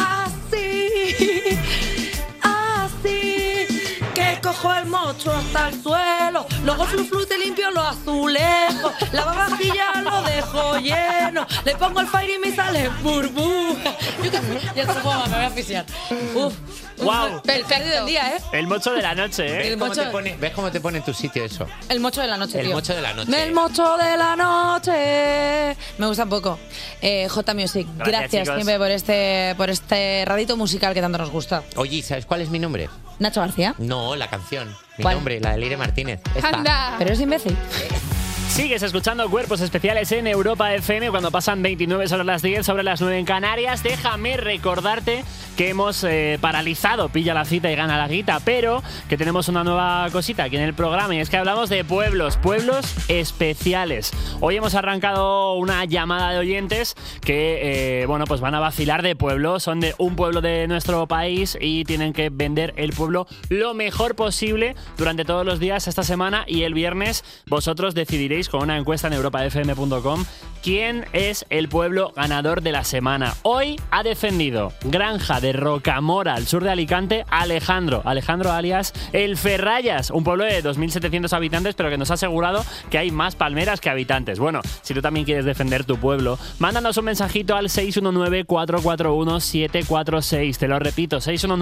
Así que cojo el mocho hasta el suelo. Luego flu te limpio los azulejos. La vajilla lo dejo lleno. Le pongo el fire y me sale burbuja. Yo qué sé, ya se puedo, me voy a asfixiar. Uf. Wow. Perfecto del día, ¿eh? El mocho de la noche, ¿eh? ¿Ves cómo te pone en tu sitio eso? El mocho de la noche, El tío. mocho de la noche. El mocho de la noche. Me gusta un poco. J Music, gracias chicos. siempre por este radito musical que tanto nos gusta. Oye, ¿sabes cuál es mi nombre? Nacho García. No, la canción. Mi ¿Cuál? nombre, la de Leire Martínez. Esta. Anda. Pero es imbécil. Sigues escuchando Cuerpos Especiales en Europa FM cuando pasan 29 sobre las 10, sobre las 9 en Canarias. Déjame recordarte que hemos paralizado Pilla la Cita y Gana la Guita, pero que tenemos una nueva cosita aquí en el programa y es que hablamos de pueblos especiales. Hoy hemos arrancado una llamada de oyentes que, bueno, pues van a vacilar de pueblo. Son de un pueblo de nuestro país y tienen que vender el pueblo lo mejor posible durante todos los días esta semana y el viernes vosotros decidiréis con una encuesta en europafm.com ¿Quién es el pueblo ganador de la semana? Hoy ha defendido Granja de Rocamora, al sur de Alicante, Alejandro alias El Ferrayas, un pueblo de 2.700 habitantes, pero que nos ha asegurado que hay más palmeras que habitantes. Bueno, si tú también quieres defender tu pueblo, mándanos un mensajito al 619-441-746. Te lo repito,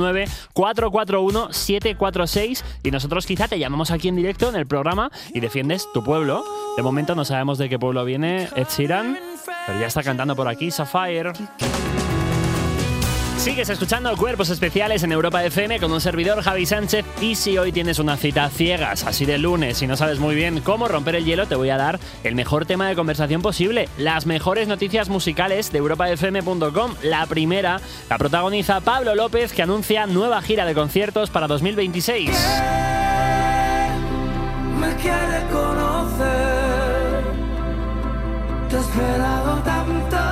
619-441-746 y nosotros quizá te llamamos aquí en directo en el programa y defiendes tu pueblo. De momento no sabemos de qué pueblo viene Ed Sheeran, pero ya está cantando por aquí Sapphire. Sigues escuchando Cuerpos Especiales en Europa FM con un servidor, Javi Sánchez, y si hoy tienes una cita ciegas, así de lunes, y no sabes muy bien cómo romper el hielo, te voy a dar el mejor tema de conversación posible, las mejores noticias musicales de europafm.com. La primera la protagoniza Pablo López, que anuncia nueva gira de conciertos para 2026. Me quiere conocer, te he esperado tanto.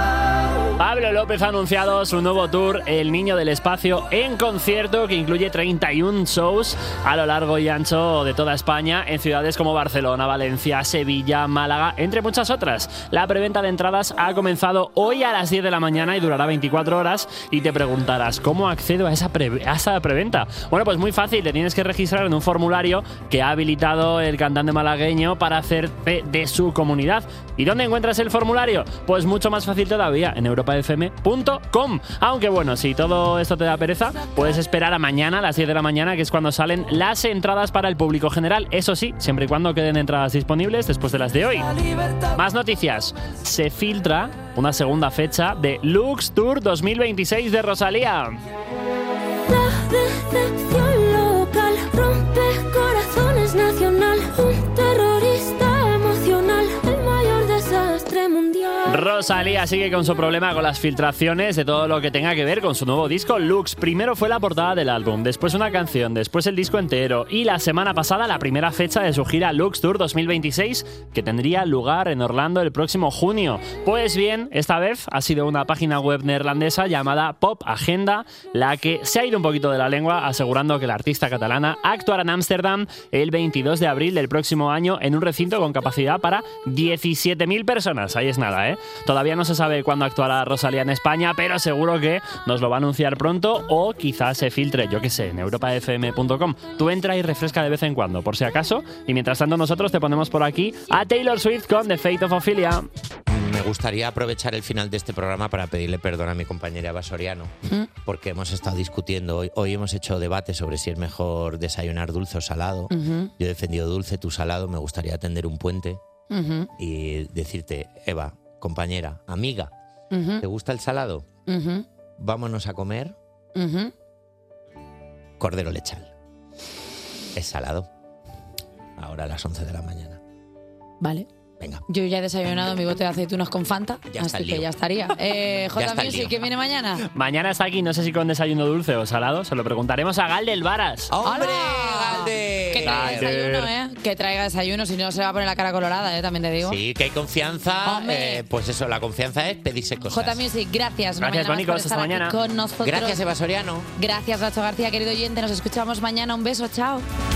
Pablo López ha anunciado su nuevo tour El Niño del Espacio en concierto, que incluye 31 shows a lo largo y ancho de toda España en ciudades como Barcelona, Valencia, Sevilla, Málaga, entre muchas otras. La preventa de entradas ha comenzado hoy a las 10 de la mañana y durará 24 horas y te preguntarás, ¿cómo accedo a esa preventa? Bueno, pues muy fácil, te tienes que registrar en un formulario que ha habilitado el cantante malagueño para hacerte de su comunidad. ¿Y dónde encuentras el formulario? Pues mucho más fácil todavía, en europafm.com. Aunque bueno, si todo esto te da pereza, puedes esperar a mañana a las 10 de la mañana, que es cuando salen las entradas para el público general. Eso sí, siempre y cuando queden entradas disponibles después de las de hoy. Más noticias. Se filtra una segunda fecha de Lux Tour 2026 de Rosalía. La decepción local rompe corazones nacional. Un terrorista emocional, el mayor desastre mundial. Rosalía sigue con su problema con las filtraciones de todo lo que tenga que ver con su nuevo disco Lux. Primero fue la portada del álbum, después una canción, después el disco entero y la semana pasada la primera fecha de su gira Lux Tour 2026, que tendría lugar en Orlando el próximo junio. Pues bien, esta vez ha sido una página web neerlandesa llamada Pop Agenda la que se ha ido un poquito de la lengua, asegurando que la artista catalana actuará en Ámsterdam el 22 de abril del próximo año en un recinto con capacidad para 17.000 personas. Ahí es nada, ¿eh? Todavía no se sabe cuándo actuará Rosalía en España, pero seguro que nos lo va a anunciar pronto o quizás se filtre, yo qué sé, en europafm.com. Tú entra y refresca de vez en cuando, por si acaso, y mientras tanto nosotros te ponemos por aquí a Taylor Swift con The Fate of Ophelia. Me gustaría aprovechar el final de este programa para pedirle perdón a mi compañera Eva Soriano, porque hemos estado discutiendo hoy hemos hecho debate sobre si es mejor desayunar dulce o salado. Yo he defendido dulce, tú salado. Me gustaría tender un puente y decirte, Eva, compañera, amiga, ¿te gusta el salado? Vámonos a comer cordero lechal. Es salado. Ahora a las 11 de la mañana. Vale. Venga. Yo ya he desayunado mi bote de aceitunas con Fanta, Ya está así el que lío. ya estaría. J está el Music, lío. ¿quién viene mañana? Mañana está aquí, no sé si con desayuno dulce o salado, se lo preguntaremos a Gal del Varas. ¡Hombre, Que traiga Galder! desayuno, Que traiga desayuno, si no se va a poner la cara colorada, también te digo. Sí, que hay confianza. Hombre. Pues eso, la confianza es pedirse cosas. J Music, gracias. una Gracias, mañana más Bónicos, por hasta estar aquí mañana. con nosotros. Gracias, Eva Soriano. Gracias, Nacho García, querido oyente. Nos escuchamos mañana. Un beso, chao.